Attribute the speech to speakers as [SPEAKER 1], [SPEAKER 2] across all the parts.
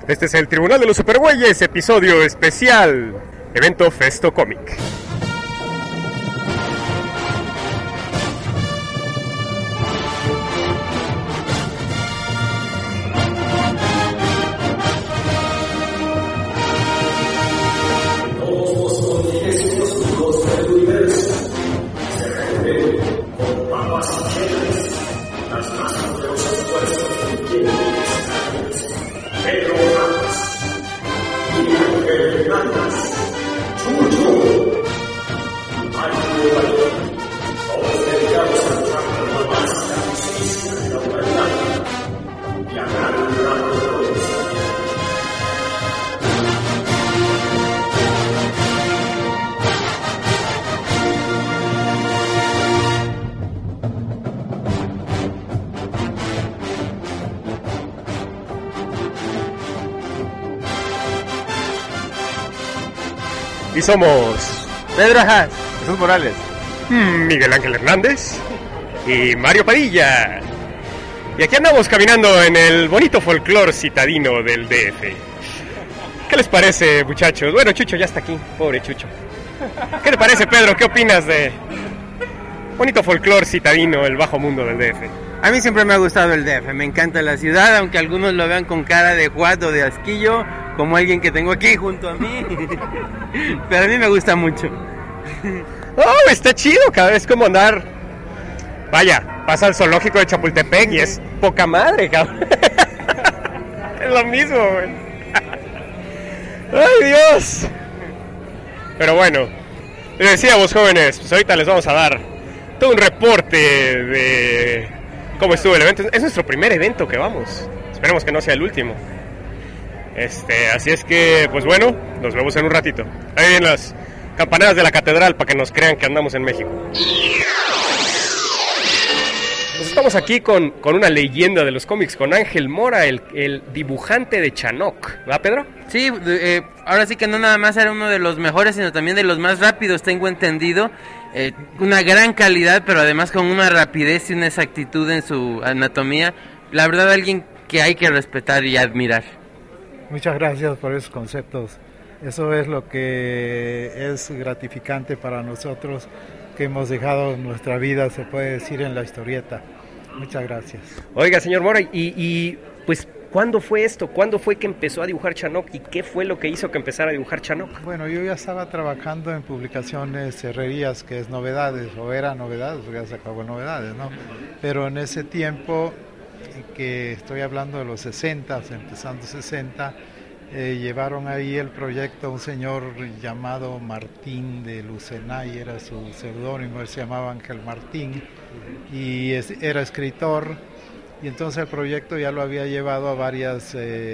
[SPEAKER 1] Este es el Tribunal de los Supergüeyes, episodio especial, evento Festo Comic. Y somos
[SPEAKER 2] Pedro Haas, Jesús Morales,
[SPEAKER 1] Miguel Ángel Hernández y Mario Padilla. Y aquí andamos caminando en el bonito folclore citadino del DF. ¿Qué les parece, muchachos? Bueno, Chucho ya está aquí, pobre Chucho. ¿Qué te parece, Pedro? ¿Qué opinas de bonito folclore citadino, el bajo mundo del DF?
[SPEAKER 2] A mí siempre me ha gustado el DF, me encanta la ciudad, aunque algunos lo vean con cara de Juat o de asquillo, como alguien que tengo aquí junto a mí, pero a mí me gusta mucho.
[SPEAKER 1] Oh, está chido, cada vez como andar. Vaya, pasa al zoológico de Chapultepec y es poca madre, cabrón. Es lo mismo, güey. ¡Ay, Dios! Pero bueno, les decíamos, jóvenes, pues ahorita les vamos a dar todo un reporte de cómo estuvo el evento. Es nuestro primer evento que vamos. Esperemos que no sea el último. Así es que, pues bueno, nos vemos en un ratito. Ahí vienen las campanadas de la catedral para que nos crean que andamos en México. Pues estamos aquí con una leyenda de los cómics, con Ángel Mora, el dibujante de Chanok, ¿verdad, Pedro?
[SPEAKER 2] Sí, ahora sí que no nada más era uno de los mejores, sino también de los más rápidos, tengo entendido. Una gran calidad, pero además con una rapidez y una exactitud en su anatomía. La verdad, alguien que hay que respetar y admirar.
[SPEAKER 3] Muchas gracias por esos conceptos. Eso es lo que es gratificante para nosotros, que hemos dejado nuestra vida, se puede decir, en la historieta. Muchas gracias.
[SPEAKER 1] Oiga, señor Mora, y pues, ¿cuándo fue esto? ¿Cuándo fue que empezó a dibujar Chanok? ¿Y qué fue lo que hizo que empezara a dibujar Chanok?
[SPEAKER 3] Bueno, yo ya estaba trabajando en publicaciones Herrerías, que es Novedades, o era Novedades, porque ya se acabó Novedades, ¿no? Pero en ese tiempo, que estoy hablando de los 60, empezando 60, llevaron ahí el proyecto un señor llamado Martín de Lucenay, era su seudónimo, él se llamaba Ángel Martín, y era escritor, y entonces el proyecto ya lo había llevado a varias,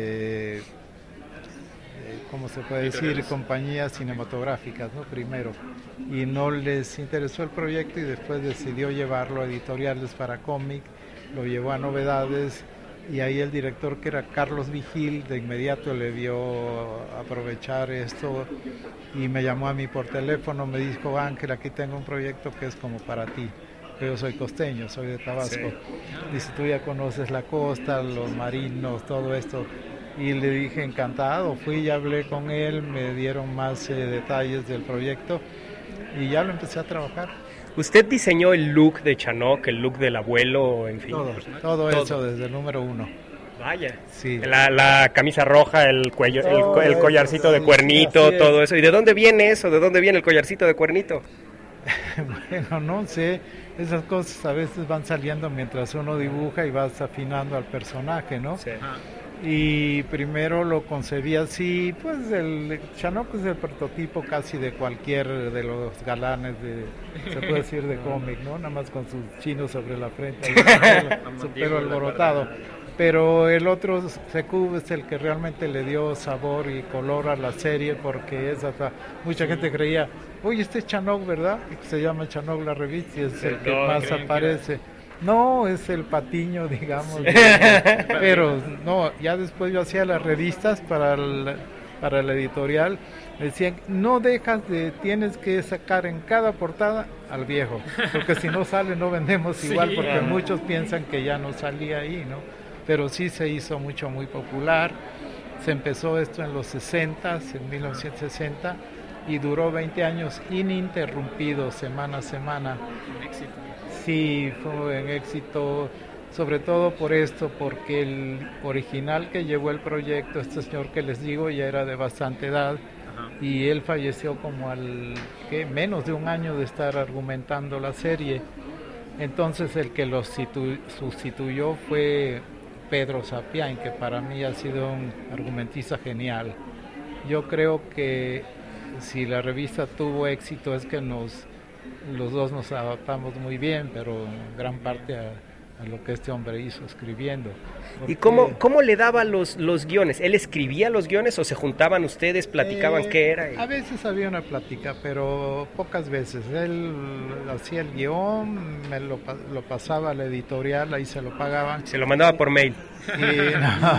[SPEAKER 3] ¿cómo se puede decir?, compañías cinematográficas, ¿no?, primero, y no les interesó el proyecto y después decidió llevarlo a editoriales para cómic, lo llevó a Novedades, y ahí el director, que era Carlos Vigil, de inmediato le vio aprovechar esto y me llamó a mí por teléfono, me dijo: Ángel, aquí tengo un proyecto que es como para ti. Yo soy costeño, soy de Tabasco. Sí. Dice: tú ya conoces la costa, los marinos, todo esto. Y le dije: encantado. Fui y hablé con él, me dieron más detalles del proyecto y ya lo empecé a trabajar.
[SPEAKER 1] ¿Usted diseñó el look de Chanok, el look del abuelo, en fin?
[SPEAKER 3] Todo eso desde el número 1.
[SPEAKER 1] Vaya.
[SPEAKER 3] Sí.
[SPEAKER 1] La camisa roja, el cuello, el collarcito de cuernito, sí, todo eso. ¿Y de dónde viene eso? ¿De dónde viene el collarcito de cuernito?
[SPEAKER 3] Bueno, no sé. Esas cosas a veces van saliendo mientras uno dibuja y vas afinando al personaje, ¿no? Sí. Y primero lo concebí así, pues el Chanok es el prototipo casi de cualquier de los galanes se puede decir, de cómic, ¿no? Nada más con sus chinos sobre la frente, su pelo alborotado. Pero el otro, Sekub, es el que realmente le dio sabor y color a la serie, porque es hasta, mucha gente creía: oye, este es Chanok, ¿verdad? Se llama Chanok la revista y es el que más aparece. No, es el Patiño, digamos. Pero no, ya después yo hacía las revistas para la editorial. Me decían: no tienes que sacar en cada portada al viejo, porque si no sale no vendemos igual, sí, porque muchos piensan que ya no salía ahí, ¿no? Pero sí se hizo muy popular. Se empezó esto en los 60, en 1960, y duró 20 años ininterrumpidos, semana a semana.
[SPEAKER 4] Éxito.
[SPEAKER 3] Sí, fue un éxito, sobre todo por esto, porque el original que llevó el proyecto, este señor que les digo, ya era de bastante edad.
[SPEAKER 4] Ajá.
[SPEAKER 3] Y él falleció como menos de un año de estar argumentando la serie. Entonces el que lo sustituyó fue Pedro Sapiain, que para mí ha sido un argumentista genial. Yo creo que si la revista tuvo éxito es que los dos nos adaptamos muy bien, pero en gran parte a lo que este hombre hizo escribiendo.
[SPEAKER 1] ¿Y cómo le daba los guiones? ¿Él escribía los guiones o se juntaban ustedes, platicaban qué era?
[SPEAKER 3] A veces había una plática, pero pocas veces. Él hacía el guión, me lo pasaba a la editorial, ahí se lo pagaban.
[SPEAKER 1] Se lo mandaba por mail.
[SPEAKER 3] Y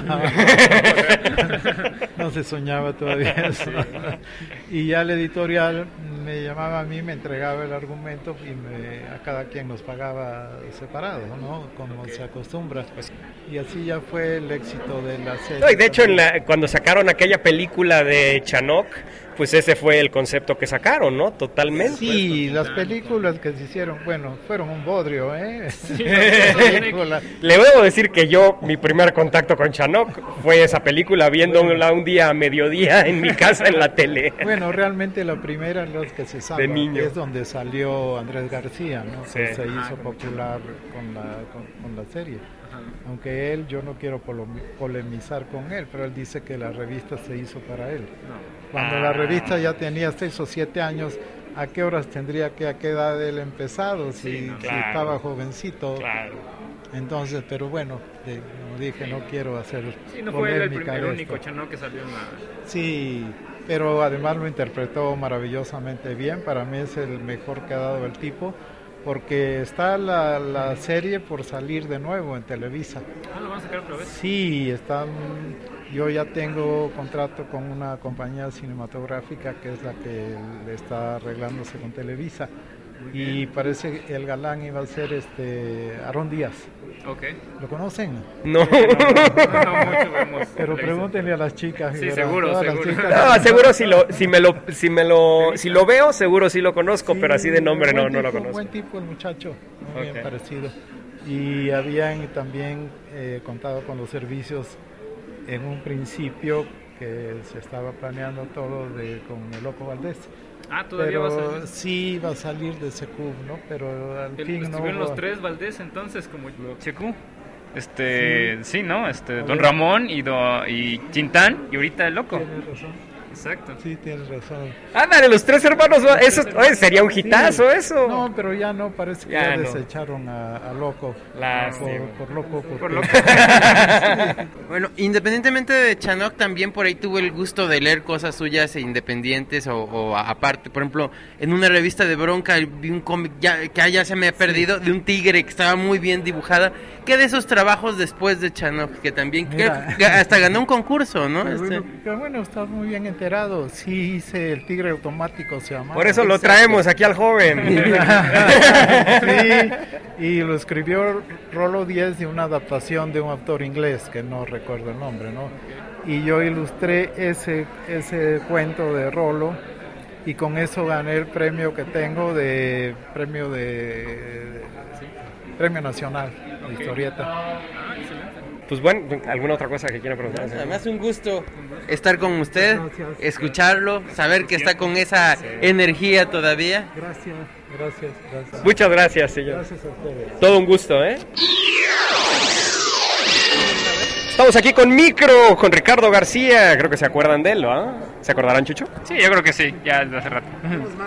[SPEAKER 3] no se soñaba todavía eso. Y ya la editorial me llamaba a mí, me entregaba el argumento y a cada quien nos pagaba separado, ¿no? Como se acostumbra. Y así ya fue el éxito de la serie.
[SPEAKER 1] No, y de hecho cuando sacaron aquella película de Chanok, pues ese fue el concepto que sacaron, ¿no? Totalmente.
[SPEAKER 3] Sí, las películas que se hicieron, bueno, fueron un bodrio, ¿eh?
[SPEAKER 4] Sí,
[SPEAKER 1] Le debo decir que mi primer contacto con Chanok fue esa película, viéndola un día a mediodía en mi casa en la tele.
[SPEAKER 3] Bueno, realmente la primera, los que se sabe,
[SPEAKER 1] De niño.
[SPEAKER 3] es donde salió Andrés García, ¿no?
[SPEAKER 1] Sí.
[SPEAKER 3] Que se hizo popular con la serie. Aunque yo no quiero polemizar con él, pero él dice que la revista se hizo para él. Cuando la revista ya tenía 6 o 7 años, ¿a qué horas tendría a qué edad él empezado? Si estaba jovencito.
[SPEAKER 1] Claro.
[SPEAKER 3] Entonces, pero bueno, como dije, no quiero hacer
[SPEAKER 4] no fue el
[SPEAKER 3] polémica
[SPEAKER 4] único Chanok que salió en la...
[SPEAKER 3] Sí, pero además lo interpretó maravillosamente bien. Para mí es el mejor que ha dado el tipo, porque está la serie por salir de nuevo en Televisa.
[SPEAKER 4] ¿Lo van a sacar otra vez?
[SPEAKER 3] Sí, yo ya tengo contrato con una compañía cinematográfica que es la que le está arreglándose con Televisa. Y parece que el galán iba a ser Aarón Díaz.
[SPEAKER 4] Okay.
[SPEAKER 3] ¿Lo conocen?
[SPEAKER 1] No.
[SPEAKER 4] No mucho vemos.
[SPEAKER 3] Pero pregúntenle a las chicas.
[SPEAKER 4] Sí,
[SPEAKER 3] verán,
[SPEAKER 4] seguro.
[SPEAKER 3] las chicas-
[SPEAKER 1] No, seguro si lo veo, seguro sí lo conozco,
[SPEAKER 3] Sí,
[SPEAKER 1] pero así de nombre no lo
[SPEAKER 3] tipo,
[SPEAKER 1] conozco.
[SPEAKER 3] Buen tipo el muchacho, muy bien
[SPEAKER 1] Ok.
[SPEAKER 3] parecido. Y habían también contado con los servicios en un principio que se estaba planeando todo con el Loco Valdés.
[SPEAKER 4] Todavía va a
[SPEAKER 3] Pero
[SPEAKER 4] salir.
[SPEAKER 3] sí va a salir de Secub, ¿no? Pero al fin no.
[SPEAKER 4] Estuvieron los
[SPEAKER 3] hubo-
[SPEAKER 4] tres Valdés entonces como Checu.
[SPEAKER 5] Sí, ¿no? Don Ramón y Tintán y ahorita el loco.
[SPEAKER 3] Tienes razón.
[SPEAKER 4] Exacto.
[SPEAKER 3] Sí, tienes razón.
[SPEAKER 1] Ándale, los tres hermanos, eso sería un hitazo eso.
[SPEAKER 3] No, pero ya no, parece que
[SPEAKER 1] Ya
[SPEAKER 3] ya
[SPEAKER 1] no.
[SPEAKER 3] desecharon a Loco.
[SPEAKER 1] Lástima.
[SPEAKER 3] Por loco.
[SPEAKER 4] Por loco.
[SPEAKER 2] Bueno, independientemente de Chanok, también por ahí tuve el gusto de leer cosas suyas independientes o aparte. Por ejemplo, en una revista de Bronca vi un cómic que ya se me ha perdido, de un tigre que estaba muy bien dibujada. ¿Qué de esos trabajos después de Chanok? Que también
[SPEAKER 3] Mira.
[SPEAKER 2] hasta ganó un concurso, ¿no?
[SPEAKER 3] Pero bueno, estás muy bien enterado. Sí, hice el tigre automático, se llama.
[SPEAKER 1] Por eso lo traemos aquí al joven.
[SPEAKER 3] Sí, y lo escribió Rolo Díez de una adaptación de un autor inglés, que no recuerdo el nombre, ¿no? Y yo ilustré ese cuento de Rolo, y con eso gané el premio que tengo Premio Nacional de Historieta.
[SPEAKER 1] Pues bueno, ¿alguna otra cosa que quiera preguntar?
[SPEAKER 2] Además, un gusto estar con usted,
[SPEAKER 3] Gracias.
[SPEAKER 2] escucharlo, saber que está con esa energía todavía.
[SPEAKER 3] Gracias.
[SPEAKER 1] Muchas gracias, señor.
[SPEAKER 3] Gracias a ustedes.
[SPEAKER 1] Todo un gusto, ¿eh? Estamos aquí con Micro, con Ricardo García. Creo que se acuerdan de él, ¿no? ¿Se acordarán, Chucho?
[SPEAKER 5] Sí, yo creo que sí, ya desde hace rato.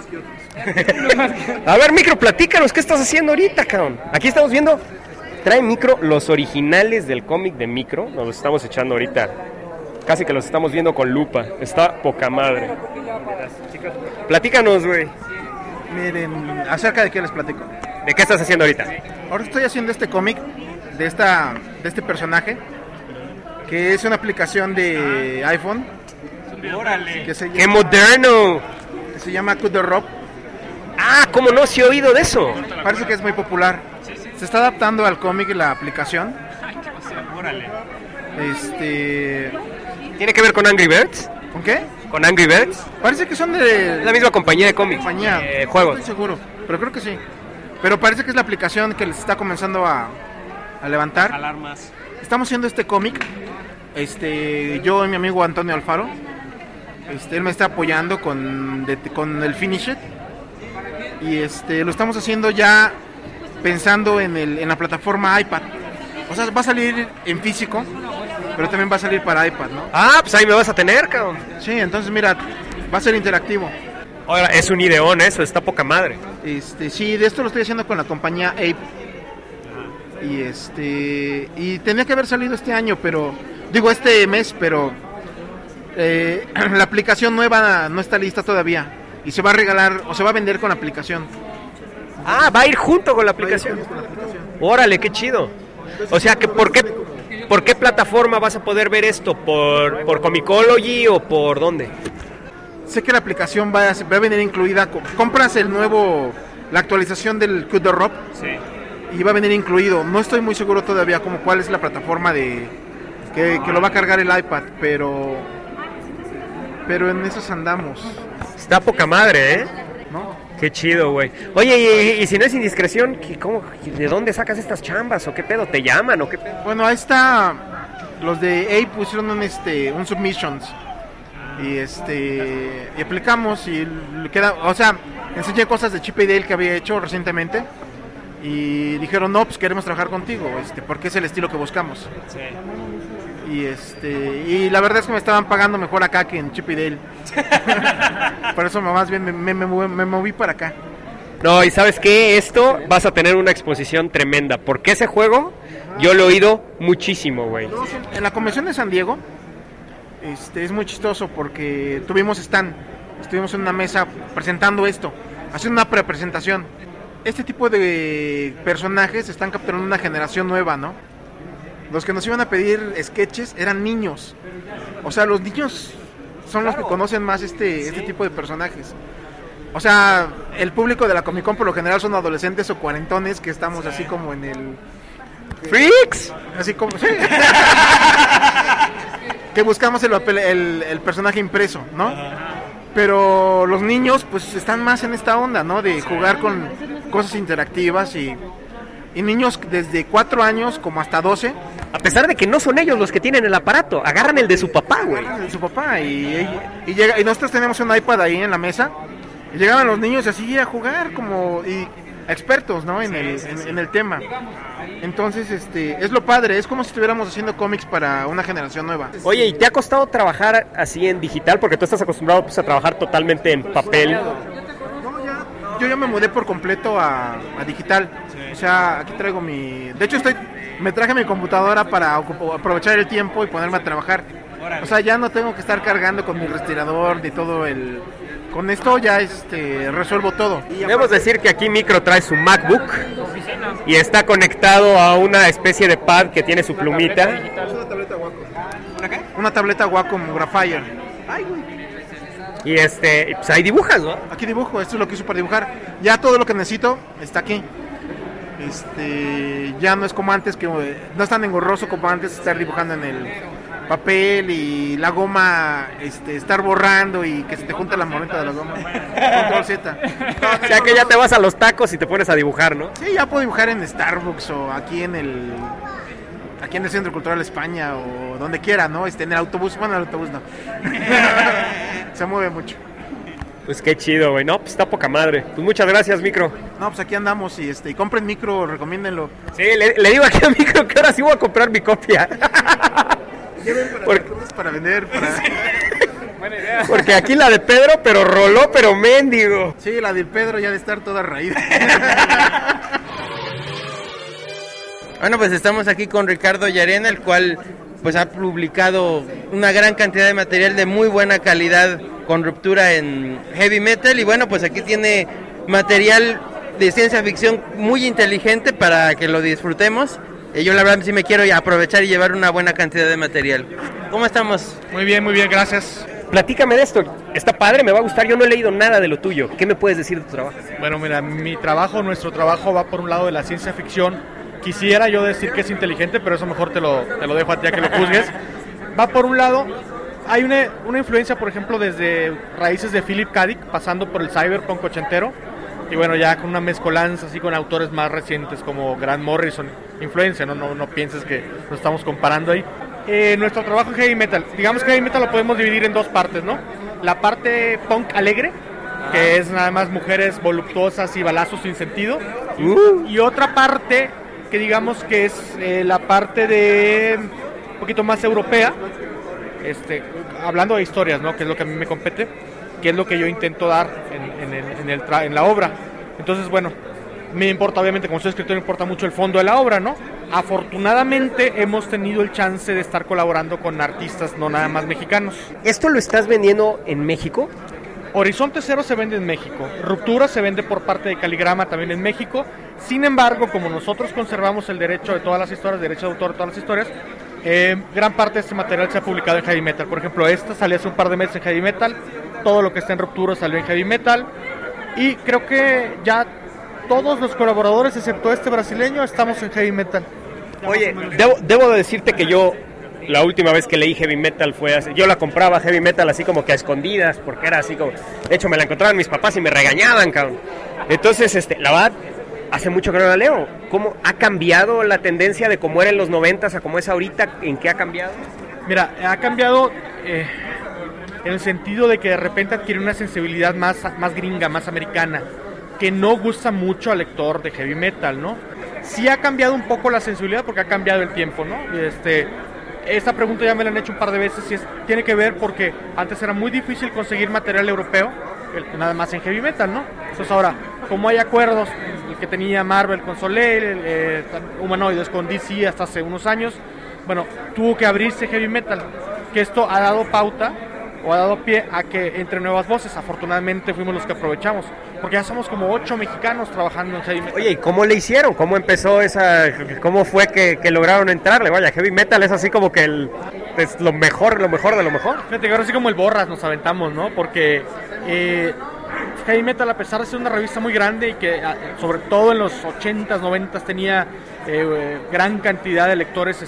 [SPEAKER 1] A ver, Micro, platícanos, ¿qué estás haciendo ahorita, cabrón? Aquí estamos viendo, trae Micro los originales del cómic de Micro. Nos los estamos echando ahorita. Casi que los estamos viendo con lupa. Está poca madre. Platícanos, güey.
[SPEAKER 6] Miren, ¿acerca de qué les platico?
[SPEAKER 1] ¿De qué estás haciendo ahorita?
[SPEAKER 6] Ahora estoy haciendo este cómic de este personaje, que es una aplicación de iPhone que se
[SPEAKER 1] ¡Qué moderno!
[SPEAKER 6] llama Cut the Rope.
[SPEAKER 1] Ah, ¿cómo no? Sí he oído de eso.
[SPEAKER 6] Parece que es muy popular. Se está adaptando al cómic la aplicación.
[SPEAKER 1] ¿Tiene que ver con Angry Birds?
[SPEAKER 6] ¿Con qué?
[SPEAKER 1] ¿Con Angry Birds?
[SPEAKER 6] Parece que son de
[SPEAKER 1] Es la misma compañía de cómics,
[SPEAKER 6] compañía.
[SPEAKER 1] juegos.
[SPEAKER 6] No estoy seguro, pero creo que sí. Pero parece que es la aplicación que les está comenzando a levantar.
[SPEAKER 4] Alarmas.
[SPEAKER 6] Estamos haciendo este cómic, yo y mi amigo Antonio Alfaro. Él me está apoyando con el Finish It. Y lo estamos haciendo ya pensando en la plataforma iPad. O sea, va a salir en físico, pero también va a salir para iPad, ¿no?
[SPEAKER 1] Ah, pues ahí me vas a tener, cabrón.
[SPEAKER 6] Sí, entonces mira, va a ser interactivo.
[SPEAKER 1] Ahora, es un ideón eso, está poca madre.
[SPEAKER 6] Sí, de esto lo estoy haciendo con la compañía Ape. Y tenía que haber salido este año, este mes, pero la aplicación nueva no está lista todavía. Y se va a regalar, o se va a vender con la aplicación.
[SPEAKER 1] Ah, va a ir junto con la aplicación. Órale, qué chido. O sea, que ¿por qué plataforma vas a poder ver esto? ¿Por Comicology o por dónde?
[SPEAKER 6] Sé que la aplicación va a venir incluida. Compras la actualización del Cut the Rope.
[SPEAKER 4] Sí.
[SPEAKER 6] Y va a venir incluido. No estoy muy seguro todavía como cuál es la plataforma que lo va a cargar el iPad, pero en esos andamos,
[SPEAKER 1] Está poca madre, ¿eh?
[SPEAKER 6] ¿no?
[SPEAKER 1] Qué chido, güey. Oye, y si no es indiscreción, ¿de dónde sacas estas chambas? ¿O qué pedo? ¿Te llaman o qué pedo?
[SPEAKER 6] Bueno, ahí está. Los de Ape pusieron un submissions. Y aplicamos y enseñé cosas de Chip y Dale que había hecho recientemente. Y dijeron, no, pues queremos trabajar contigo, porque es el estilo que buscamos.
[SPEAKER 4] Sí.
[SPEAKER 6] Y la verdad es que me estaban pagando mejor acá que en Chip y Dale. Por eso más bien me moví para acá.
[SPEAKER 1] No, y ¿sabes qué? Esto vas a tener una exposición tremenda, porque ese juego yo lo he oído muchísimo, güey.
[SPEAKER 6] En la convención de San Diego, es muy chistoso porque tuvimos estuvimos en una mesa presentando esto, haciendo una prepresentación. Este tipo de personajes están capturando una generación nueva, ¿no? Los que nos iban a pedir sketches eran niños. O sea, los niños son los que conocen más este tipo de personajes. O sea, el público de la Comic Con por lo general son adolescentes o cuarentones que estamos así como en el...
[SPEAKER 1] ¡Freaks!
[SPEAKER 6] Así como... Sí. Que buscamos el personaje impreso, ¿no? Pero los niños pues están más en esta onda, ¿no? De jugar con cosas interactivas y niños desde 4 años como hasta 12.
[SPEAKER 1] A pesar de que no son ellos los que tienen el aparato, agarran el de su papá, güey.
[SPEAKER 6] De su papá y nosotros teníamos un iPad ahí en la mesa y llegaban los niños así a jugar como expertos, ¿no? En el tema. Entonces, es lo padre, es como si estuviéramos haciendo cómics para una generación nueva.
[SPEAKER 1] Oye, ¿y te ha costado trabajar así en digital? Porque tú estás acostumbrado pues, a trabajar totalmente en papel.
[SPEAKER 6] Yo ya me mudé por completo a digital. O sea, aquí traigo de hecho, me traje mi computadora para aprovechar el tiempo y ponerme a trabajar. O sea, ya no tengo que estar cargando con mi respirador ni todo Con esto ya resuelvo todo.
[SPEAKER 1] Debemos decir que aquí Micro trae su MacBook y está conectado a una especie de pad que tiene su plumita.
[SPEAKER 6] Es una tableta Wacom. Una tableta Wacom Graphire.
[SPEAKER 1] Y pues ahí dibujas, ¿no?
[SPEAKER 6] Aquí dibujo, esto es lo que uso para dibujar. Ya todo lo que necesito está aquí. Ya no es como antes, que no es tan engorroso como antes estar dibujando en el papel y la goma, estar borrando y que se te junta la moneta de la goma. Control Z.
[SPEAKER 1] O sea que ya te vas a los tacos y te pones a dibujar, ¿no?
[SPEAKER 6] Sí, ya puedo dibujar en Starbucks o aquí en el Centro Cultural España o donde quiera, ¿no? En el autobús, bueno, el autobús no. Se mueve mucho.
[SPEAKER 1] Pues qué chido, güey. No, pues está poca madre. Pues muchas gracias, Micro.
[SPEAKER 6] No, pues aquí andamos y compren Micro, recomiéndenlo.
[SPEAKER 1] Sí, le digo aquí a Micro que ahora sí voy a comprar mi copia.
[SPEAKER 6] Lleven para vender,
[SPEAKER 4] Buena idea.
[SPEAKER 1] Porque aquí la de Pedro, pero roló, pero mendigo.
[SPEAKER 6] Sí, la del Pedro ya de estar toda raída.
[SPEAKER 2] Bueno, pues estamos aquí con Ricardo Llarena, el cual pues ha publicado una gran cantidad de material de muy buena calidad con ruptura en heavy metal, y bueno, pues aquí tiene material de ciencia ficción muy inteligente para que lo disfrutemos. Yo la verdad sí me quiero aprovechar y llevar una buena cantidad de material. ¿Cómo estamos?
[SPEAKER 7] Muy bien, gracias.
[SPEAKER 1] Platícame de esto. Está padre, me va a gustar. Yo no he leído nada de lo tuyo. ¿Qué me puedes decir de tu trabajo?
[SPEAKER 7] Bueno, mira, nuestro trabajo va por un lado de la ciencia ficción. Quisiera yo decir que es inteligente, pero eso mejor te lo dejo a ti a que lo juzgues. Va por un lado hay una influencia, por ejemplo, desde raíces de Philip K. Dick, pasando por el cyberpunk ochentero, y bueno, ya con una mezcolanza así con autores más recientes como Grant Morrison, influencia, no pienses que nos estamos comparando ahí. Nuestro trabajo en heavy metal, digamos que heavy metal lo podemos dividir en dos partes, ¿no? La parte punk alegre, que es nada más mujeres voluptuosas y balazos sin sentido, y otra parte que digamos que es la parte de un poquito más europea, hablando de historias, ¿no? Que es lo que a mí me compete, que es lo que yo intento dar en la obra. Entonces, bueno, me importa, obviamente, como soy escritor, me importa mucho el fondo de la obra, ¿no? Afortunadamente hemos tenido el chance de estar colaborando con artistas no nada más mexicanos.
[SPEAKER 1] ¿Esto lo estás vendiendo en México?
[SPEAKER 7] Horizonte Cero se vende en México, Ruptura se vende por parte de Caligrama también en México. Sin embargo, como nosotros conservamos el derecho de todas las historias, derecho de autor de todas las historias, gran parte de este material se ha publicado en Heavy Metal. Por ejemplo, esta salió hace un par de meses en Heavy Metal, todo lo que está en Ruptura salió en Heavy Metal, y creo que ya todos los colaboradores, excepto este brasileño, estamos en Heavy Metal.
[SPEAKER 1] Oye, debo de decirte que yo, la última vez que leí Heavy Metal fue así, yo la compraba Heavy Metal así como que a escondidas, porque era así como, de hecho me la encontraban mis papás y me regañaban, cabrón. Entonces, la verdad, hace mucho que no la leo. ¿Cómo ha cambiado la tendencia de cómo era en los 90s a cómo es ahorita? ¿En qué ha cambiado?
[SPEAKER 7] Mira, ha cambiado en el sentido de que de repente adquiere una sensibilidad más gringa, más americana, que no gusta mucho al lector de heavy metal, ¿no? Sí ha cambiado un poco la sensibilidad porque ha cambiado el tiempo, ¿no? Esta pregunta ya me la han hecho un par de veces y tiene que ver porque antes era muy difícil conseguir material europeo, nada más en heavy metal, ¿no? Entonces ahora, como hay acuerdos, el que tenía Marvel con Soleil, Humanoides con DC hasta hace unos años, bueno, tuvo que abrirse heavy metal, que esto ha dado pauta o ha dado pie a que entre nuevas voces. Afortunadamente fuimos los que aprovechamos, porque ya somos como 8 mexicanos trabajando en heavy metal.
[SPEAKER 1] Oye, ¿y cómo le hicieron? ¿Cómo empezó cómo fue que lograron entrarle? Vaya, heavy metal es así como que es lo mejor de lo mejor.
[SPEAKER 7] Fíjate que ahora sí como el Borras nos aventamos, ¿no? Porque heavy metal, a pesar de ser una revista muy grande y que sobre todo en los 80s, 90s tenía gran cantidad de lectores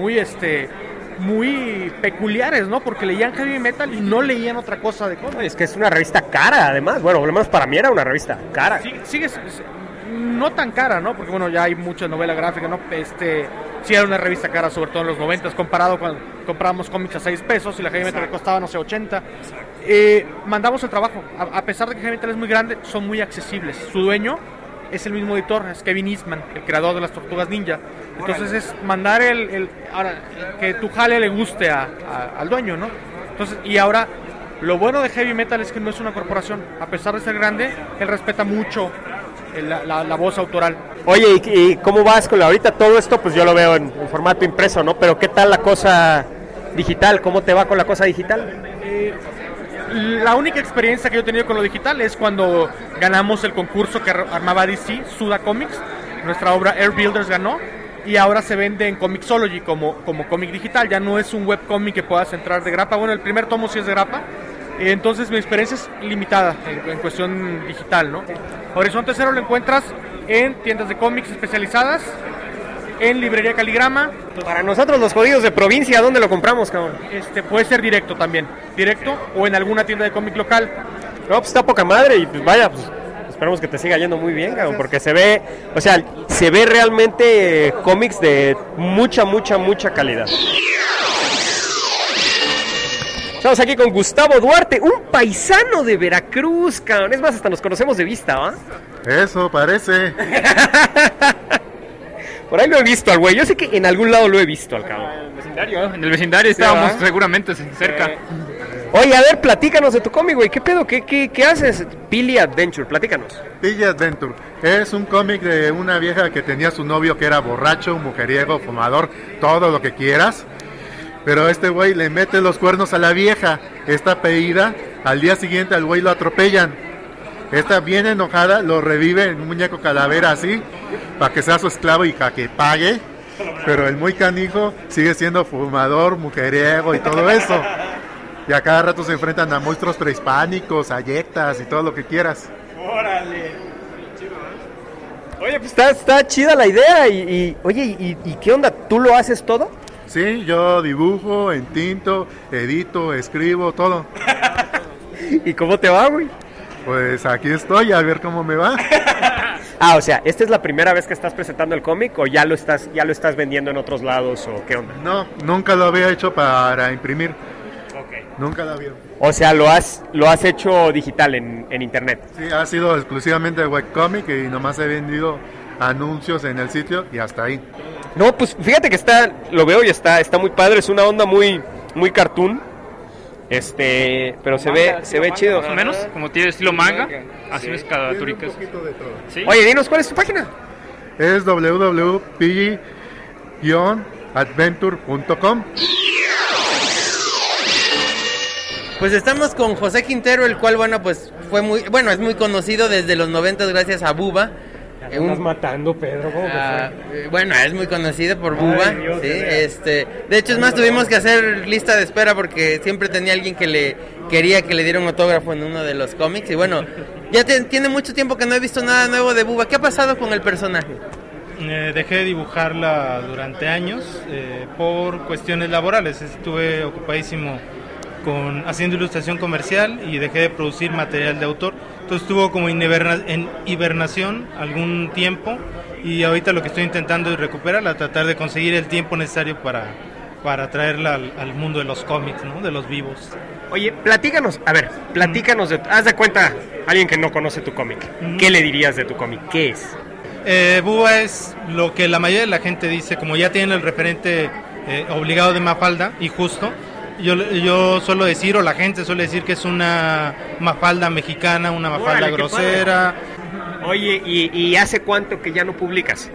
[SPEAKER 7] muy peculiares, ¿no? Porque leían heavy metal y no leían otra cosa de cómics.
[SPEAKER 1] Es que es una revista cara, además. Bueno, por lo menos para mí era una revista cara.
[SPEAKER 7] Sí, no tan cara, ¿no? Porque, bueno, ya hay mucha novela gráfica, ¿no? Sí era una revista cara, sobre todo en los 90s, comparado cuando comprábamos cómics a 6 pesos y la heavy metal le costaba, no sé, 80. Mandamos el trabajo. A pesar de que heavy metal es muy grande, son muy accesibles. Su dueño es el mismo editor, es Kevin Eastman, el creador de las Tortugas Ninja. Entonces es mandar ahora que tu jale le guste al dueño, ¿no? Entonces, y ahora lo bueno de heavy metal es que no es una corporación. A pesar de ser grande, él respeta mucho la voz autoral.
[SPEAKER 1] Oye, ¿y cómo vas con ahorita todo esto? Pues yo lo veo en formato impreso, ¿no? Pero ¿qué tal la cosa digital? ¿Cómo te va con la cosa digital?
[SPEAKER 7] La única experiencia que yo he tenido con lo digital es cuando ganamos el concurso que armaba DC, Suda Comics. Nuestra obra Air Builders ganó y ahora se vende en Comixology como cómic digital. Ya no es un webcómic que puedas entrar de grapa. Bueno, el primer tomo sí es de grapa. Entonces mi experiencia es limitada en cuestión digital, ¿no? Horizonte Cero lo encuentras en tiendas de cómics especializadas, en librería Caligrama.
[SPEAKER 1] Para nosotros los jodidos de provincia, ¿dónde lo compramos, cabrón?
[SPEAKER 7] Puede ser directo también, directo o en alguna tienda de cómic local.
[SPEAKER 1] No, pues está poca madre y pues vaya, pues esperemos que te siga yendo muy bien, cabrón, porque se ve realmente cómics de mucha calidad. Estamos aquí con Gustavo Duarte, un paisano de Veracruz, cabrón. Es más, hasta nos conocemos de vista, ¿va?
[SPEAKER 8] Eso parece.
[SPEAKER 1] Por ahí lo he visto al güey. Yo sé que en algún lado lo he visto al cabrón.
[SPEAKER 5] En el vecindario estábamos seguramente cerca.
[SPEAKER 1] Oye, a ver, platícanos de tu cómic, güey. ¿Qué pedo? ¿Qué haces? Pili Adventure, platícanos.
[SPEAKER 8] Pili Adventure es un cómic de una vieja que tenía su novio que era borracho, mujeriego, fumador, todo lo que quieras. Pero este güey le mete los cuernos a la vieja. Está pedida. Al día siguiente al güey lo atropellan. Esta bien enojada lo revive en un muñeco calavera así, para que sea su esclavo y para que pague. Pero el muy canijo sigue siendo fumador, mujeriego y todo eso. Y a cada rato se enfrentan a monstruos prehispánicos, ayectas y todo lo que quieras.
[SPEAKER 1] ¡Órale! Oye, pues está chida la idea. Oye, ¿y qué onda? ¿Tú lo haces todo?
[SPEAKER 8] Sí, yo dibujo, entinto, edito, escribo, todo.
[SPEAKER 1] ¿Y cómo te va, güey?
[SPEAKER 8] Pues aquí estoy, a ver cómo me va.
[SPEAKER 1] O sea, ¿esta es la primera vez que estás presentando el cómic o ya lo estás vendiendo en otros lados o qué onda?
[SPEAKER 8] No, nunca lo había hecho para imprimir.
[SPEAKER 1] Okay.
[SPEAKER 8] Nunca lo había.
[SPEAKER 1] O sea, lo has hecho digital en internet.
[SPEAKER 8] Sí, ha sido exclusivamente webcomic y nomás he vendido anuncios en el sitio y hasta ahí.
[SPEAKER 1] No, pues fíjate que lo veo y está muy padre, es una onda muy cartoon. Pero se ve chido.
[SPEAKER 5] Más o menos, como tiene estilo manga, así es caricaturas.
[SPEAKER 1] ¿Sí? Oye, dinos, ¿cuál es tu página?
[SPEAKER 8] Es www.pg-adventure.com.
[SPEAKER 2] Pues estamos con José Quintero, el cual, pues es muy conocido desde los 90 gracias a Buba.
[SPEAKER 1] Estás matando, Pedro, ¿cómo que fue?
[SPEAKER 2] Es muy conocido por Buba.
[SPEAKER 1] Ay, Dios,
[SPEAKER 2] ¿sí? De hecho, es más, tuvimos que hacer lista de espera porque siempre tenía alguien que le quería que le diera un autógrafo en uno de los cómics. Y bueno, ya tiene mucho tiempo que no he visto nada nuevo de Buba. ¿Qué ha pasado con el personaje?
[SPEAKER 9] Dejé de dibujarla durante años por cuestiones laborales. Estuve ocupadísimo haciendo ilustración comercial y dejé de producir material de autor. Entonces estuvo como en hibernación algún tiempo y ahorita lo que estoy intentando es recuperarla, tratar de conseguir el tiempo necesario para traerla al mundo de los cómics, ¿no? De los vivos.
[SPEAKER 1] Oye, platícanos haz de cuenta, alguien que no conoce tu cómic, ¿qué le dirías de tu cómic? ¿Qué es?
[SPEAKER 9] Buba es lo que la mayoría de la gente dice, como ya tienen el referente obligado de Mafalda y justo. Yo suelo decir, o la gente suele decir que es una Mafalda mexicana, una Mafalda grosera.
[SPEAKER 1] Oye, ¿y hace cuánto que ya no publicas?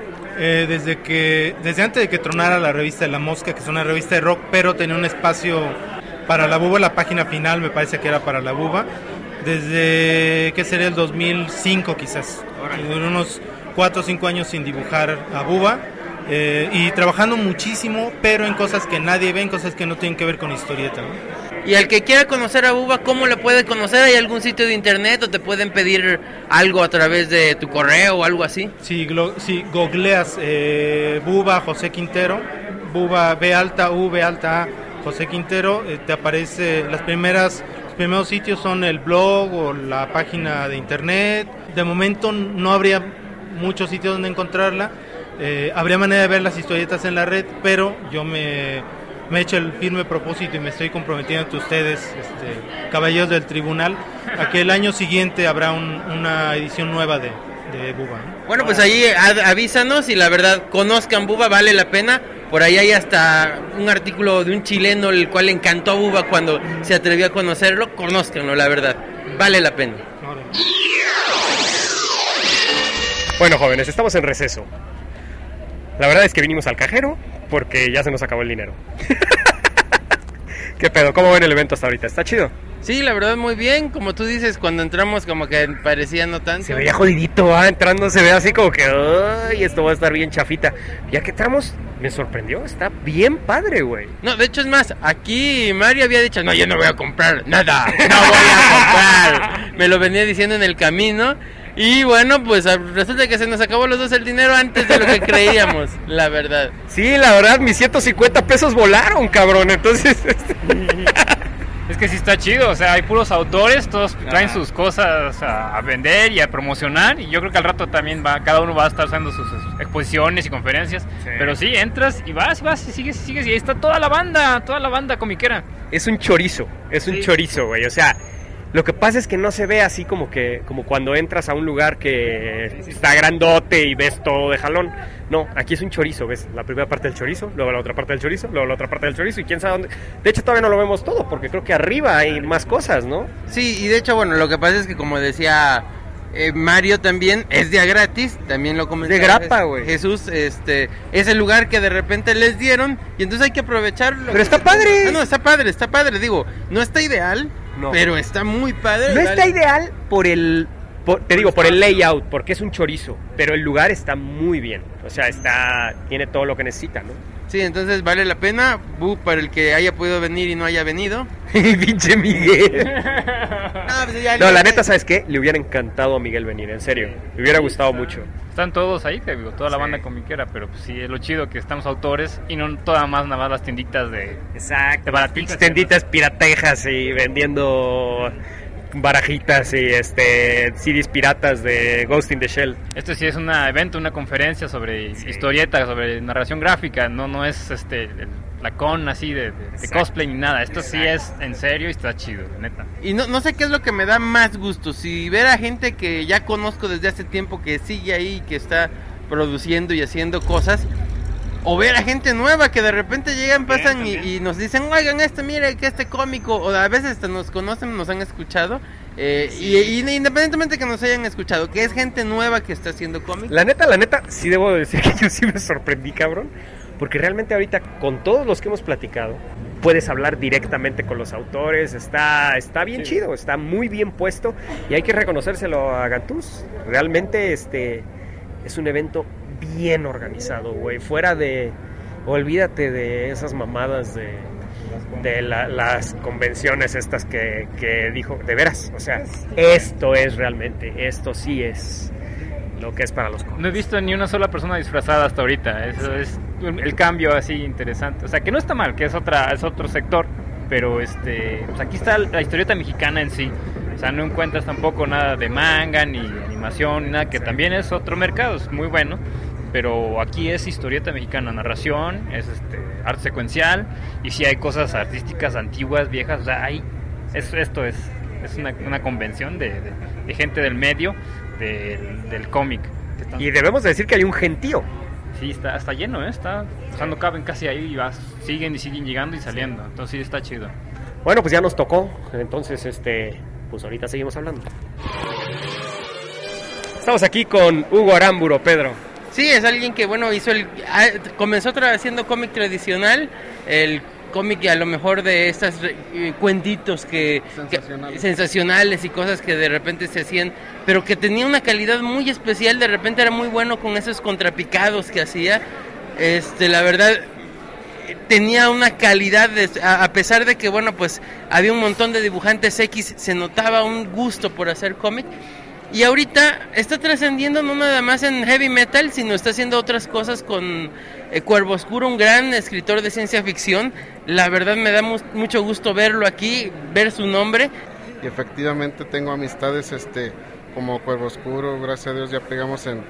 [SPEAKER 9] Desde antes de que tronara la revista de La Mosca, que es una revista de rock, pero tenía un espacio para la Buba, la página final me parece que era para la Buba, desde, ¿qué sería? El 2005 quizás. Duré unos 4 o 5 años sin dibujar a Buba. Y trabajando muchísimo, pero en cosas que nadie ve, en cosas que no tienen que ver con historieta, ¿no?
[SPEAKER 2] Y al que quiera conocer a Buba, ¿cómo le puede conocer? ¿Hay algún sitio de internet o te pueden pedir algo a través de tu correo o algo así?
[SPEAKER 9] Sí, googleas Buba José Quintero, Buba B alta U B alta A José Quintero, te aparece los primeros sitios son el blog o la página de internet. De momento no habría muchos sitios donde encontrarla. Habría manera de ver las historietas en la red, pero yo me he hecho el firme propósito y me estoy comprometiendo ante ustedes, caballeros del tribunal, a que el año siguiente habrá una edición nueva de Buba, ¿no?
[SPEAKER 2] Bueno, pues ahí avísanos y la verdad, conozcan Buba, vale la pena. Por ahí hay hasta un artículo de un chileno el cual le encantó a Buba cuando se atrevió a conocerlo. Conózcanlo, la verdad, vale la pena.
[SPEAKER 1] Bueno, jóvenes, estamos en receso. La verdad es que vinimos al cajero porque ya se nos acabó el dinero. ¿Qué pedo? ¿Cómo ven el evento hasta ahorita? ¿Está chido?
[SPEAKER 2] Sí, la verdad muy bien. Como tú dices, cuando entramos como que parecía no tanto.
[SPEAKER 1] Se veía jodidito, entrando se ve así como que ¡ay! Esto va a estar bien chafita. Ya que entramos, me sorprendió. Está bien padre, güey.
[SPEAKER 2] No, de hecho es más, aquí Mario había dicho, no, yo no voy a comprar nada. No voy a comprar. Me lo venía diciendo en el camino. Y bueno, pues resulta que se nos acabó los dos el dinero antes de lo que creíamos, la verdad.
[SPEAKER 1] Sí, la verdad, mis 150 pesos volaron, cabrón, entonces...
[SPEAKER 5] Es que sí está chido, o sea, hay puros autores, todos traen sus cosas a vender y a promocionar, y yo creo que al rato también cada uno va a estar haciendo sus exposiciones y conferencias, sí. Pero sí, entras y vas, y sigues, y ahí está toda la banda comiquera.
[SPEAKER 1] Es un chorizo, güey, o sea... Lo que pasa es que no se ve así como cuando entras a un lugar que está grandote y ves todo de jalón. No, aquí es un chorizo, ves la primera parte del chorizo, luego la otra parte del chorizo, luego la otra parte del chorizo y quién sabe dónde. De hecho todavía no lo vemos todo porque creo que arriba hay más cosas, ¿no?
[SPEAKER 2] Sí, y de hecho, bueno, lo que pasa es que como decía Mario también, es día gratis, también lo comentaba.
[SPEAKER 1] De grapa, güey.
[SPEAKER 2] Jesús, es el lugar que de repente les dieron y entonces hay que aprovecharlo.
[SPEAKER 1] Pero está padre.
[SPEAKER 2] No, está padre, digo, no está ideal. No. Pero está muy padre.
[SPEAKER 1] No está ideal por el layout, porque es un chorizo, pero el lugar está muy bien. O sea, tiene todo lo que necesita, ¿no?
[SPEAKER 2] Sí, entonces vale la pena, para el que haya podido venir y no haya venido.
[SPEAKER 1] Pinche Miguel.
[SPEAKER 2] Pues
[SPEAKER 1] No, la neta, ¿sabes qué? Le hubiera encantado a Miguel venir, en serio. Le hubiera gustado mucho.
[SPEAKER 5] Están todos ahí, te digo, toda la banda comiquera, pero pues sí, es lo chido que estamos autores y no nada más las tienditas de...
[SPEAKER 1] Exacto,
[SPEAKER 5] de baratitas.
[SPEAKER 1] tienditas piratejas y vendiendo barajitas y CDs piratas de Ghost in the Shell.
[SPEAKER 5] Esto sí es un evento, una conferencia sobre historieta, sobre narración gráfica, no es la con así de cosplay ni nada. Esto sí es en serio y está chido, neta.
[SPEAKER 2] Y no sé qué es lo que me da más gusto, si ver a gente que ya conozco desde hace tiempo, que sigue ahí, que está produciendo y haciendo cosas, o ver a gente nueva que de repente llegan, pasan y nos dicen, oigan, mire, que cómico, o a veces hasta nos conocen, nos han escuchado, y independientemente que nos hayan escuchado, que es gente nueva que está haciendo cómic.
[SPEAKER 1] La neta, sí debo decir que yo sí me sorprendí, cabrón, porque realmente ahorita con todos los que hemos platicado, puedes hablar directamente con los autores, está bien chido, está muy bien puesto, y hay que reconocérselo a Gantús, realmente es un evento bien organizado, güey, fuera de, olvídate de esas mamadas de las convenciones estas que dijo, de veras, o sea, esto sí es lo que es para los cómics.
[SPEAKER 5] No he visto ni una sola persona disfrazada hasta ahorita, eso es el cambio así interesante, o sea, que no está mal, que es otro sector, pero pues aquí está la historieta mexicana en sí. O sea, no encuentras tampoco nada de manga, ni animación, ni nada, que también es otro mercado, es muy bueno. Pero aquí es historieta mexicana, narración, es arte secuencial, y sí hay cosas artísticas antiguas, viejas, o sea, esto es una convención de gente del medio, del cómic.
[SPEAKER 1] Y debemos decir que hay un gentío.
[SPEAKER 5] Sí, está lleno, no caben casi ahí, y siguen llegando y saliendo, entonces sí está chido.
[SPEAKER 1] Bueno, pues ya nos tocó, entonces pues ahorita seguimos hablando. Estamos aquí con Hugo Aramburo, Pedro.
[SPEAKER 2] Sí, es alguien que, bueno, comenzó haciendo cómic tradicional, el cómic a lo mejor de estas cuentitos sensacionales y cosas que de repente se hacían, pero que tenía una calidad muy especial, de repente era muy bueno con esos contrapicados que hacía, la verdad tenía una calidad, a pesar de que, bueno, pues había un montón de dibujantes X, se notaba un gusto por hacer cómic. Y ahorita está trascendiendo no nada más en heavy metal, sino está haciendo otras cosas con Cuervo Oscuro, un gran escritor de ciencia ficción. La verdad me da mucho gusto verlo aquí, ver su nombre.
[SPEAKER 10] Y efectivamente tengo amistades como Cuervo Oscuro, gracias a Dios ya pegamos en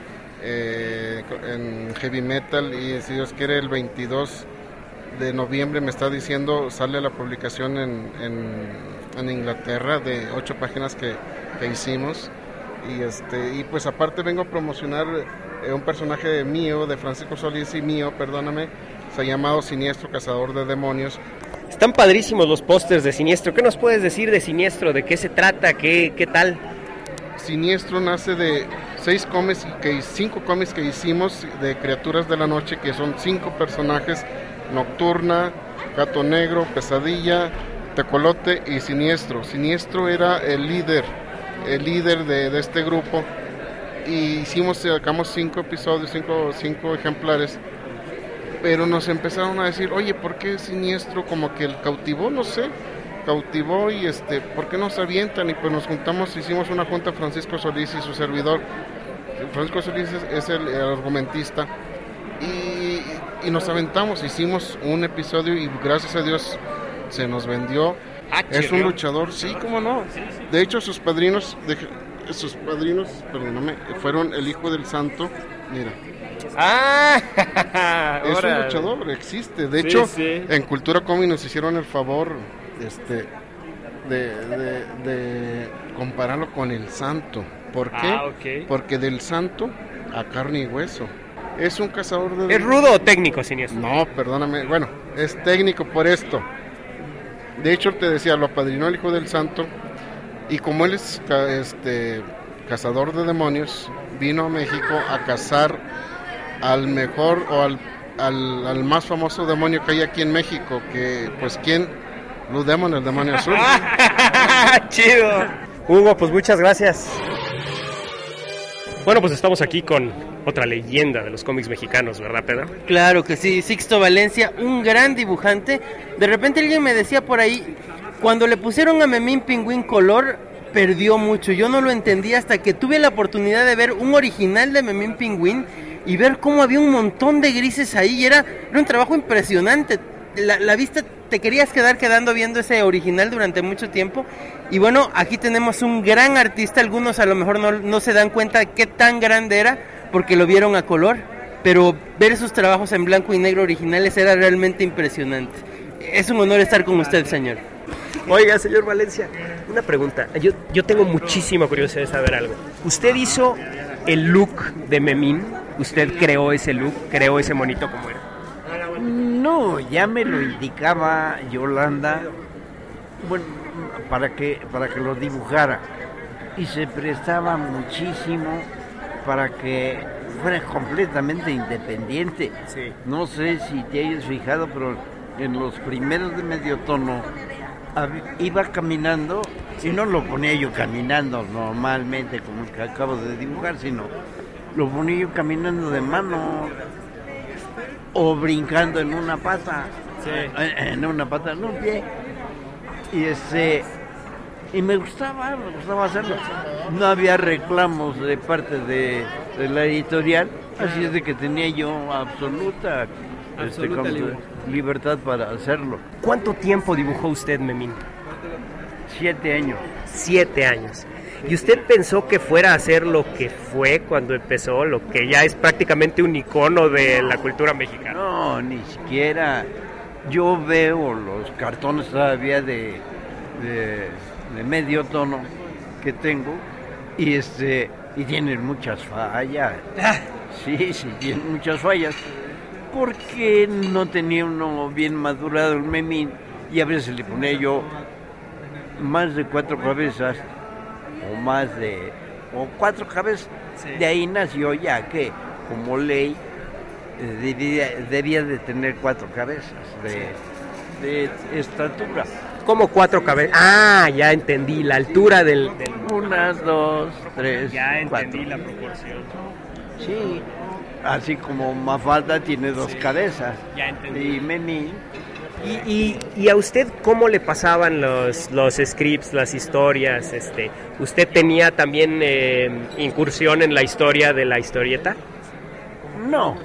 [SPEAKER 10] heavy metal, y si Dios quiere el 22 de noviembre me está diciendo, sale la publicación en Inglaterra de 8 páginas que hicimos. Y pues aparte vengo a promocionar un personaje mío, de Francisco Solís y mío, perdóname, se ha llamado Siniestro, Cazador de Demonios.
[SPEAKER 1] Están padrísimos los pósters de Siniestro. ¿Qué nos puedes decir de Siniestro? ¿De qué se trata? ¿Qué tal?
[SPEAKER 10] Siniestro nace de 5 cómics que hicimos de criaturas de la noche, que son 5 personajes: Nocturna, Gato Negro, Pesadilla, Tecolote y Siniestro. Siniestro era el líder de este grupo, y sacamos 5 episodios, 5 ejemplares, pero nos empezaron a decir, oye, ¿por qué Siniestro como que el cautivó? No sé, cautivó, y ¿por qué no se avientan? Y pues nos juntamos, hicimos una junta, Francisco Solís y su servidor. Francisco Solís es el argumentista, y nos aventamos, hicimos un episodio y gracias a Dios se nos vendió. Es un luchador, sí, cómo no. De hecho, sus padrinos, perdóname, fueron el Hijo del Santo. Mira. Es un luchador, existe. De hecho, en Cultura Cómic nos hicieron el favor de compararlo con el Santo. ¿Por qué?
[SPEAKER 1] Okay.
[SPEAKER 10] Porque del Santo a carne y hueso. Es un cazador de...
[SPEAKER 1] ¿Es rudo o técnico, Siniestro?
[SPEAKER 10] No, perdóname. Bueno, es técnico por esto. De hecho, te decía, lo apadrinó el Hijo del Santo, y como él es cazador de demonios, vino a México a cazar al mejor o al más famoso demonio que hay aquí en México, que pues ¿quién? Blue Demon, el demonio azul.
[SPEAKER 1] Chido. Hugo, pues muchas gracias. Bueno, pues estamos aquí con otra leyenda de los cómics mexicanos, ¿verdad, Pedro?
[SPEAKER 2] Claro que sí, Sixto Valencia, un gran dibujante. De repente alguien me decía por ahí, cuando le pusieron a Memín Pingüín color, perdió mucho. Yo no lo entendí hasta que tuve la oportunidad de ver un original de Memín Pingüín y ver cómo había un montón de grises ahí. Y era un trabajo impresionante. La vista, te querías quedando viendo ese original durante mucho tiempo. Y bueno, aquí tenemos un gran artista. Algunos a lo mejor no se dan cuenta de qué tan grande era porque lo vieron a color, pero ver sus trabajos en blanco y negro originales era realmente impresionante. Es un honor estar con usted, señor.
[SPEAKER 1] Oiga, señor Valencia, una pregunta. Yo tengo muchísima curiosidad de saber algo. ¿Usted hizo el look de Memín? ¿Usted creó ese look? ¿Creó ese monito como era?
[SPEAKER 11] No, ya me lo indicaba Yolanda, bueno, para que lo dibujara, y se prestaba muchísimo para que fuera completamente independiente.
[SPEAKER 1] Sí.
[SPEAKER 11] No sé si te hayas fijado, pero en los primeros de medio tono iba caminando, y no lo ponía yo caminando normalmente como el que acabo de dibujar, sino lo ponía yo caminando de mano o brincando en una pata, en un pie, y me gustaba hacerlo. No había reclamos de parte de la editorial, así es de que tenía yo absoluta libertad para hacerlo.
[SPEAKER 1] ¿Cuánto tiempo dibujó usted Memín?
[SPEAKER 11] 7 años.
[SPEAKER 1] 7 años. ¿Y usted pensó que fuera a ser lo que fue cuando empezó, lo que ya es prácticamente un icono de la cultura mexicana?
[SPEAKER 11] No, ni siquiera. Yo veo los cartones todavía de medio tono que tengo y tienen muchas fallas. Sí, tienen muchas fallas. Porque no tenía uno bien madurado el Memín y a veces le ponía yo más de 4 cabezas o 4 cabezas. De ahí nació ya que como ley debía de tener 4 cabezas de estatura.
[SPEAKER 1] ¿Cómo 4 cabezas? Ah, ya entendí, la altura del...
[SPEAKER 11] 1, 2, 3,
[SPEAKER 1] ya entendí
[SPEAKER 11] 4.
[SPEAKER 1] la proporción.
[SPEAKER 11] Sí, así como Mafalda tiene 2 cabezas.
[SPEAKER 1] Ya entendí.
[SPEAKER 11] Y Memín.
[SPEAKER 1] ¿Y a usted cómo le pasaban los scripts, las historias? ¿Usted tenía también incursión en la historia de la historieta?
[SPEAKER 11] No,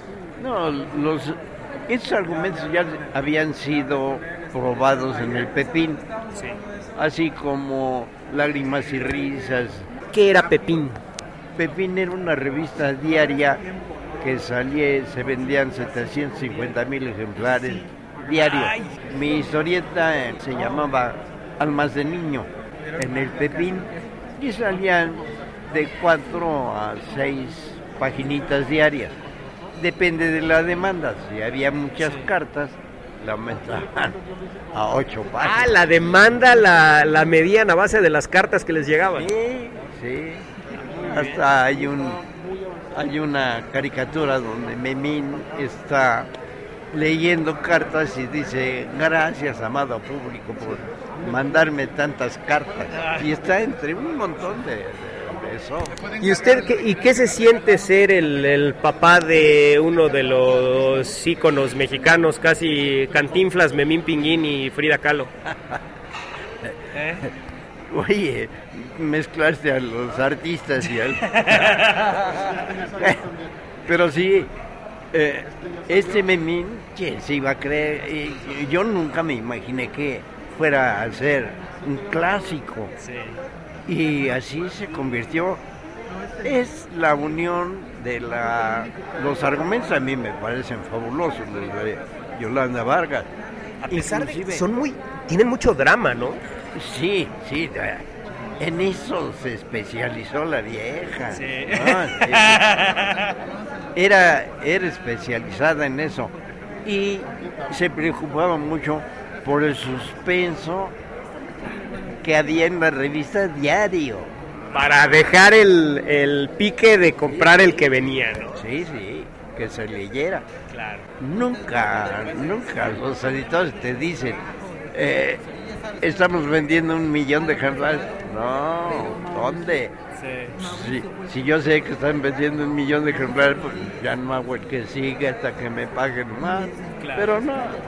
[SPEAKER 11] esos argumentos ya habían sido probados en el Pepín,
[SPEAKER 1] sí.
[SPEAKER 11] Así como Lágrimas y Risas.
[SPEAKER 1] ¿Qué era Pepín?
[SPEAKER 11] Pepín era una revista diaria que se vendían 750,000 ejemplares diarios.
[SPEAKER 1] Ay.
[SPEAKER 11] Mi historieta se llamaba Almas de Niño en el Pepín y salían de 4 a 6 paginitas diarias. Depende de la demanda. Si había muchas cartas, la aumentaban a 8 páginas.
[SPEAKER 1] Ah, la demanda la medían a base de las cartas que les llegaban.
[SPEAKER 11] Sí. Hasta hay una caricatura donde Memín está leyendo cartas y dice: gracias, amado público, por mandarme tantas cartas. Y está entre un montón de eso.
[SPEAKER 1] ¿Y usted qué se siente ser el papá de uno de los íconos mexicanos, casi Cantinflas, Memín Pingüín y Frida Kahlo?
[SPEAKER 11] Oye, mezclaste a los artistas y al... Pero sí, Memín, ¿quién se iba a creer? Yo nunca me imaginé que fuera a ser un clásico.
[SPEAKER 1] Sí.
[SPEAKER 11] Y así se convirtió. Es la unión de los argumentos, a mí me parecen fabulosos, los de Yolanda Vargas.
[SPEAKER 1] A pesar de que tienen mucho drama, ¿no?
[SPEAKER 11] Sí, en eso se especializó la vieja.
[SPEAKER 1] Sí.
[SPEAKER 11] ¿No? Era especializada en eso y se preocupaba mucho por el suspenso que había en la revista diario.
[SPEAKER 1] Para dejar el pique de comprar el que venía, ¿no?
[SPEAKER 11] Sí, que se leyera.
[SPEAKER 1] Claro.
[SPEAKER 11] Nunca los editores te dicen, estamos vendiendo 1,000,000 de ejemplares. No, ¿dónde? Si yo sé que están vendiendo 1 millón de ejemplares, pues ya no hago el que sigue hasta que me paguen más.
[SPEAKER 12] Claro.
[SPEAKER 11] Pero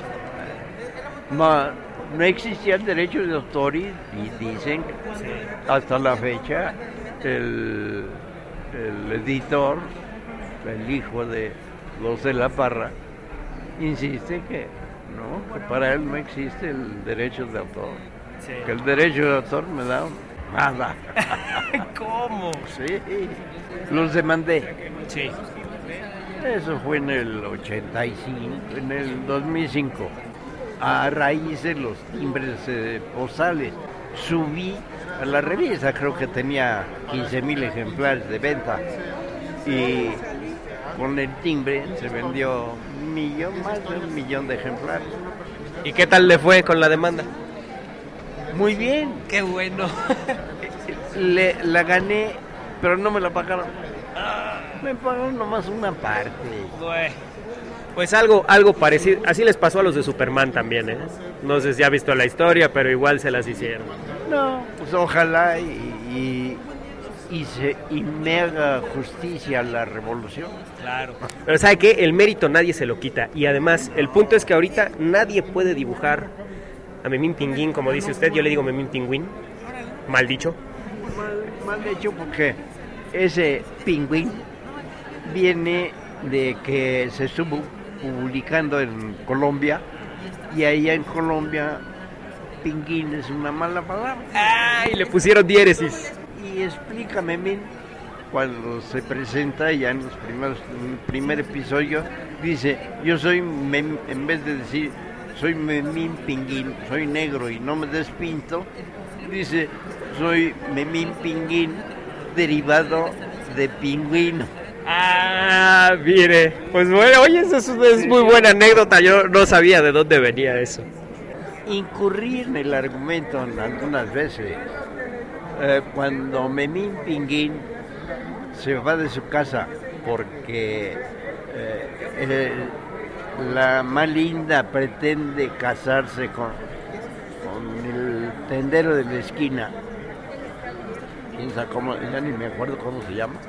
[SPEAKER 11] no existían derechos de autor y dicen que hasta la fecha el editor, el hijo de los de la Parra, insiste que para él no existe el derecho de autor.
[SPEAKER 12] Sí.
[SPEAKER 11] Que el derecho de autor me da nada.
[SPEAKER 12] ¿Cómo?
[SPEAKER 11] Sí, los demandé.
[SPEAKER 12] Sí.
[SPEAKER 11] Eso fue en el 85, en el 2005. A raíz de los timbres postales, subí a la revista, creo que tenía 15,000 ejemplares de venta. Y con el timbre se vendió más de 1 millón de ejemplares.
[SPEAKER 12] ¿Y qué tal le fue con la demanda?
[SPEAKER 11] Muy bien.
[SPEAKER 12] Qué bueno.
[SPEAKER 11] La gané, pero no me la pagaron. Me pagaron nomás una parte.
[SPEAKER 12] Pues algo parecido, así les pasó a los de Superman también, ¿eh? No sé si ha visto la historia, pero igual se las hicieron.
[SPEAKER 11] No, pues ojalá y me haga justicia la revolución.
[SPEAKER 12] Claro. Pero ¿sabe qué? El mérito nadie se lo quita. Y además, el punto es que ahorita nadie puede dibujar a Memín Pinguín, como dice usted. Yo le digo Memín Pingüín. Mal dicho.
[SPEAKER 11] Mal dicho porque ese pingüín viene de que se estuvo publicando en Colombia y allá en Colombia pinguín es una mala palabra.
[SPEAKER 12] ¡Ay! Le pusieron diéresis.
[SPEAKER 11] Y explícame, Memín, cuando se presenta ya en el primer episodio, dice, yo soy, en vez de decir, soy Memín Pinguín, soy negro y no me despinto, dice, soy Memín Pinguín, derivado de pingüino.
[SPEAKER 12] Ah, mire, pues bueno, oye, eso es muy buena anécdota, yo no sabía de dónde venía eso.
[SPEAKER 11] Incurrí en el argumento algunas veces. Cuando Memín Pinguín se va de su casa porque la más linda pretende casarse con el tendero de la esquina, ya ni me acuerdo cómo se llama,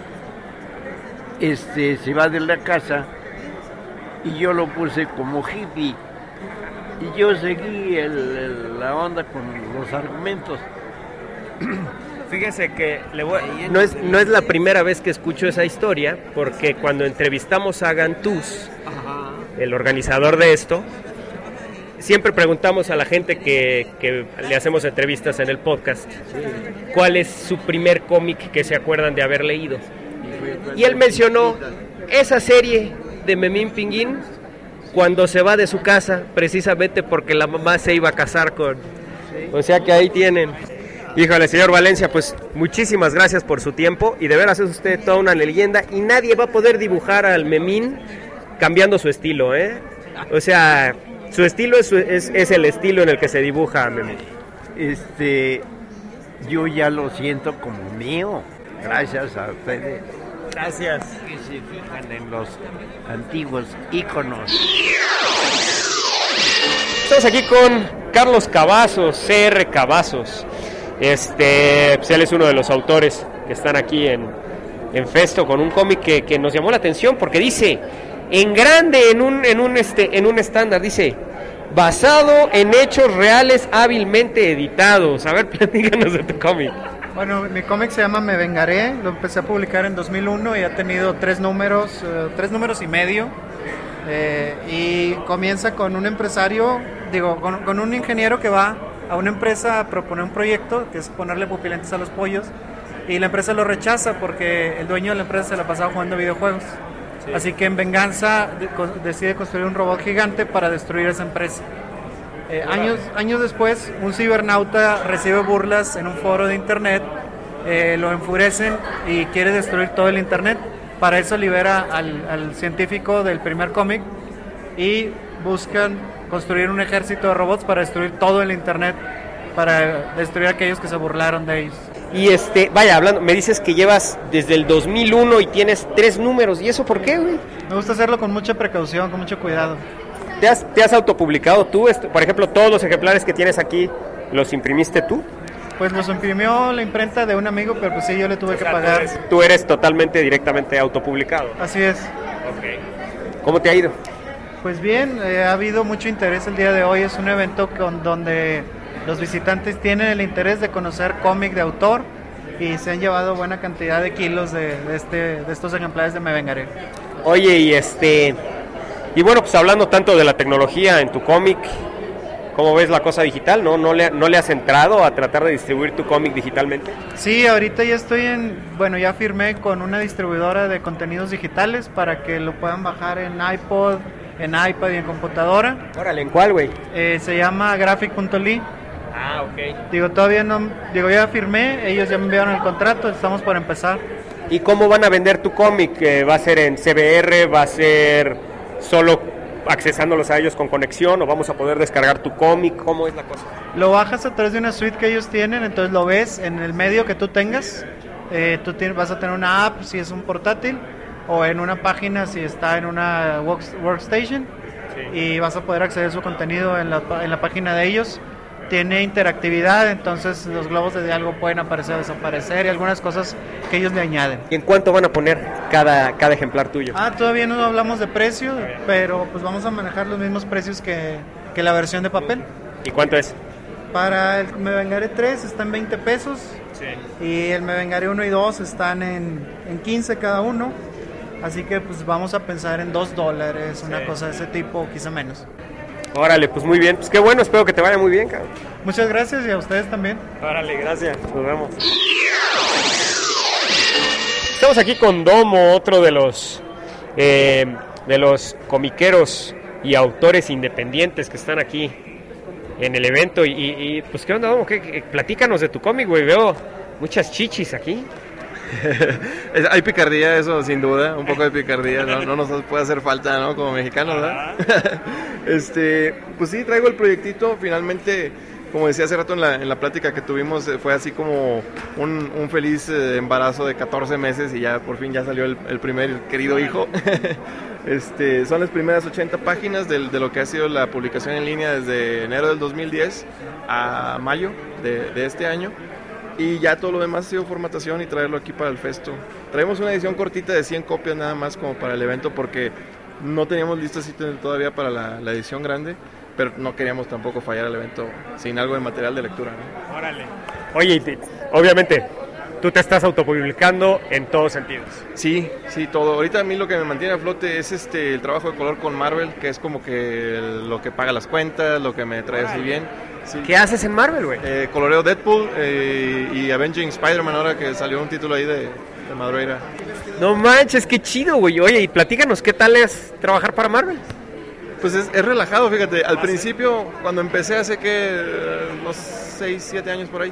[SPEAKER 11] se va de la casa y yo lo puse como hippie y yo seguí la onda con los argumentos.
[SPEAKER 12] Fíjese que no es la primera vez que escucho esa historia, porque cuando entrevistamos a Gantús, el organizador de esto, siempre preguntamos a la gente que le hacemos entrevistas en el podcast, cuál es su primer cómic que se acuerdan de haber leído. Y él mencionó esa serie de Memín Pinguín cuando se va de su casa, precisamente porque la mamá se iba a casar con... O sea que ahí tienen... Híjole, señor Valencia, pues muchísimas gracias por su tiempo y de veras es usted toda una leyenda y nadie va a poder dibujar al Memín cambiando su estilo, ¿eh? O sea, su estilo es el estilo en el que se dibuja a Memín.
[SPEAKER 11] Yo ya lo siento como mío, gracias a ustedes.
[SPEAKER 12] Gracias.
[SPEAKER 11] Que se fijan en los antiguos íconos.
[SPEAKER 12] Estamos aquí con Carlos Cavazos, CR Cavazos. Pues él es uno de los autores que están aquí en Festo con un cómic que nos llamó la atención porque dice en grande en un estándar, dice basado en hechos reales hábilmente editados. A ver, platícanos de tu cómic.
[SPEAKER 13] Bueno, mi cómic se llama Me Vengaré, lo empecé a publicar en 2001 y ha tenido 3 números y medio. Y comienza con un empresario, con un ingeniero que va a una empresa a proponer un proyecto que es ponerle pupilentes a los pollos y la empresa lo rechaza porque el dueño de la empresa se la pasaba jugando videojuegos. Sí. Así que en venganza decide construir un robot gigante para destruir esa empresa. Años después, un cibernauta recibe burlas en un foro de internet, lo enfurecen y quiere destruir todo el internet. Para eso libera al científico del primer cómic y buscan construir un ejército de robots para destruir todo el internet, para destruir a aquellos que se burlaron de ellos.
[SPEAKER 12] Y hablando, me dices que llevas desde el 2001 y tienes 3 números, ¿y eso por qué, güey?
[SPEAKER 13] Me gusta hacerlo con mucha precaución, con mucho cuidado.
[SPEAKER 12] ¿Te has autopublicado tú? Por ejemplo, todos los ejemplares que tienes aquí, ¿los imprimiste tú?
[SPEAKER 13] Pues los imprimió la imprenta de un amigo, pero pues sí, yo le tuve que pagar.
[SPEAKER 12] Tú eres totalmente directamente autopublicado.
[SPEAKER 13] Así es.
[SPEAKER 12] Ok. ¿Cómo te ha ido?
[SPEAKER 13] Pues bien, ha habido mucho interés el día de hoy. Es un evento donde los visitantes tienen el interés de conocer cómic de autor y se han llevado buena cantidad de kilos de estos ejemplares de Me Vengaré.
[SPEAKER 12] Oye, y bueno, pues hablando tanto de la tecnología en tu cómic, ¿cómo ves la cosa digital? ¿No le has entrado a tratar de distribuir tu cómic digitalmente?
[SPEAKER 13] Sí, ahorita ya ya firmé con una distribuidora de contenidos digitales para que lo puedan bajar en iPod, en iPad y en computadora.
[SPEAKER 12] Órale, ¿en cuál, güey?
[SPEAKER 13] Se llama graphic.ly.
[SPEAKER 12] Ah, ok.
[SPEAKER 13] Todavía no, ya firmé, ellos ya me enviaron el contrato, estamos por empezar.
[SPEAKER 12] ¿Y cómo van a vender tu cómic? ¿Va a ser en CBR? ¿Va a ser solo accesándolos a ellos con conexión? ¿O vamos a poder descargar tu cómic? ¿Cómo es la cosa?
[SPEAKER 13] Lo bajas a través de una suite que ellos tienen, entonces lo ves en el medio que tú tengas. Vas a tener una app si es un portátil, o en una página si está en una workstation, sí. Y vas a poder acceder a su contenido en la página de ellos. Tiene interactividad, entonces los globos de diálogo pueden aparecer o desaparecer y algunas cosas que ellos le añaden.
[SPEAKER 12] ¿Y en cuánto van a poner cada ejemplar tuyo?
[SPEAKER 13] Todavía no hablamos de precio, pero pues vamos a manejar los mismos precios que la versión de papel.
[SPEAKER 12] ¿Y cuánto es?
[SPEAKER 13] Para el Me Vengaré 3 está en 20 pesos, sí. Y el Me Vengaré 1 y 2 están en 15 cada uno, así que pues vamos a pensar en $2, una cosa de ese tipo, quizá menos.
[SPEAKER 12] Órale, pues muy bien, pues qué bueno, espero que te vaya muy bien, cabrón.
[SPEAKER 13] Muchas gracias y a ustedes también.
[SPEAKER 12] Órale, gracias, nos vemos. Estamos aquí con Domo, otro de los comiqueros y autores independientes que están aquí en el evento. Y pues qué onda, Domo, platícanos de tu cómic, güey, veo muchas chichis aquí.
[SPEAKER 14] Hay picardía, eso sin duda, un poco de picardía, no nos puede hacer falta, ¿no? Como mexicanos, ¿verdad? Pues sí, traigo el proyectito, finalmente, como decía hace rato en la plática que tuvimos, fue así como un feliz embarazo de 14 meses y ya por fin ya salió el primer querido hijo. Son las primeras 80 páginas de lo que ha sido la publicación en línea desde enero del 2010 a mayo de este año. Y ya todo lo demás ha sido formatación y traerlo aquí para el festo. Traemos una edición cortita de 100 copias nada más como para el evento porque no teníamos listas todavía para la edición grande, pero no queríamos tampoco fallar al evento sin algo de material de lectura, ¿no?
[SPEAKER 12] Órale. Oye, obviamente, tú te estás autopublicando en todos sentidos.
[SPEAKER 14] Sí, todo. Ahorita a mí lo que me mantiene a flote es el trabajo de color con Marvel, que es como que lo que paga las cuentas, lo que me trae así bien. Sí.
[SPEAKER 12] ¿Qué haces en Marvel, güey?
[SPEAKER 14] Coloreo Deadpool y Avenging Spider-Man ahora que salió un título ahí de Madureira.
[SPEAKER 12] No manches, qué chido, güey. Oye, y platícanos, ¿qué tal es trabajar para Marvel?
[SPEAKER 14] Pues es relajado, fíjate. Al principio, cuando empecé hace unos 6, 7 años por ahí,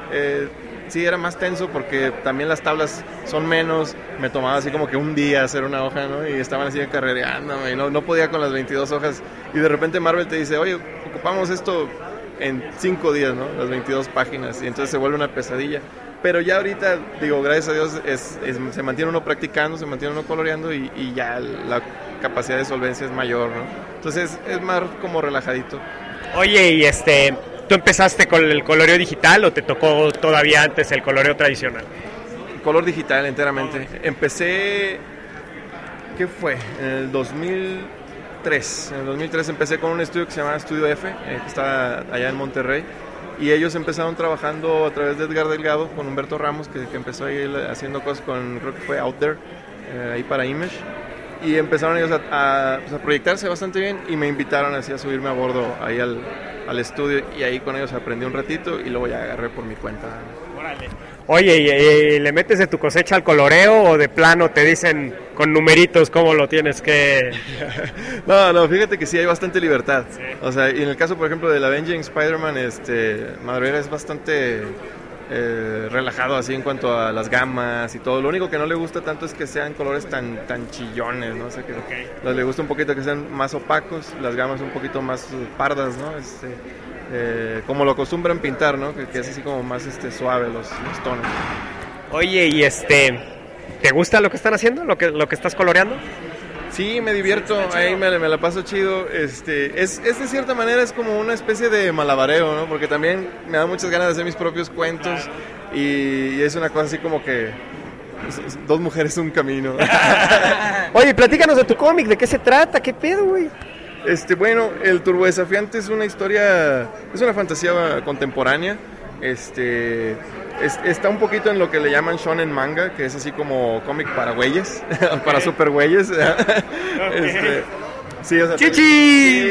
[SPEAKER 14] sí era más tenso porque también las tablas son menos. Me tomaba así como que un día hacer una hoja, ¿no? Y estaban así carrereándome y no podía con las 22 hojas. Y de repente Marvel te dice, oye, ocupamos esto en 5 días, ¿no? Las 22 páginas, y entonces se vuelve una pesadilla. Pero ya ahorita, digo, gracias a Dios, se mantiene uno practicando, se mantiene uno coloreando y ya la capacidad de solvencia es mayor, ¿no? Entonces es más como relajadito.
[SPEAKER 12] Oye, y ¿tú empezaste con el coloreo digital o te tocó todavía antes el coloreo tradicional?
[SPEAKER 14] Color digital enteramente. Empecé, ¿qué fue? En el 2003. En el 2003 empecé con un estudio que se llama Estudio F, que está allá en Monterrey. Y ellos empezaron trabajando a través de Edgar Delgado con Humberto Ramos, que empezó ahí haciendo cosas con, creo que fue Out There, ahí para Image. Y empezaron ellos a proyectarse bastante bien y me invitaron así a subirme a bordo ahí al estudio y ahí con ellos aprendí un ratito y luego ya agarré por mi cuenta.
[SPEAKER 12] Órale. Oye, ¿y le metes de tu cosecha al coloreo o de plano te dicen con numeritos cómo lo tienes que...?
[SPEAKER 14] No, fíjate que sí hay bastante libertad. Sí. O sea, y en el caso, por ejemplo, del Avenging Spider-Man, Madureira es bastante relajado así en cuanto a las gamas y todo. Lo único que no le gusta tanto es que sean colores tan chillones, ¿no? O sea, que le gusta un poquito que sean más opacos, las gamas un poquito más pardas, ¿no? Como lo acostumbran pintar, ¿no? Que es así como más suave los tonos.
[SPEAKER 12] Oye, ¿y ¿te gusta lo que están haciendo? ¿Lo que estás coloreando?
[SPEAKER 14] Sí, me divierto, ahí me la paso chido. Es de cierta manera es como una especie de malabareo, ¿no? Porque también me da muchas ganas de hacer mis propios cuentos y es una cosa así como que dos mujeres, un camino.
[SPEAKER 12] Oye, platícanos de tu cómic, ¿de qué se trata? ¿Qué pedo, güey?
[SPEAKER 14] Bueno, el Turbodesafiante es una historia, es una fantasía contemporánea. Está un poquito en lo que le llaman shonen manga, que es así como cómic para güeyes, para super güeyes. Sí, o sea, ¡chichi!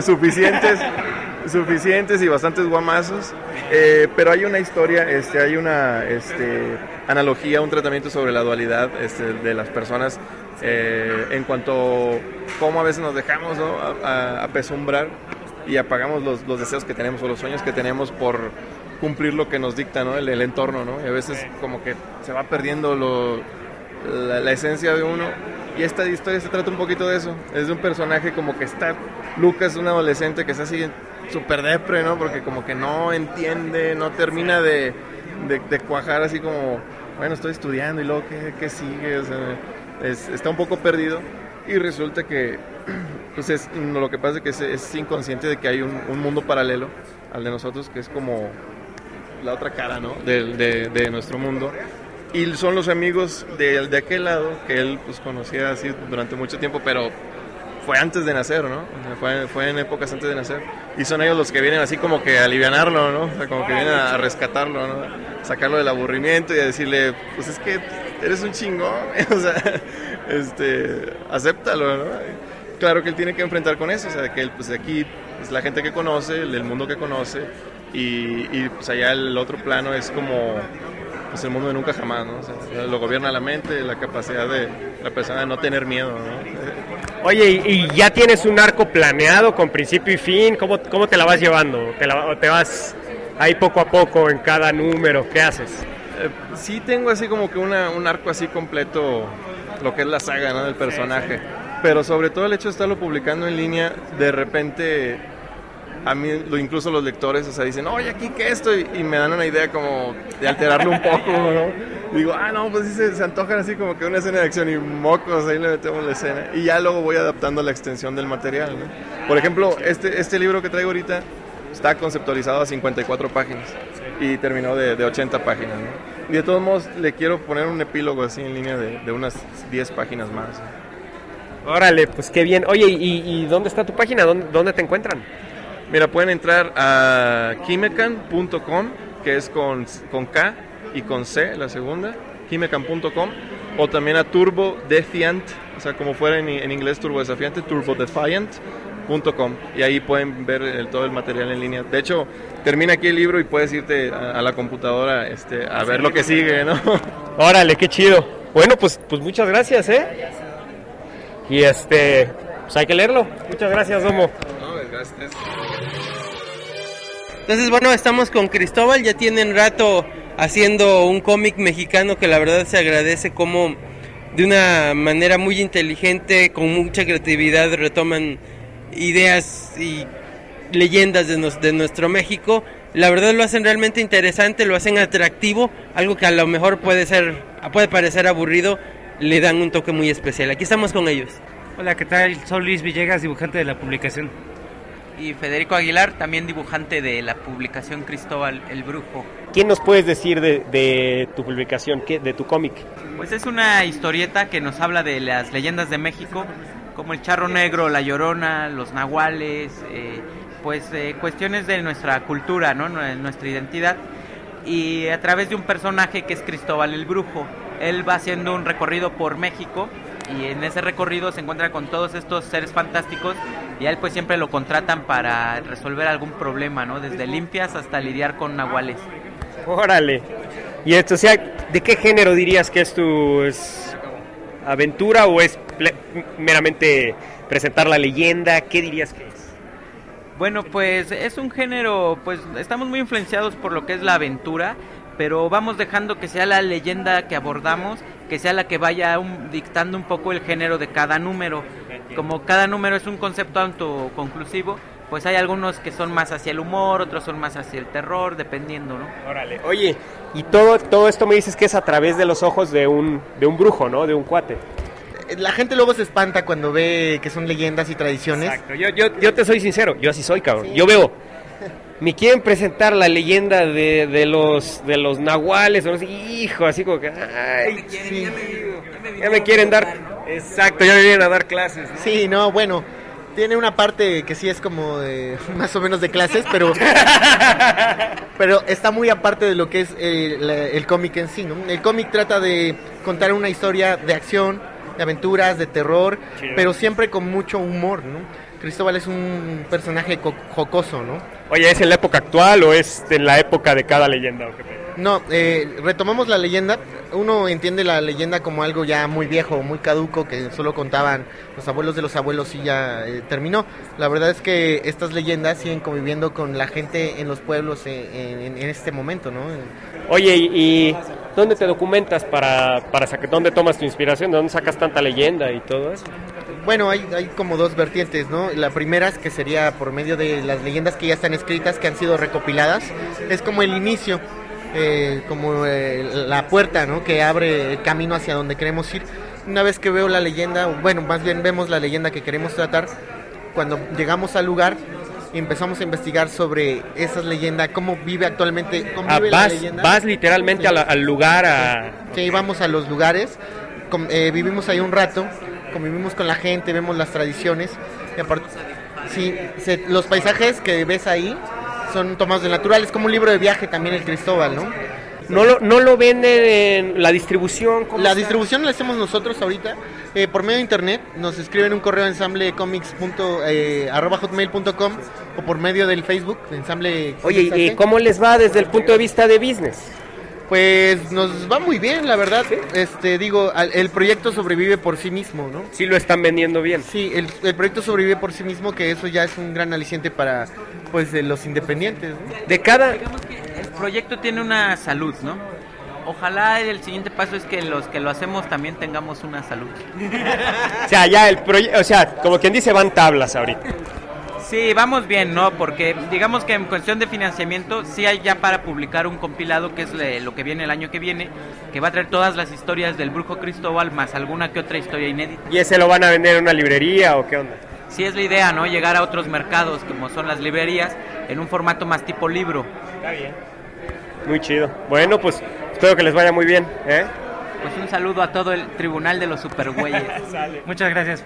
[SPEAKER 14] Suficientes y bastantes guamazos, pero hay una historia, hay una analogía, un tratamiento sobre la dualidad de las personas en cuanto a cómo a veces nos dejamos, ¿no?, apesumbrar y apagamos los deseos que tenemos o los sueños que tenemos por cumplir lo que nos dicta, ¿no?, el entorno, ¿no? Y a veces como que se va perdiendo la esencia de uno. Y esta historia se trata un poquito de eso. Es de un personaje como que está... Lucas, un adolescente que está así súper depre, ¿no? Porque como que no entiende, no termina de cuajar, así como... Bueno, estoy estudiando y luego ¿qué sigue? O sea, está un poco perdido. Y resulta que... Pues lo que pasa es que es inconsciente de que hay un mundo paralelo al de nosotros, que es como la otra cara, ¿no?, de nuestro mundo. Y son los amigos de aquel lado que él pues conocía así durante mucho tiempo, pero fue antes de nacer, ¿no? Fue en épocas antes de nacer. Y son ellos los que vienen así como que a alivianarlo, ¿no? O sea, como que vienen a rescatarlo, ¿no? Sacarlo del aburrimiento y a decirle, pues es que eres un chingón, o sea, acéptalo, ¿no? Claro que él tiene que enfrentar con eso, o sea, que él, pues aquí es la gente que conoce, el mundo que conoce, y pues allá el otro plano es como... pues el mundo de nunca jamás, ¿no? O sea, lo gobierna la mente, la capacidad de la persona de no tener miedo, ¿no?
[SPEAKER 12] Oye, ¿y ya tienes un arco planeado con principio y fin? ¿Cómo te la vas llevando? ¿Te vas ahí poco a poco en cada número? ¿Qué haces?
[SPEAKER 14] Sí tengo así como que un arco así completo, lo que es la saga, ¿no?, del personaje. Pero sobre todo el hecho de estarlo publicando en línea, de repente... A mí, incluso los lectores, o sea, dicen, oye, aquí que esto, y me dan una idea como de alterarlo un poco, ¿no? Y digo, no, pues sí se antojan así como que una escena de acción y mocos, ahí le metemos la escena. Y ya luego voy adaptando la extensión del material, ¿no? Por ejemplo, este libro que traigo ahorita está conceptualizado a 54 páginas y terminó de 80 páginas, ¿no? Y de todos modos le quiero poner un epílogo así en línea de unas 10 páginas más, ¿no?
[SPEAKER 12] Órale, pues qué bien. Oye, ¿y dónde está tu página? ¿Dónde te encuentran?
[SPEAKER 14] Mira, pueden entrar a kimekan.com, que es con K y con C, la segunda, kimekan.com, o también a Turbodefiant, o sea, como fuera en inglés Turbodesafiante, turbodefiant.com, y ahí pueden ver todo el material en línea. De hecho, termina aquí el libro y puedes irte a la computadora a ver lo que sigue, ¿no?
[SPEAKER 12] Órale, qué chido. Bueno, pues muchas gracias, ¿eh? Y pues hay que leerlo. Muchas gracias, Domo.
[SPEAKER 14] Gracias.
[SPEAKER 2] Entonces, bueno, estamos con Cristóbal, ya tienen rato haciendo un cómic mexicano que la verdad se agradece como de una manera muy inteligente, con mucha creatividad, retoman ideas y leyendas de nuestro México. La verdad lo hacen realmente interesante, lo hacen atractivo, algo que a lo mejor puede parecer aburrido, le dan un toque muy especial. Aquí estamos con ellos.
[SPEAKER 15] Hola, ¿qué tal? Soy Luis Villegas, dibujante de la publicación.
[SPEAKER 16] Y Federico Aguilar, también dibujante de la publicación Cristóbal el Brujo.
[SPEAKER 12] ¿Qué nos puedes decir de tu publicación, de tu cómic?
[SPEAKER 16] Pues es una historieta que nos habla de las leyendas de México, como el Charro Negro, la Llorona, los nahuales, cuestiones de nuestra cultura, ¿no?, nuestra identidad. Y a través de un personaje que es Cristóbal el Brujo, él va haciendo un recorrido por México, y en ese recorrido se encuentra con todos estos seres fantásticos, y a él pues siempre lo contratan para resolver algún problema, ¿no?, desde limpias hasta lidiar con nahuales.
[SPEAKER 12] Órale. Y esto, o sea, ¿de qué género dirías que es aventura o es meramente presentar la leyenda? ¿Qué dirías que es?
[SPEAKER 16] Bueno, pues es un género, pues estamos muy influenciados por lo que es la aventura, pero vamos dejando que sea la leyenda que abordamos, que sea la que vaya dictando un poco el género de cada número. Como cada número es un concepto autoconclusivo, pues hay algunos que son más hacia el humor, otros son más hacia el terror, dependiendo, ¿no?
[SPEAKER 12] Órale. Oye, y todo esto me dices que es a través de los ojos de un brujo, ¿no?, de un cuate.
[SPEAKER 17] la gente luego se espanta cuando ve que son leyendas y tradiciones.
[SPEAKER 12] Exacto. Yo te soy sincero, yo así soy, cabrón. Yo veo, me quieren presentar la leyenda de los nahuales, o no sé, hijo, así como que, ay, sí, ya me quieren dar, exacto, ya me vienen a dar clases, ¿no?
[SPEAKER 17] Sí, no, bueno, tiene una parte que sí es como de, más o menos de clases, pero está muy aparte de lo que es el cómic en sí, ¿no? El cómic trata de contar una historia de acción, de aventuras, de terror, sí, pero siempre con mucho humor, ¿no? Cristóbal es un personaje jocoso, ¿no?
[SPEAKER 1] Oye, ¿es en la época actual o es en la época de cada leyenda?
[SPEAKER 17] No, retomamos la leyenda. Uno entiende la leyenda como algo ya muy viejo, muy caduco, que solo contaban los abuelos de los abuelos y ya terminó. La verdad es que estas leyendas siguen conviviendo con la gente en los pueblos en este momento, ¿no?
[SPEAKER 12] Oye, ¿y dónde te documentas para sacar, dónde tomas tu inspiración, de dónde sacas tanta leyenda y todo eso?
[SPEAKER 17] Bueno, hay como dos vertientes, ¿no? La primera es que sería por medio de las leyendas que ya están escritas, que han sido recopiladas. Es como el inicio, la puerta, ¿no? Que abre el camino hacia donde queremos ir. Una vez que veo la leyenda, bueno, más bien vemos la leyenda que queremos tratar, cuando llegamos al lugar, empezamos a investigar sobre esas leyendas, cómo vive actualmente, cómo vive la leyenda.
[SPEAKER 12] Vas literalmente sí, al lugar
[SPEAKER 17] Sí, vamos a los lugares, vivimos ahí un rato, convivimos con la gente, vemos las tradiciones, y aparte, sí, los paisajes que ves ahí son tomados de natural, es como un libro de viaje también el Cristóbal, ¿no?
[SPEAKER 12] No lo venden en la distribución.
[SPEAKER 17] La distribución la hacemos nosotros ahorita por medio de internet. Nos escriben un correo ensamblecomics@hotmail.com o por medio del Facebook Ensamble.
[SPEAKER 12] Oye, ¿y cómo les va desde el punto de vista de business?
[SPEAKER 17] Pues nos va muy bien, la verdad. ¿Sí? El proyecto sobrevive por sí mismo, ¿no?
[SPEAKER 12] Sí lo están vendiendo bien.
[SPEAKER 17] Sí, el proyecto sobrevive por sí mismo, que eso ya es un gran aliciente para pues los independientes, ¿no?
[SPEAKER 16] Digamos que el proyecto tiene una salud, ¿no? Ojalá el siguiente paso es que los que lo hacemos también tengamos una salud.
[SPEAKER 12] O sea, ya como quien dice, van tablas ahorita.
[SPEAKER 16] Sí, vamos bien, ¿no? Porque digamos que en cuestión de financiamiento sí hay ya para publicar un compilado que es lo que viene el año que viene, que va a traer todas las historias del Brujo Cristóbal más alguna que otra historia inédita.
[SPEAKER 12] ¿Y ese lo van a vender en una librería o qué onda?
[SPEAKER 16] Sí, es la idea, ¿no? Llegar a otros mercados como son las librerías en un formato más tipo libro.
[SPEAKER 12] Está bien. Muy chido. Bueno, pues espero que les vaya muy bien, ¿eh?
[SPEAKER 16] Pues un saludo a todo el tribunal de los supergüeyes.
[SPEAKER 15] Muchas gracias.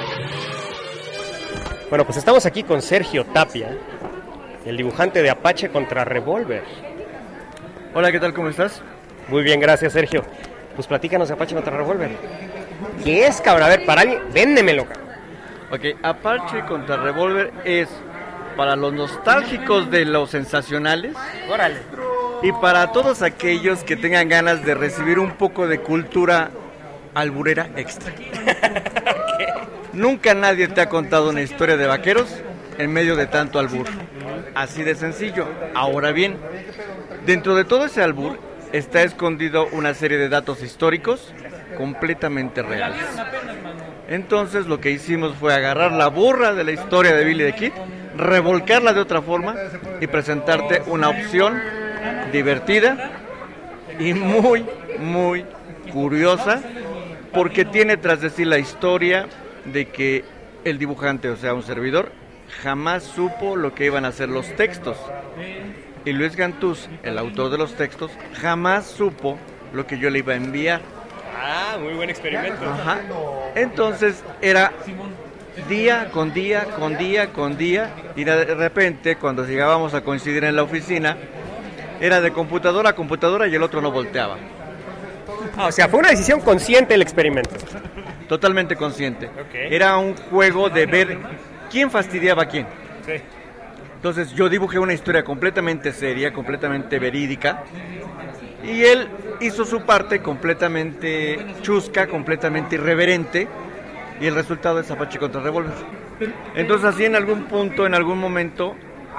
[SPEAKER 12] Bueno, pues estamos aquí con Sergio Tapia, el dibujante de Apache contra Revólver.
[SPEAKER 18] Hola, ¿qué tal? ¿Cómo estás?
[SPEAKER 12] Muy bien, gracias, Sergio. Pues platícanos de Apache contra Revólver. ¿Qué es, cabrón? A ver, para alguien, véndemelo, cabrón.
[SPEAKER 18] Ok, Apache contra Revólver es para los nostálgicos de los sensacionales.
[SPEAKER 12] Órale.
[SPEAKER 18] Y para todos aquellos que tengan ganas de recibir un poco de cultura alburera extra. Okay. Nunca nadie te ha contado una historia de vaqueros en medio de tanto albur. Así de sencillo. Ahora bien, dentro de todo ese albur está escondido una serie de datos históricos completamente reales. Entonces lo que hicimos fue agarrar la burra de la historia de Billy the Kid, revolcarla de otra forma y presentarte una opción divertida y muy, muy curiosa, porque tiene tras de sí la historia de que el dibujante, o sea, un servidor, jamás supo lo que iban a ser los textos. Y Luis Gantús, el autor de los textos, jamás supo lo que yo le iba a enviar.
[SPEAKER 12] Ah, muy buen experimento.
[SPEAKER 18] Ajá. Entonces era día con día, con día, con día, y de repente cuando llegábamos a coincidir en la oficina, era de computadora a computadora y el otro no volteaba.
[SPEAKER 12] Ah, o sea, fue una decisión consciente el experimento.
[SPEAKER 18] Totalmente consciente.
[SPEAKER 12] Okay.
[SPEAKER 18] Era un juego de ver quién fastidiaba a quién.
[SPEAKER 12] Sí.
[SPEAKER 18] Entonces yo dibujé una historia completamente seria, completamente verídica, y él hizo su parte completamente chusca, completamente irreverente, y el resultado es Apache contra Revólver. Entonces así en algún punto, en algún momento,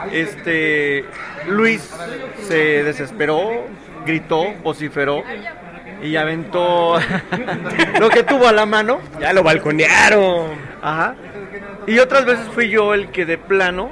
[SPEAKER 18] Luis se desesperó, gritó, vociferó y aventó lo que tuvo a la mano.
[SPEAKER 12] Ya lo balconearon.
[SPEAKER 18] Ajá. Y otras veces fui yo el que de plano,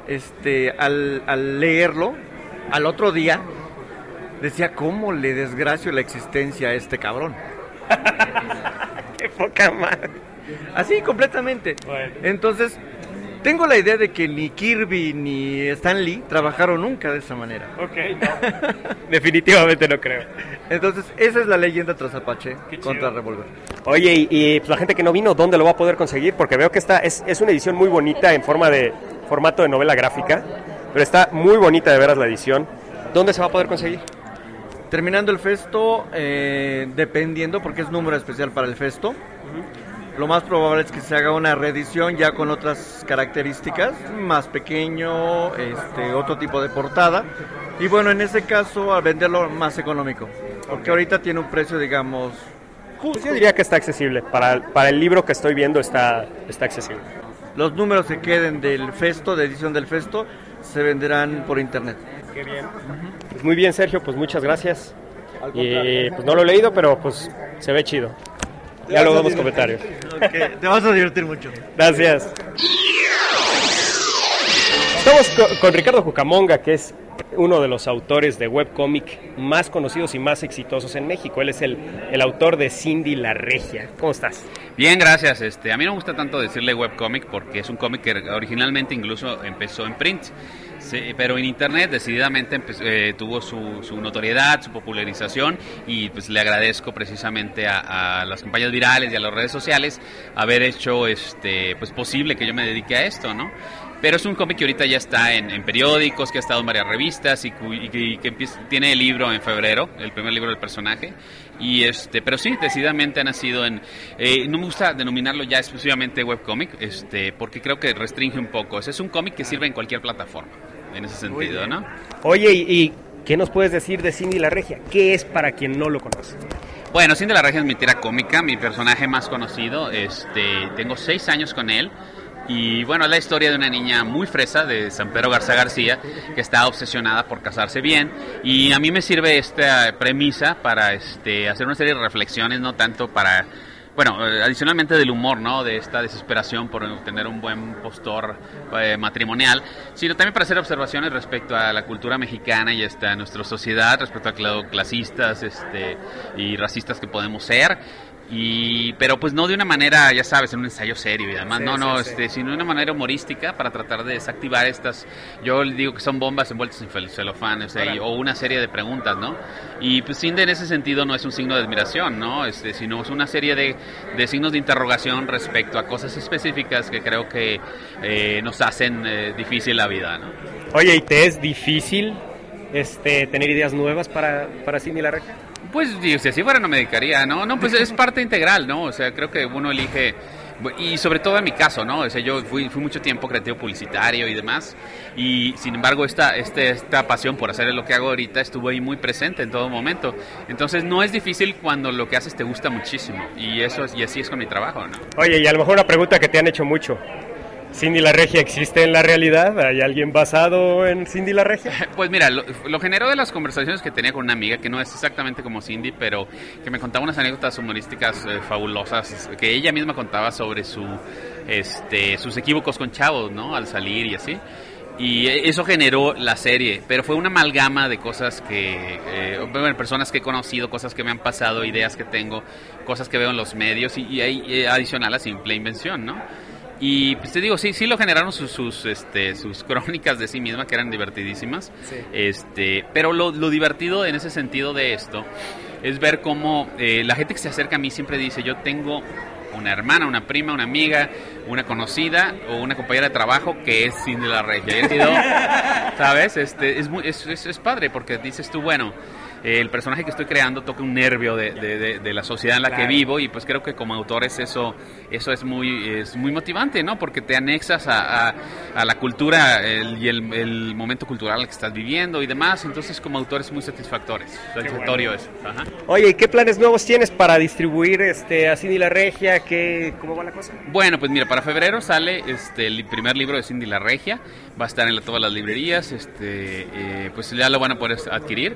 [SPEAKER 18] al leerlo, al otro día, decía, ¿cómo le desgracio la existencia a este cabrón?
[SPEAKER 12] Qué poca madre.
[SPEAKER 18] Así, completamente.
[SPEAKER 12] Bueno.
[SPEAKER 18] Entonces, tengo la idea de que ni Kirby ni Stan Lee trabajaron nunca de esa manera.
[SPEAKER 12] Ok, no. Definitivamente no creo.
[SPEAKER 18] Entonces, esa es la leyenda tras Apache contra Revolver.
[SPEAKER 12] Oye, y pues la gente que no vino, ¿dónde lo va a poder conseguir? Porque veo que esta es una edición muy bonita en formato de novela gráfica, pero está muy bonita de veras la edición. ¿Dónde se va a poder conseguir?
[SPEAKER 18] Terminando el festo, dependiendo, porque es número especial para el festo, lo más probable es que se haga una reedición ya con otras características, más pequeño, otro tipo de portada. Y bueno, en ese caso, al venderlo más económico, porque ahorita tiene un precio, digamos, justo.
[SPEAKER 12] Pues yo diría que está accesible. Para el libro que estoy viendo está accesible.
[SPEAKER 18] Los números que queden del festo, de edición del festo, se venderán por internet.
[SPEAKER 12] Qué bien. Pues muy bien, Sergio, pues muchas gracias. Y pues no lo he leído, pero pues se ve chido. Ya luego damos comentarios.
[SPEAKER 18] Okay, te vas a divertir mucho.
[SPEAKER 12] Gracias. Estamos con Ricardo Cucamonga, que es uno de los autores de webcómic más conocidos y más exitosos en México. Él es el autor de Cindy la Regia. ¿Cómo estás?
[SPEAKER 19] Bien, gracias. A mí no me gusta tanto decirle webcómic porque es un cómic que originalmente incluso empezó en print. Sí, pero en internet decididamente tuvo su notoriedad, su popularización, y pues le agradezco precisamente a las campañas virales y a las redes sociales haber hecho pues posible que yo me dedique a esto, ¿no? Pero es un cómic que ahorita ya está en periódicos, que ha estado en varias revistas y que tiene el libro en febrero, el primer libro del personaje. Pero sí, decididamente ha nacido no me gusta denominarlo ya exclusivamente webcómic, porque creo que restringe un poco. Es un cómic que sirve en cualquier plataforma, en ese sentido, ¿no?
[SPEAKER 12] Oye, ¿y qué nos puedes decir de Cindy la Regia? ¿Qué es para quien no lo conoce?
[SPEAKER 19] Bueno, Cindy la Regia es mi tira cómica, mi personaje más conocido. Tengo 6 años con él. Y bueno, es la historia de una niña muy fresa de San Pedro Garza García, que está obsesionada por casarse bien, y a mí me sirve esta premisa para hacer una serie de reflexiones, no tanto para, bueno, adicionalmente del humor, ¿no? De esta desesperación por tener un buen postor matrimonial, sino también para hacer observaciones respecto a la cultura mexicana y a nuestra sociedad, respecto a clasistas y racistas que podemos ser. Pero pues no de una manera, ya sabes, en un ensayo serio y además, sí, sino de una manera humorística para tratar de desactivar yo le digo que son bombas envueltas en celofán, o una serie de preguntas, ¿no? Y pues Cindy en ese sentido no es un signo de admiración, ¿no? Sino es una serie de signos de interrogación respecto a cosas específicas que creo que nos hacen difícil la vida, ¿no?
[SPEAKER 12] Oye, ¿y te es difícil tener ideas nuevas para Cindy la Regia?
[SPEAKER 19] Pues si así fuera no me dedicaría, ¿no? No, pues es parte integral, ¿no? O sea, creo que uno elige, y sobre todo en mi caso, ¿no? O sea, yo fui mucho tiempo creativo publicitario y demás, y sin embargo esta pasión por hacer lo que hago ahorita estuvo ahí muy presente en todo momento. Entonces no es difícil cuando lo que haces te gusta muchísimo, y así es con mi trabajo, ¿no?
[SPEAKER 12] Oye, y a lo mejor una pregunta que te han hecho mucho. ¿Cindy la Regia existe en la realidad? ¿Hay alguien basado en Cindy la Regia?
[SPEAKER 19] Pues mira, lo generó de las conversaciones que tenía con una amiga, que no es exactamente como Cindy, pero que me contaba unas anécdotas humorísticas fabulosas, que ella misma contaba sobre sus equívocos con chavos, ¿no? Al salir y así. Y eso generó la serie, pero fue una amalgama de cosas personas que he conocido, cosas que me han pasado, ideas que tengo, cosas que veo en los medios y adicional a simple invención, ¿no? Y pues te digo, sí lo generaron sus crónicas de sí misma, que eran divertidísimas. Sí. Pero lo divertido en ese sentido de esto es ver cómo la gente que se acerca a mí siempre dice: yo tengo una hermana, una prima, una amiga, una conocida o una compañera de trabajo que es Cindy la Regia. Y he sido, ¿sabes? Es padre porque dices tú, bueno, el personaje que estoy creando toca un nervio de la sociedad en la que vivo, y pues creo que como autores eso es muy motivante, ¿no? Porque te anexas a la cultura y el momento cultural que estás viviendo y demás. Entonces como autor es muy satisfactorio eso. Ajá.
[SPEAKER 12] Oye, ¿y qué planes nuevos tienes para distribuir a Cindy la Regia? ¿Cómo va la cosa?
[SPEAKER 19] Bueno, pues mira, para febrero sale el primer libro de Cindy la Regia. Va a estar en todas las librerías, pues ya lo van a poder adquirir.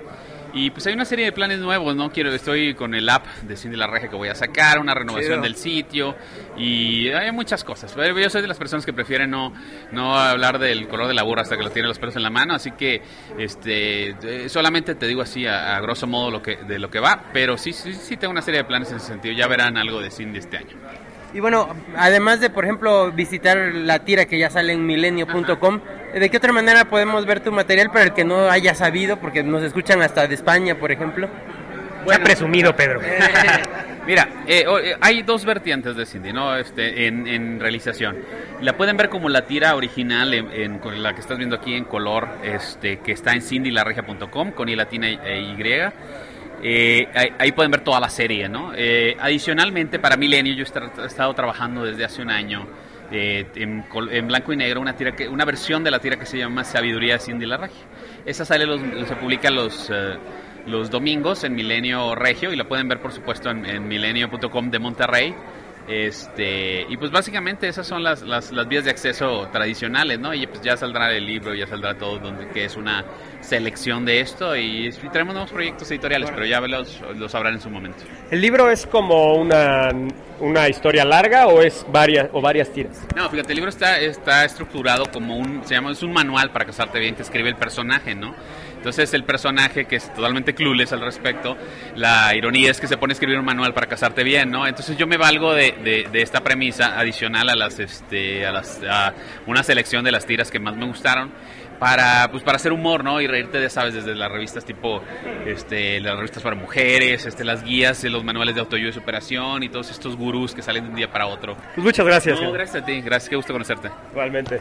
[SPEAKER 19] Y pues hay una serie de planes nuevos, ¿no? Estoy con el app de Cindy la Regia que voy a sacar, una renovación del sitio y hay muchas cosas. Yo soy de las personas que prefieren no hablar del color de la burra hasta que lo tiene los pelos en la mano, así que solamente te digo así a grosso modo de lo que va, pero sí tengo una serie de planes en ese sentido. Ya verán algo de Cindy este año.
[SPEAKER 2] Y bueno, además de, por ejemplo, visitar la tira que ya sale en milenio.com, ¿de qué otra manera podemos ver tu material para el que no haya sabido? Porque nos escuchan hasta de España, por ejemplo.
[SPEAKER 1] Bueno, presumido, Pedro.
[SPEAKER 19] Mira, hay dos vertientes de Cindy, ¿no? En realización. La pueden ver como la tira original, con la que estás viendo aquí en color, que está en cindylaregia.com, con I latina e Y. Ahí pueden ver toda la serie, ¿no? Adicionalmente, para Milenio, yo he estado trabajando desde hace un año en blanco y negro, una versión de la tira que se llama Sabiduría de Cindy la Regia. Esa se publica los domingos en Milenio Regio y la pueden ver, por supuesto, en milenio.com de Monterrey. Y pues básicamente esas son las vías de acceso tradicionales, ¿no? Y pues ya saldrá el libro, ya saldrá todo, que es una selección de esto y traemos nuevos proyectos editoriales, pero ya los sabrán en su momento.
[SPEAKER 1] ¿El libro es como una historia larga o es varias tiras?
[SPEAKER 19] No, fíjate, el libro está estructurado como es un manual para casarte bien que escribe el personaje, ¿no? Entonces el personaje, que es totalmente clueless al respecto, la ironía es que se pone a escribir un manual para casarte bien, ¿no? Entonces yo me valgo de esta premisa adicional a una selección de las tiras que más me gustaron para hacer humor, ¿no? Y reírte, ya sabes, desde las revistas tipo, las revistas para mujeres, las guías, los manuales de autoayuda y superación y todos estos gurús que salen de un día para otro.
[SPEAKER 1] Pues muchas gracias.
[SPEAKER 19] No, gracias a ti, gracias, qué gusto conocerte.
[SPEAKER 1] Igualmente.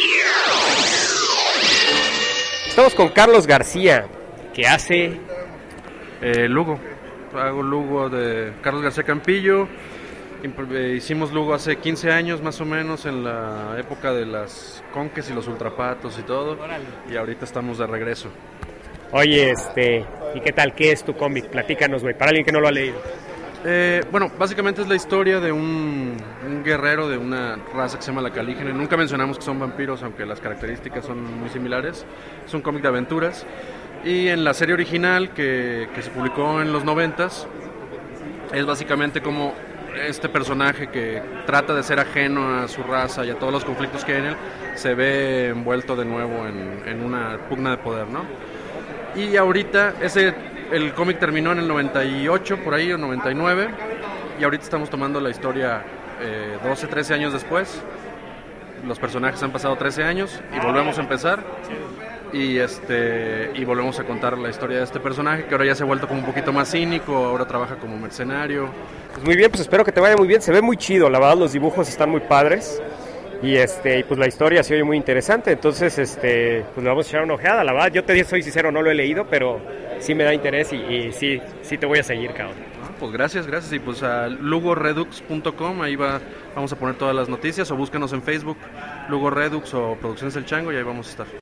[SPEAKER 1] Estamos con Carlos García, que hace...
[SPEAKER 20] Lugo. Hago Lugo de Carlos García Campillo. Hicimos Lugo hace 15 años más o menos, en la época de las conques y los ultrapatos y todo. Y ahorita estamos de regreso.
[SPEAKER 1] Oye, ¿y qué tal? ¿Qué es tu cómic? Platícanos, güey, para alguien que no lo ha leído.
[SPEAKER 20] Bueno, básicamente es la historia de un guerrero de una raza que se llama la Calígene. Nunca mencionamos que son vampiros, aunque las características son muy similares. Es un cómic de aventuras. Y en la serie original, que se publicó en los 90s, es básicamente como este personaje que trata de ser ajeno a su raza y a todos los conflictos que hay en él, se ve envuelto de nuevo en una pugna de poder, ¿no? Y ahorita el cómic terminó en el 98, por ahí, o 99, y ahorita estamos tomando la historia 12, 13 años después. Los personajes han pasado 13 años y volvemos a empezar. Y volvemos a contar la historia de este personaje, que ahora ya se ha vuelto como un poquito más cínico, ahora trabaja como mercenario.
[SPEAKER 1] Pues muy bien, pues espero que te vaya muy bien. Se ve muy chido, la verdad, los dibujos están muy padres. Y pues la historia se oye muy interesante, entonces pues le vamos a echar una ojeada, la verdad. Yo soy sincero, no lo he leído, pero sí me da interés y sí te voy a seguir, cabrón.
[SPEAKER 20] Pues gracias, y pues a lugoredux.com, ahí vamos a poner todas las noticias, o búscanos en Facebook, Lugo Redux o Producciones El Chango, y ahí vamos a estar.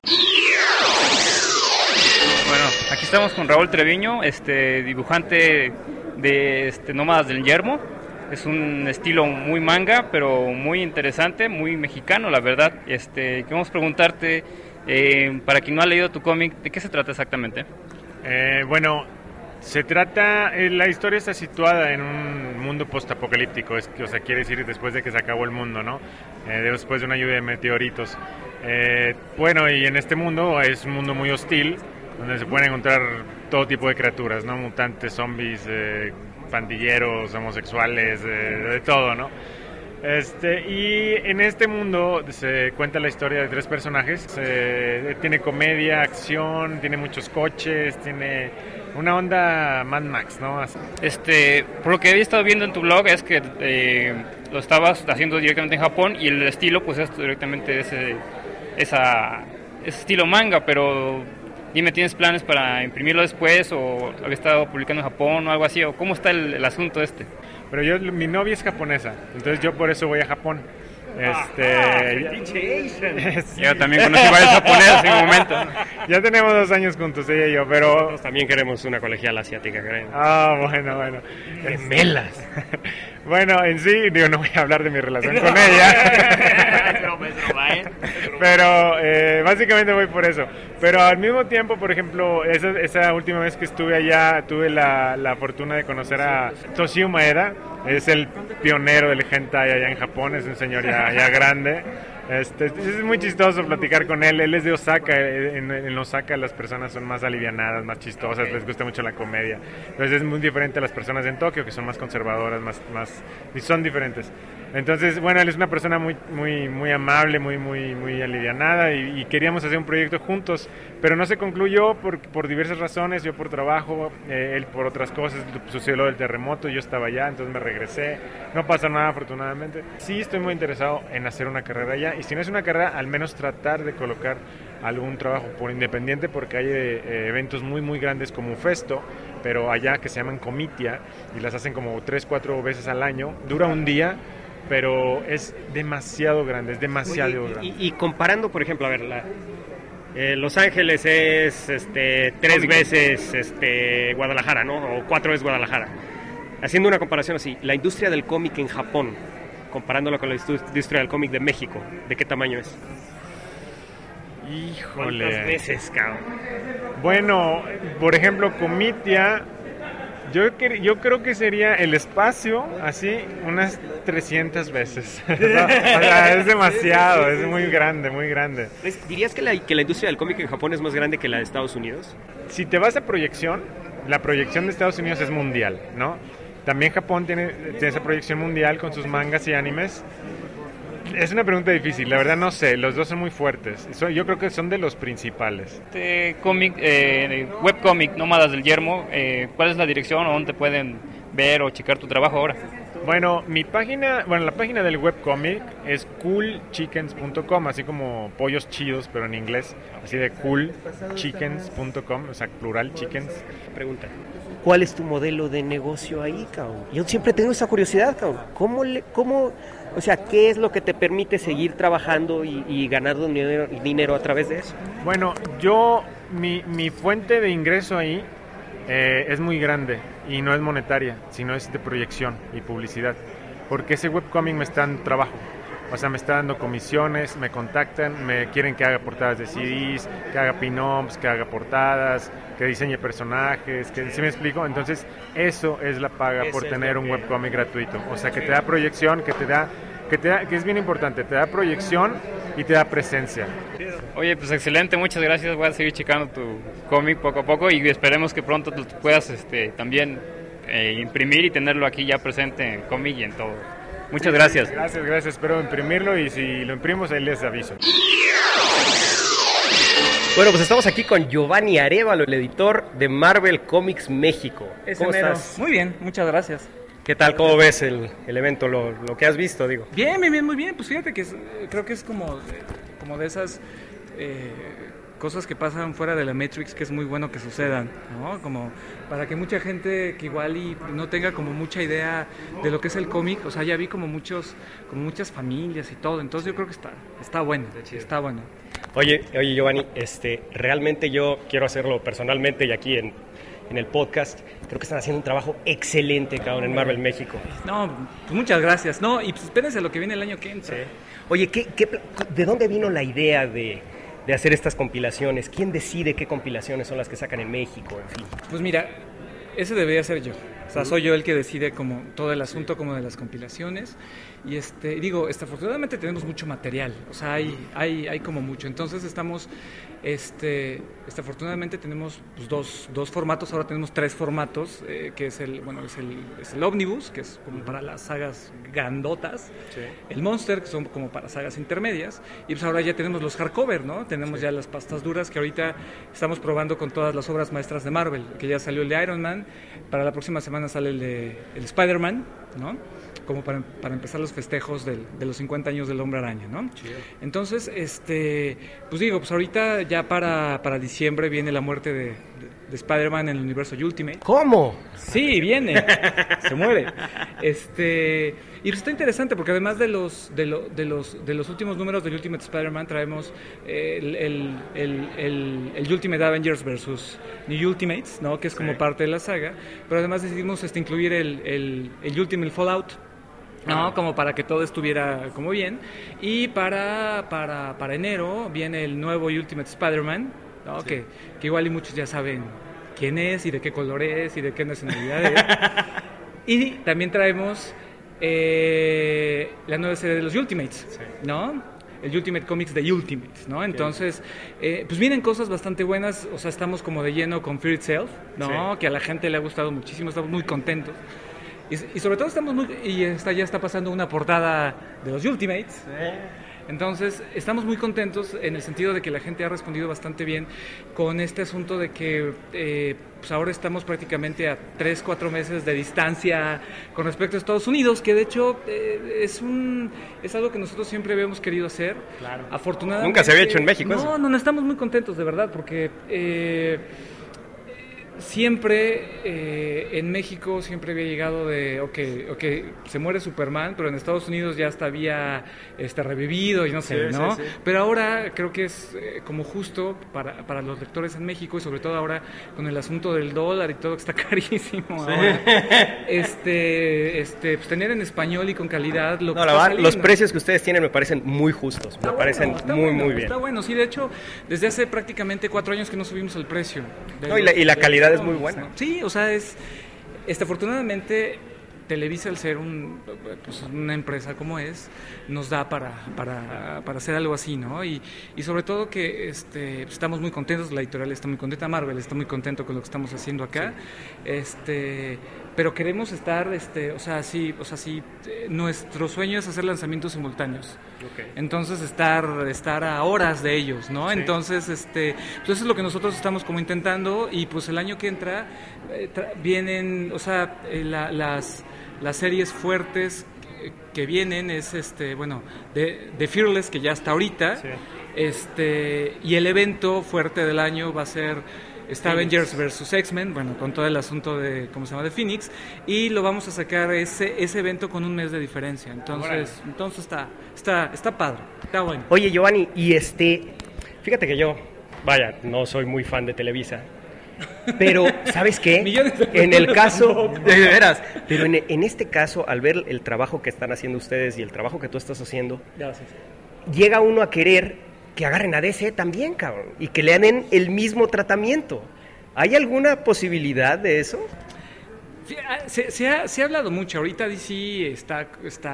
[SPEAKER 5] Bueno, aquí estamos con Raúl Treviño, dibujante de Nómadas del Yermo. Es un estilo muy manga, pero muy interesante, muy mexicano, la verdad. Queremos preguntarte, para quien no ha leído tu cómic, ¿de qué se trata exactamente?
[SPEAKER 21] Bueno, se trata, la historia está situada en un mundo postapocalíptico, quiere decir después de que se acabó el mundo, ¿no? Después de una lluvia de meteoritos. Bueno, y en este mundo es un mundo muy hostil, donde se pueden encontrar todo tipo de criaturas, ¿no? Mutantes, zombies, pandilleros, homosexuales, de todo, ¿no? Y en este mundo se cuenta la historia de 3 personajes. Tiene comedia, acción, tiene muchos coches, tiene una onda Mad Max, ¿no?
[SPEAKER 5] Por lo que he estado viendo en tu blog es que lo estabas haciendo directamente en Japón y el estilo pues es directamente ese estilo manga, pero dime, ¿tienes planes para imprimirlo después o había estado publicando en Japón o algo así? ¿O cómo está el asunto
[SPEAKER 21] Pero mi novia es japonesa, entonces yo por eso voy a Japón.
[SPEAKER 5] Yo también conocí varios japoneses en un momento.
[SPEAKER 21] Ya tenemos 2 años juntos, ella y yo, pero...
[SPEAKER 1] Nosotros también queremos una colegiala asiática, creo.
[SPEAKER 21] Bueno.
[SPEAKER 1] Gemelas.
[SPEAKER 21] Bueno, en sí, no voy a hablar de mi relación con ella.
[SPEAKER 1] Es broma,
[SPEAKER 21] Pero básicamente voy por eso. Pero al mismo tiempo, por ejemplo, esa última vez que estuve allá, tuve la fortuna de conocer a Toshio Maeda. Es el pionero del hentai allá en Japón, es un señor ya grande. Es muy chistoso platicar con él. Él es de Osaka. En Osaka las personas son más alivianadas, más chistosas, les gusta mucho la comedia. Entonces es muy diferente a las personas en Tokio, que son más conservadoras, y son diferentes. Entonces, bueno, él es una persona muy amable, muy alivianada, y queríamos hacer un proyecto juntos, pero no se concluyó por diversas razones. Yo por trabajo, él por otras cosas. Sucedió lo del terremoto, yo estaba allá, entonces me regresé. No pasa nada, afortunadamente. Sí estoy muy interesado en hacer una carrera allá, y si no es una carrera, al menos tratar de colocar algún trabajo por independiente, porque hay eventos muy grandes como Festo, pero allá que se llaman Comitia, y las hacen como 3-4 veces al año. Dura un día, pero es demasiado grande, es demasiado grande.
[SPEAKER 12] Y comparando, por ejemplo, a ver, Los Ángeles es 3 veces Guadalajara, ¿no? O 4 veces Guadalajara. Haciendo una comparación así, la industria del cómic en Japón, comparándola con la industria del cómic de México, ¿de qué tamaño es?
[SPEAKER 21] Híjole.
[SPEAKER 12] ¿Cuántas veces, cabrón?
[SPEAKER 21] Bueno, por ejemplo, Comitia, yo creo que sería el espacio, así, unas 300 veces. O sea, es demasiado, es muy grande, muy grande.
[SPEAKER 12] ¿Dirías que la industria del cómic en Japón es más grande que la de Estados Unidos?
[SPEAKER 21] Si te vas a proyección, la proyección de Estados Unidos es mundial, ¿no? También Japón tiene esa proyección mundial con sus mangas y animes. Es una pregunta difícil, la verdad no sé, los dos son muy fuertes. Yo creo que son de los principales.
[SPEAKER 5] Webcomic Nómadas del Yermo, ¿cuál es la dirección o dónde pueden ver o checar tu trabajo ahora?
[SPEAKER 21] Bueno, la página del webcomic es coolchickens.com, así como pollos chidos, pero en inglés, así de coolchickens.com, o sea, plural chickens.
[SPEAKER 12] Pregunta, ¿cuál es tu modelo de negocio ahí, cabrón? Yo siempre tengo esa curiosidad, cabrón. O sea, ¿qué es lo que te permite seguir trabajando y ganando dinero a través de eso?
[SPEAKER 21] Bueno, mi fuente de ingreso ahí es muy grande y no es monetaria, sino es de proyección y publicidad, porque ese webcomic me está dando trabajo. O sea, me está dando comisiones, me contactan, me quieren que haga portadas de CDs, que haga pin-ups, que haga portadas, que diseñe personajes, ¿sí me explico? Entonces, eso es la paga por tener un webcomic gratuito. O sea, que te da proyección, que es bien importante, te da proyección y te da presencia.
[SPEAKER 5] Oye, pues excelente, muchas gracias. Voy a seguir checando tu cómic poco a poco y esperemos que pronto tú puedas también imprimir y tenerlo aquí ya presente en cómic y en todo. Muchas gracias.
[SPEAKER 21] Gracias, espero imprimirlo y si lo imprimimos ahí les aviso.
[SPEAKER 12] Bueno, pues estamos aquí con Giovanni Arévalo, el editor de Marvel Comics México. ¿Cómo estás?
[SPEAKER 3] Muy bien, muchas gracias.
[SPEAKER 12] ¿Qué tal? ¿Cómo ves el evento, lo que has visto, digo?
[SPEAKER 3] Bien, muy bien. Pues fíjate que creo que es como de esas cosas que pasan fuera de la Matrix, que es muy bueno que sucedan, ¿no? Como para que mucha gente que igual y no tenga como mucha idea de lo que es el cómic, o sea, ya vi como muchas familias y todo, entonces yo creo que está bueno, está bueno.
[SPEAKER 12] Oye Giovanni, realmente yo quiero hacerlo personalmente y aquí en el podcast, creo que están haciendo un trabajo excelente, cabrón, en Marvel México.
[SPEAKER 3] No, pues muchas gracias. No, y pues espérense a lo que viene el año que entra.
[SPEAKER 12] Sí. Oye, ¿de dónde vino la idea de hacer estas compilaciones? ¿Quién decide qué compilaciones son las que sacan en México? En fin.
[SPEAKER 3] Pues mira, ese debería ser yo. O sea, soy yo el que decide como todo el asunto como de las compilaciones. Y afortunadamente tenemos mucho material. O sea, hay como mucho. Entonces estamos, afortunadamente tenemos pues, dos formatos. Ahora tenemos 3 formatos, que es el Omnibus, que es como para las sagas grandotas. Sí. El Monster, que son como para sagas intermedias. Y pues ahora ya tenemos los hardcover, ¿no? Tenemos ya las pastas duras que ahorita estamos probando con todas las obras maestras de Marvel. Que ya salió el de Iron Man. Para la próxima semana sale el Spider-Man, ¿no? Como para empezar los festejos de los 50 años del Hombre Araña, ¿no? Chido. Entonces, pues ahorita ya para diciembre viene la muerte de Spider-Man en el universo Ultimate.
[SPEAKER 12] ¿Cómo?
[SPEAKER 3] Sí, viene. Se muere. Y pues está interesante porque además de los últimos números del Ultimate Spider-Man traemos el Ultimate Avengers versus New Ultimates, ¿no? Que es como parte de la saga, pero además decidimos incluir el Ultimate Fallout, ¿no? Como para que todo estuviera como bien. Y para enero viene el nuevo Ultimate Spider-Man, ¿no?
[SPEAKER 1] Sí.
[SPEAKER 3] Que igual y muchos ya saben quién es y de qué color es y de qué nacionalidad es. Y también traemos la nueva serie de los Ultimates, ¿no? El Ultimate Comics de Ultimates, ¿no? Entonces, pues vienen cosas bastante buenas, o sea, estamos como de lleno con Fear Itself, ¿no?
[SPEAKER 1] Sí.
[SPEAKER 3] Que a la gente le ha gustado muchísimo, estamos muy contentos. Y sobre todo ya está pasando una portada de los Ultimates. Entonces, estamos muy contentos en el sentido de que la gente ha respondido bastante bien con este asunto de que pues ahora estamos prácticamente a 3-4 meses de distancia con respecto a Estados Unidos, que de hecho es algo que nosotros siempre habíamos querido hacer.
[SPEAKER 1] Claro.
[SPEAKER 3] Afortunadamente,
[SPEAKER 1] Nunca se había hecho en México eso.
[SPEAKER 3] No, estamos muy contentos, de verdad, porque siempre en México siempre había llegado de se muere Superman, pero en Estados Unidos ya hasta había revivido y no sé,
[SPEAKER 1] Sí,
[SPEAKER 3] ¿no?
[SPEAKER 1] sí, sí.
[SPEAKER 3] Pero ahora creo que es como justo para los lectores en México, y sobre todo ahora con el asunto del dólar y todo que está carísimo.
[SPEAKER 1] Sí.
[SPEAKER 3] Ahora, pues tener en español y con calidad lo que
[SPEAKER 1] No, la
[SPEAKER 3] está
[SPEAKER 1] verdad, los
[SPEAKER 3] saliendo.
[SPEAKER 1] precios que ustedes tienen me parecen muy justos, me parecen
[SPEAKER 3] Está
[SPEAKER 1] muy,
[SPEAKER 3] bueno,
[SPEAKER 1] muy bien.
[SPEAKER 3] Está bueno, sí, de hecho, desde hace prácticamente 4 años que no subimos el precio.
[SPEAKER 1] No, y la calidad es muy buena.
[SPEAKER 3] ¿no? Sí, o sea, afortunadamente Televisa, al ser una empresa como es, nos da para hacer algo así, ¿no? Y sobre todo que estamos muy contentos, la editorial está muy contenta, Marvel está muy contento con lo que estamos haciendo acá, pero queremos estar, nuestro sueño es hacer lanzamientos simultáneos.
[SPEAKER 1] Okay.
[SPEAKER 3] Entonces estar a horas de ellos, ¿no?
[SPEAKER 1] Sí.
[SPEAKER 3] Entonces, pues eso es lo que nosotros estamos como intentando, y pues el año que entra vienen, las series fuertes que vienen es de Fearless, que ya está ahorita,
[SPEAKER 1] Sí.
[SPEAKER 3] Y el evento fuerte del año va a ser
[SPEAKER 1] Phoenix.
[SPEAKER 3] Avengers vs X-Men, bueno, con todo el asunto de de Phoenix, y lo vamos a sacar ese evento con un mes de diferencia. Entonces está padre, está bueno.
[SPEAKER 1] Oye, Giovanni, y fíjate que yo, vaya, no soy muy fan de Televisa, pero ¿sabes qué?
[SPEAKER 3] Millones de
[SPEAKER 1] En el
[SPEAKER 3] personas
[SPEAKER 1] caso,
[SPEAKER 3] tampoco.
[SPEAKER 1] de veras, pero en este caso, al ver el trabajo que están haciendo ustedes y el trabajo que tú estás haciendo,
[SPEAKER 3] Gracias.
[SPEAKER 1] llega uno a querer que agarren a DC también, cabrón, y que le den el mismo tratamiento. ¿Hay alguna posibilidad de eso?
[SPEAKER 3] Se ha hablado mucho. Ahorita DC está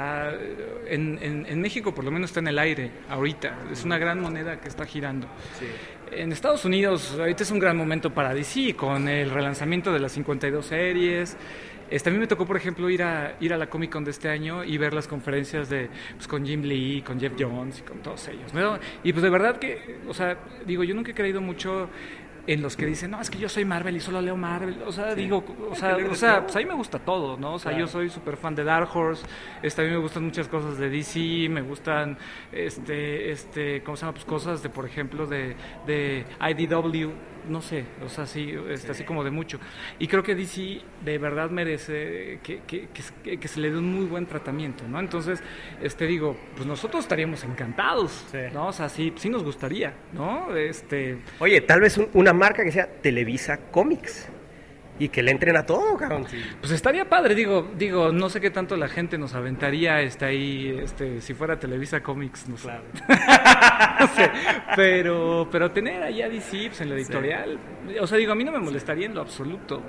[SPEAKER 3] en México, por lo menos está en el aire ahorita. Es una gran moneda que está girando.
[SPEAKER 1] Sí.
[SPEAKER 3] En Estados Unidos ahorita es un gran momento para DC con el relanzamiento de las 52 series. A mí me tocó, por ejemplo, ir a la Comic Con de este año y ver las conferencias con Jim Lee, con Jeff Jones y con todos ellos, ¿no? Y pues de verdad que, yo nunca he creído mucho en los que dicen, no, es que yo soy Marvel y solo leo Marvel. Pues a mí me gusta todo, ¿no? O sea,
[SPEAKER 1] Claro.
[SPEAKER 3] yo soy súper fan de Dark Horse, a mí me gustan muchas cosas de DC, me gustan, ¿cómo se llama? Pues cosas de, por ejemplo, de IDW, no sé, así como de mucho. Y creo que DC de verdad merece que se le dé un muy buen tratamiento, ¿no? Entonces, pues nosotros estaríamos encantados,
[SPEAKER 1] Sí.
[SPEAKER 3] ¿no? O sea, sí nos gustaría, ¿no?
[SPEAKER 1] Oye, tal vez una marca que sea Televisa Comics y que le entren a todo, cabrón.
[SPEAKER 3] Pues estaría padre, digo, no sé qué tanto la gente nos aventaría ahí, si fuera Televisa Comics, no sé. No sé, pero tener allá a DC pues, en la editorial, a mí no me molestaría en lo absoluto.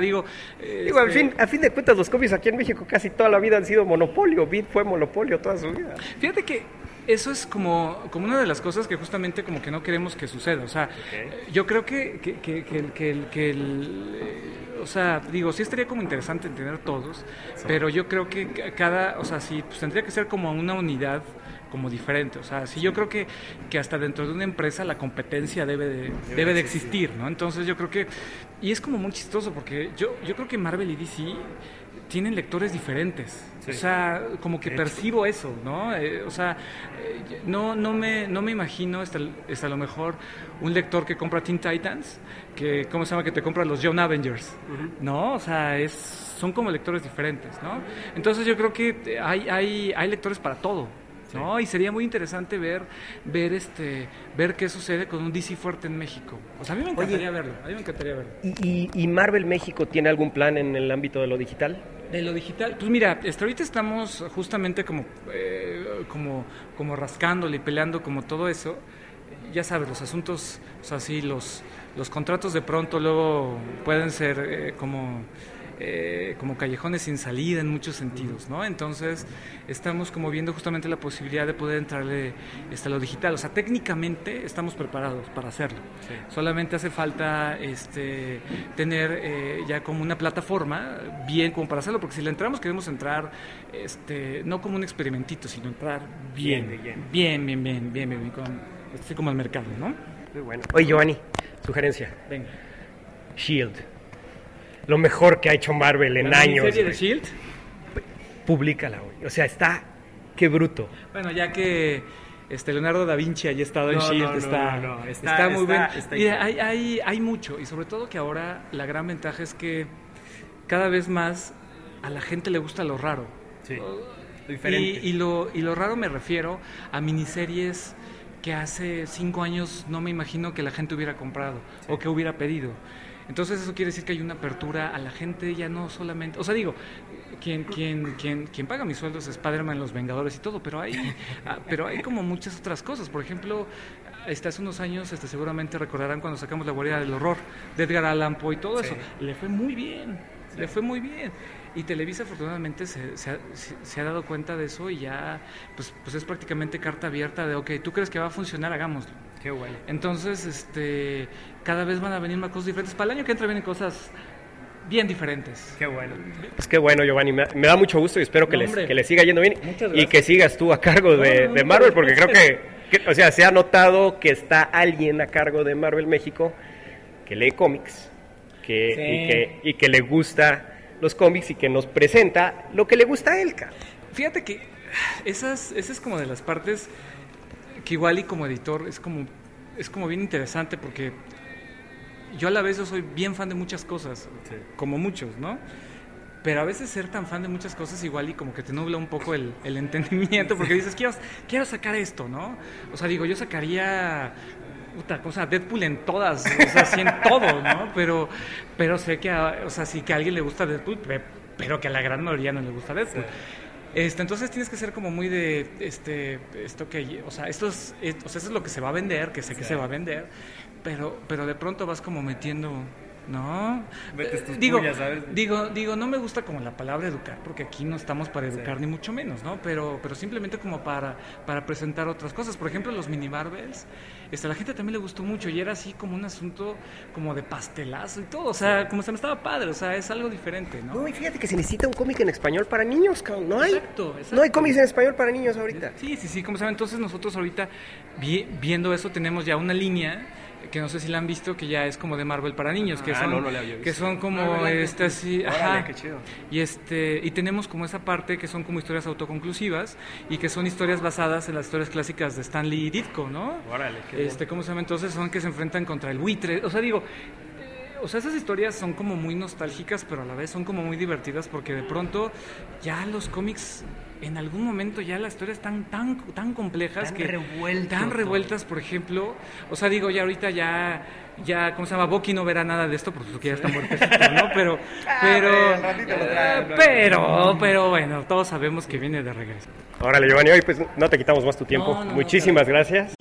[SPEAKER 1] A fin de cuentas, los cómics aquí en México casi toda la vida han sido monopolio. Beat fue monopolio toda su vida.
[SPEAKER 3] Fíjate que eso es como una de las cosas que justamente como que no queremos que suceda. O sea, yo creo que sí estaría como interesante en tener todos, pero yo creo que pues tendría que ser como una unidad como diferente. O sea, sí, yo creo que hasta dentro de una empresa la competencia debe de existir, ¿no? Entonces yo creo que, y es como muy chistoso porque yo creo que Marvel y DC tienen lectores diferentes. Sí. O sea, como que percibo eso, ¿no? No me imagino hasta a lo mejor un lector que compra Teen Titans, que te compra los Young Avengers, ¿no? O sea, son como lectores diferentes, ¿no? Entonces yo creo que hay lectores para todo, ¿no? Sí. Y sería muy interesante ver qué sucede con un DC fuerte en México. O sea, a mí me encantaría verlo.
[SPEAKER 1] ¿Y Marvel México tiene algún plan en el ámbito de lo digital?
[SPEAKER 3] De lo digital, pues mira, hasta ahorita estamos justamente como rascándole y peleando como todo eso. Ya sabes, los asuntos, o sea, sí, los contratos de pronto luego pueden ser como callejones sin salida en muchos sentidos, ¿no? Entonces estamos como viendo justamente la posibilidad de poder entrarle a lo digital. O sea, técnicamente estamos preparados para hacerlo. Sí. Solamente hace falta tener ya como una plataforma bien como para hacerlo, porque si le entramos queremos entrar no como un experimentito, sino entrar bien, así como al mercado, ¿no?
[SPEAKER 12] Muy bueno. Oye, Giovanni, sugerencia.
[SPEAKER 3] Venga.
[SPEAKER 12] Shield. Lo mejor que ha hecho Marvel en años.
[SPEAKER 3] ¿La serie de Shield?
[SPEAKER 12] Públicala, güey. O sea, está... Qué bruto.
[SPEAKER 3] Bueno, ya que Leonardo da Vinci haya estado en Shield, está muy bien. Mira, hay mucho. Y sobre todo que ahora la gran ventaja es que cada vez más a la gente le gusta lo raro.
[SPEAKER 12] Sí, lo diferente.
[SPEAKER 3] Y lo raro me refiero a miniseries que hace 5 años no me imagino que la gente hubiera comprado o que hubiera pedido. Entonces eso quiere decir que hay una apertura a la gente, ya no solamente... O sea, digo, quien paga mis sueldos es Spider-Man, Los Vengadores y todo, pero hay como muchas otras cosas. Por ejemplo, hace unos años seguramente recordarán cuando sacamos La Guardia del Horror de Edgar Allan Poe y todo eso. Le fue muy bien. Y Televisa afortunadamente se ha dado cuenta de eso y ya pues es prácticamente carta abierta de ok, ¿tú crees que va a funcionar? Hagámoslo.
[SPEAKER 12] Qué bueno.
[SPEAKER 3] Entonces, cada vez van a venir más cosas diferentes. Para el año que entra vienen cosas bien diferentes.
[SPEAKER 12] Qué bueno. Pues qué bueno, Giovanni. Me da mucho gusto y espero que les siga yendo bien. Y que sigas tú a cargo de Marvel, porque creo que, o sea, se ha notado que está alguien a cargo de Marvel México que lee cómics y que le gusta los cómics y que nos presenta lo que le gusta a él, cara.
[SPEAKER 3] Fíjate que esa es como de las partes que igual y como editor es como bien interesante, porque yo a la vez yo soy bien fan de muchas cosas, como muchos, ¿no? Pero a veces ser tan fan de muchas cosas igual y como que te nubla un poco el entendimiento, porque dices, quiero sacar esto, ¿no? O sea, digo, yo sacaría... Deadpool en todas, o sea, sí en todo, ¿no? Pero sé que, sí que a alguien le gusta Deadpool, pero que a la gran mayoría no le gusta Deadpool. Sí. Entonces tienes que ser como muy de, esto es lo que se va a vender, que sé que se va a vender, pero de pronto vas como metiendo... No, digo, no me gusta como la palabra educar, porque aquí no estamos para educar ni mucho menos, ¿no? Pero simplemente como para presentar otras cosas. Por ejemplo, los mini Marvels, a la gente también le gustó mucho y era así como un asunto como de pastelazo y todo, o sea, como se me estaba padre, o sea, es algo diferente, ¿no?
[SPEAKER 12] No, y fíjate que se necesita un cómic en español para niños, cabrón, ¿no hay?
[SPEAKER 3] Exacto.
[SPEAKER 12] No hay cómics en español para niños ahorita.
[SPEAKER 3] Sí, como saben, entonces nosotros ahorita viendo eso tenemos ya una línea que no sé si la han visto, que ya es como de Marvel para niños, que son como así,
[SPEAKER 12] ajá, qué chido.
[SPEAKER 3] Y tenemos como esa parte que son como historias autoconclusivas y que son historias basadas en las historias clásicas de Stan Lee y Ditko, ¿no?
[SPEAKER 12] Órale, qué
[SPEAKER 3] ¿cómo se llama? Entonces son que se enfrentan contra el buitre, o sea, digo, esas historias son como muy nostálgicas, pero a la vez son como muy divertidas, porque de pronto ya los cómics en algún momento ya las historias están tan complejas, tan revueltas, por ejemplo, o sea, digo, ya ahorita ya ¿cómo se llama? Bucky no verá nada de esto porque ya está muertecito, ¿no? Pero bueno, todos sabemos que viene de regreso.
[SPEAKER 12] Órale, Giovanni, hoy pues no te quitamos más tu tiempo. Muchísimas gracias.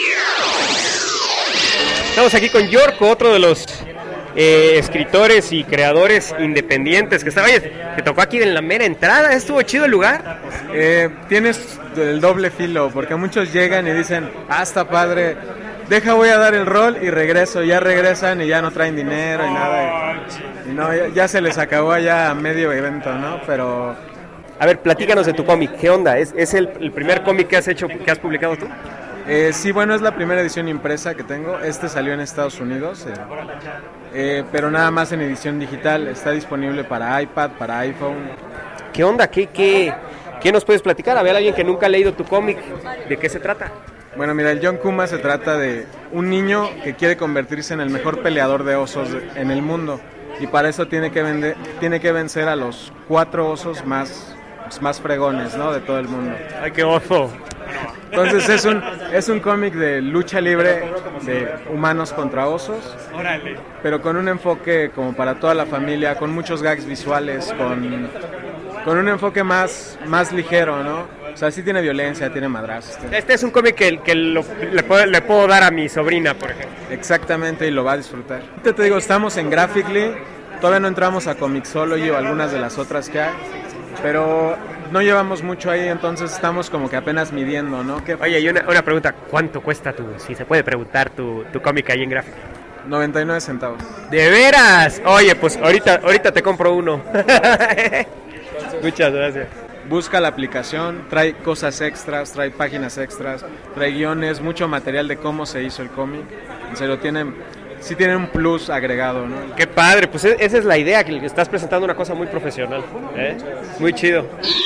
[SPEAKER 12] Estamos aquí con Yorko, otro de los escritores y creadores independientes que estaba, que tocó aquí en la mera entrada. ¿Estuvo chido el lugar?
[SPEAKER 4] Tienes el doble filo, porque muchos llegan y dicen, está padre, voy a dar el rol y regreso. Ya regresan y ya no traen dinero y nada, y no, ya se les acabó allá a medio evento, ¿no? Pero
[SPEAKER 12] a ver, platícanos de tu cómic. ¿Qué onda? ¿Es el primer cómic que has hecho, que has publicado tú?
[SPEAKER 4] Sí, bueno, es la primera edición impresa que tengo. Salió en Estados Unidos, pero nada más en edición digital. Está disponible para iPad, para iPhone.
[SPEAKER 12] ¿Qué onda? ¿Qué nos puedes platicar? A ver, alguien que nunca ha leído tu cómic, ¿de qué se trata?
[SPEAKER 4] Bueno, mira, el John Kuma se trata de un niño que quiere convertirse en el mejor peleador de osos en el mundo, y para eso tiene que vencer a los 4 osos más fregones, ¿no?, de todo el mundo.
[SPEAKER 12] ¡Ay, qué oso!
[SPEAKER 4] Entonces es un cómic de lucha libre de humanos contra osos.
[SPEAKER 12] ¡Órale!
[SPEAKER 4] Pero con un enfoque como para toda la familia, con muchos gags visuales, con un enfoque más ligero, ¿no? O sea, sí tiene violencia, tiene madrazos.
[SPEAKER 12] Este es un cómic que le puedo dar a mi sobrina, por ejemplo.
[SPEAKER 4] Exactamente, y lo va a disfrutar. Te digo, estamos en Graphicly, todavía no entramos a Comixology o algunas de las otras que hay, pero no llevamos mucho ahí, entonces estamos como que apenas midiendo, ¿no?
[SPEAKER 12] Oye, y una pregunta, ¿cuánto cuesta si se puede preguntar, tu cómic ahí en Graphicly?
[SPEAKER 4] 99 centavos.
[SPEAKER 12] ¿De veras? Oye, pues ahorita te compro uno. Muchas gracias.
[SPEAKER 4] Busca la aplicación, trae cosas extras, trae páginas extras, trae guiones, mucho material de cómo se hizo el cómic. En serio, sí tienen un plus agregado, ¿no?
[SPEAKER 12] Qué padre, pues esa es la idea, que estás presentando una cosa muy profesional, ¿eh? Muy chido.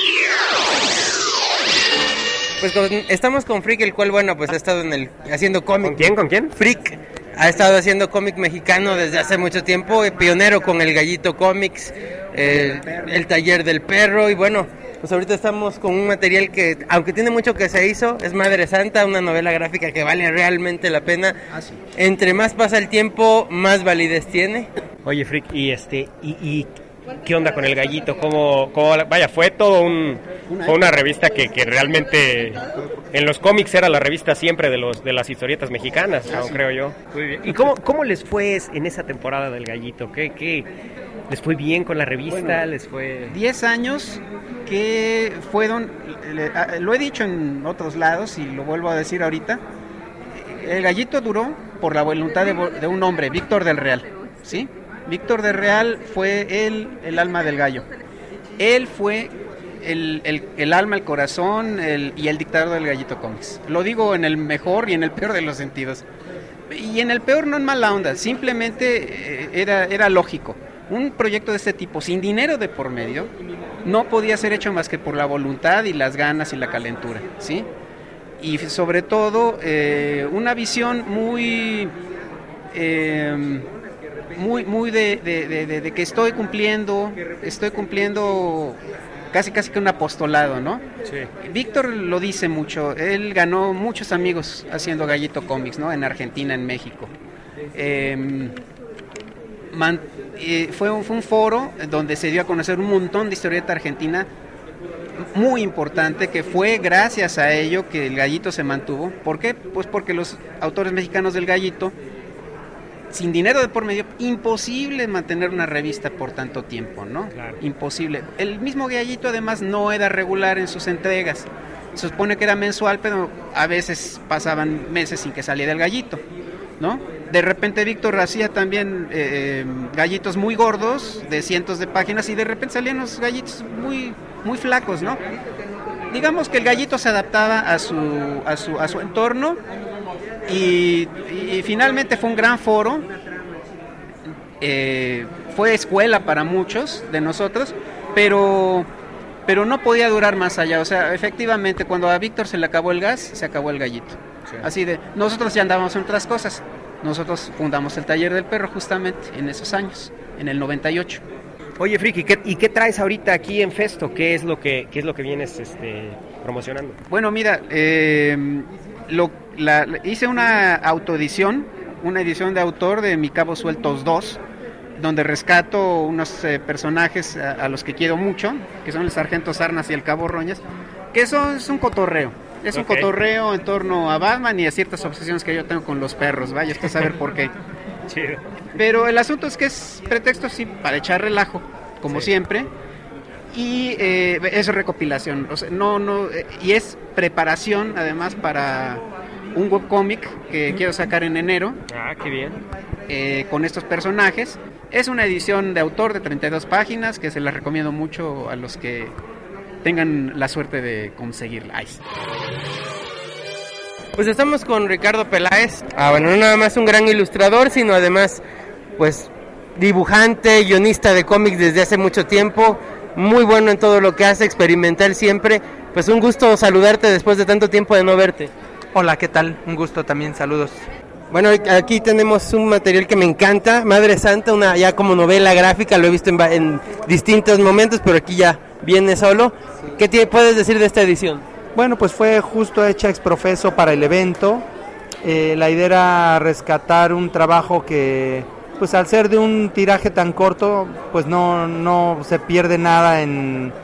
[SPEAKER 2] Pues estamos con Freak, el cual, bueno, pues ha estado haciendo cómic.
[SPEAKER 12] ¿Con quién?
[SPEAKER 2] Freak. Ha estado haciendo cómic mexicano desde hace mucho tiempo, pionero con el Gallito Comics, el Taller del Perro, y bueno, pues ahorita estamos con un material que, aunque tiene mucho que se hizo, es Madre Santa, una novela gráfica que vale realmente la pena.
[SPEAKER 12] Sí.
[SPEAKER 2] Entre más pasa el tiempo, más validez tiene.
[SPEAKER 12] Oye, Freak, y ¿qué onda con el Gallito? Vaya, fue todo fue una revista que realmente en los cómics era la revista siempre de las historietas mexicanas, creo yo. Muy bien. ¿Y cómo les fue en esa temporada del Gallito? ¿Qué les fue bien con la revista?
[SPEAKER 6] Bueno,
[SPEAKER 12] ¿Les fue
[SPEAKER 6] 10 años que fueron, lo he dicho en otros lados y lo vuelvo a decir ahorita, el Gallito duró por la voluntad de un hombre, Víctor del Real, ¿sí? Víctor del Real fue el alma del gallo. Él fue el alma, el corazón y el dictador del Gallito Comics. Lo digo en el mejor y en el peor de los sentidos. Y en el peor no en mala onda, simplemente era lógico. Un proyecto de este tipo, sin dinero de por medio, no podía ser hecho más que por la voluntad y las ganas y la calentura, ¿sí? Y sobre todo, una visión muy de que estoy cumpliendo casi que un apostolado, ¿no? Sí. Víctor lo dice mucho, él ganó muchos amigos haciendo Gallito Comics, ¿no? En Argentina, en México. Fue un foro donde se dio a conocer un montón de historieta argentina muy importante, que fue gracias a ello que el Gallito se mantuvo. ¿Por qué? Pues porque los autores mexicanos del Gallito, sin dinero de por medio, imposible mantener una revista por tanto tiempo, ¿no? Claro. Imposible. El mismo Gallito además no era regular en sus entregas. Se supone que era mensual, pero a veces pasaban meses sin que saliera el Gallito, ¿no? De repente Víctor hacía también gallitos muy gordos, de cientos de páginas, y de repente salían los gallitos muy flacos, ¿no? Digamos que el Gallito se adaptaba a su entorno. Y finalmente fue un gran foro, fue escuela para muchos de nosotros, pero no podía durar más allá. O sea, efectivamente, cuando a Víctor se le acabó el gas, se acabó el Gallito. Sí. Así de, nosotros ya andábamos en otras cosas. Nosotros fundamos el Taller del Perro justamente en esos años, en el 98.
[SPEAKER 12] Oye, Friki, ¿y qué traes ahorita aquí en Festo? ¿Qué es lo que vienes promocionando?
[SPEAKER 6] Bueno, mira, hice una autoedición, una edición de autor de Mi Cabos Sueltos 2, donde rescato unos personajes a los que quiero mucho, que son el Sargento Sarnas y el Cabo Roñas, que es un cotorreo. Es un cotorreo en torno a Batman y a ciertas obsesiones que yo tengo con los perros, vaya usted a saber por qué.
[SPEAKER 12] Chido.
[SPEAKER 6] Pero el asunto es que es pretexto, sí, para echar relajo, como siempre, y es recopilación, o sea, y es preparación además para un webcómic que quiero sacar en enero.
[SPEAKER 12] Ah, qué bien.
[SPEAKER 6] Con estos personajes. Es una edición de autor de 32 páginas que se las recomiendo mucho a los que tengan la suerte de conseguirla.
[SPEAKER 2] Pues estamos con Ricardo Peláez. Bueno, no nada más un gran ilustrador, sino además, pues, dibujante, guionista de cómics desde hace mucho tiempo. Muy bueno en todo lo que hace, experimental siempre. Pues un gusto saludarte después de tanto tiempo de no verte.
[SPEAKER 22] Hola, ¿qué tal? Un gusto también, saludos.
[SPEAKER 2] Bueno, aquí tenemos un material que me encanta, Madre Santa, una ya como novela gráfica, lo he visto en distintos momentos, pero aquí ya viene solo. ¿Qué puedes decir de esta edición?
[SPEAKER 22] Bueno, pues fue justo hecha ex profeso para el evento. La idea era rescatar un trabajo que, pues al ser de un tiraje tan corto, pues no se pierde nada en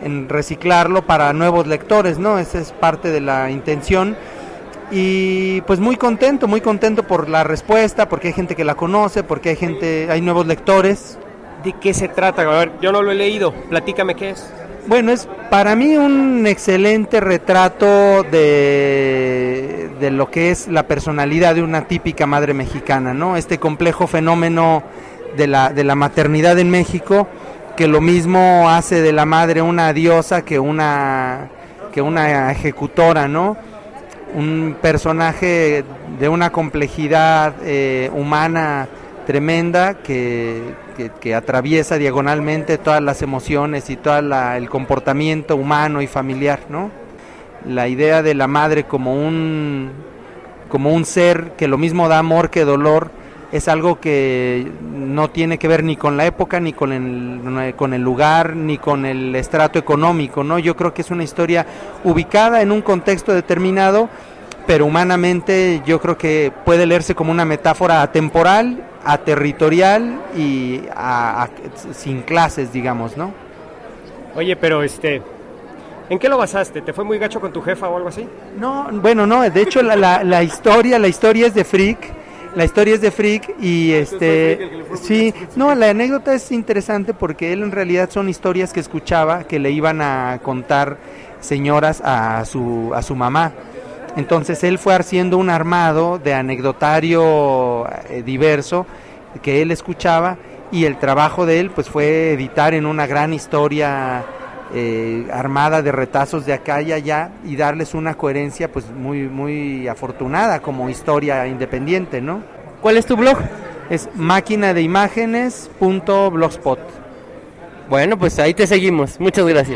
[SPEAKER 22] en reciclarlo para nuevos lectores, ¿no? Esa es parte de la intención. Y pues muy contento por la respuesta, porque hay gente que la conoce, porque hay nuevos lectores.
[SPEAKER 12] ¿De qué se trata? A ver, yo no lo he leído, platícame qué es.
[SPEAKER 22] Bueno, es para mí un excelente retrato de lo que es la personalidad de una típica madre mexicana, ¿no? Este complejo fenómeno de la maternidad en México, que lo mismo hace de la madre una diosa que una ejecutora, ¿no? Un personaje de una complejidad humana tremenda que atraviesa diagonalmente todas las emociones y todo el comportamiento humano y familiar, ¿no? La idea de la madre como un ser que lo mismo da amor que dolor es algo que no tiene que ver ni con la época, ni con el lugar, ni con el estrato económico, ¿no? Yo creo que es una historia ubicada en un contexto determinado, pero humanamente yo creo que puede leerse como una metáfora atemporal, aterritorial y sin clases, digamos, ¿no?
[SPEAKER 12] Oye, pero ¿en qué lo basaste? ¿Te fue muy gacho con tu jefa o algo así?
[SPEAKER 22] No, bueno, no, de hecho la historia es de Frick. La historia es de Frick y sí, no, la anécdota es interesante porque él en realidad son historias que escuchaba que le iban a contar señoras a su mamá. Entonces él fue haciendo un armado de anecdotario diverso que él escuchaba, y el trabajo de él pues fue editar en una gran historia armada de retazos de acá y allá y darles una coherencia pues muy, muy afortunada como historia independiente, ¿no?
[SPEAKER 2] ¿Cuál es tu blog?
[SPEAKER 22] Es maquinadeimágenes.blogspot.
[SPEAKER 2] Bueno, pues ahí te seguimos. Muchas gracias.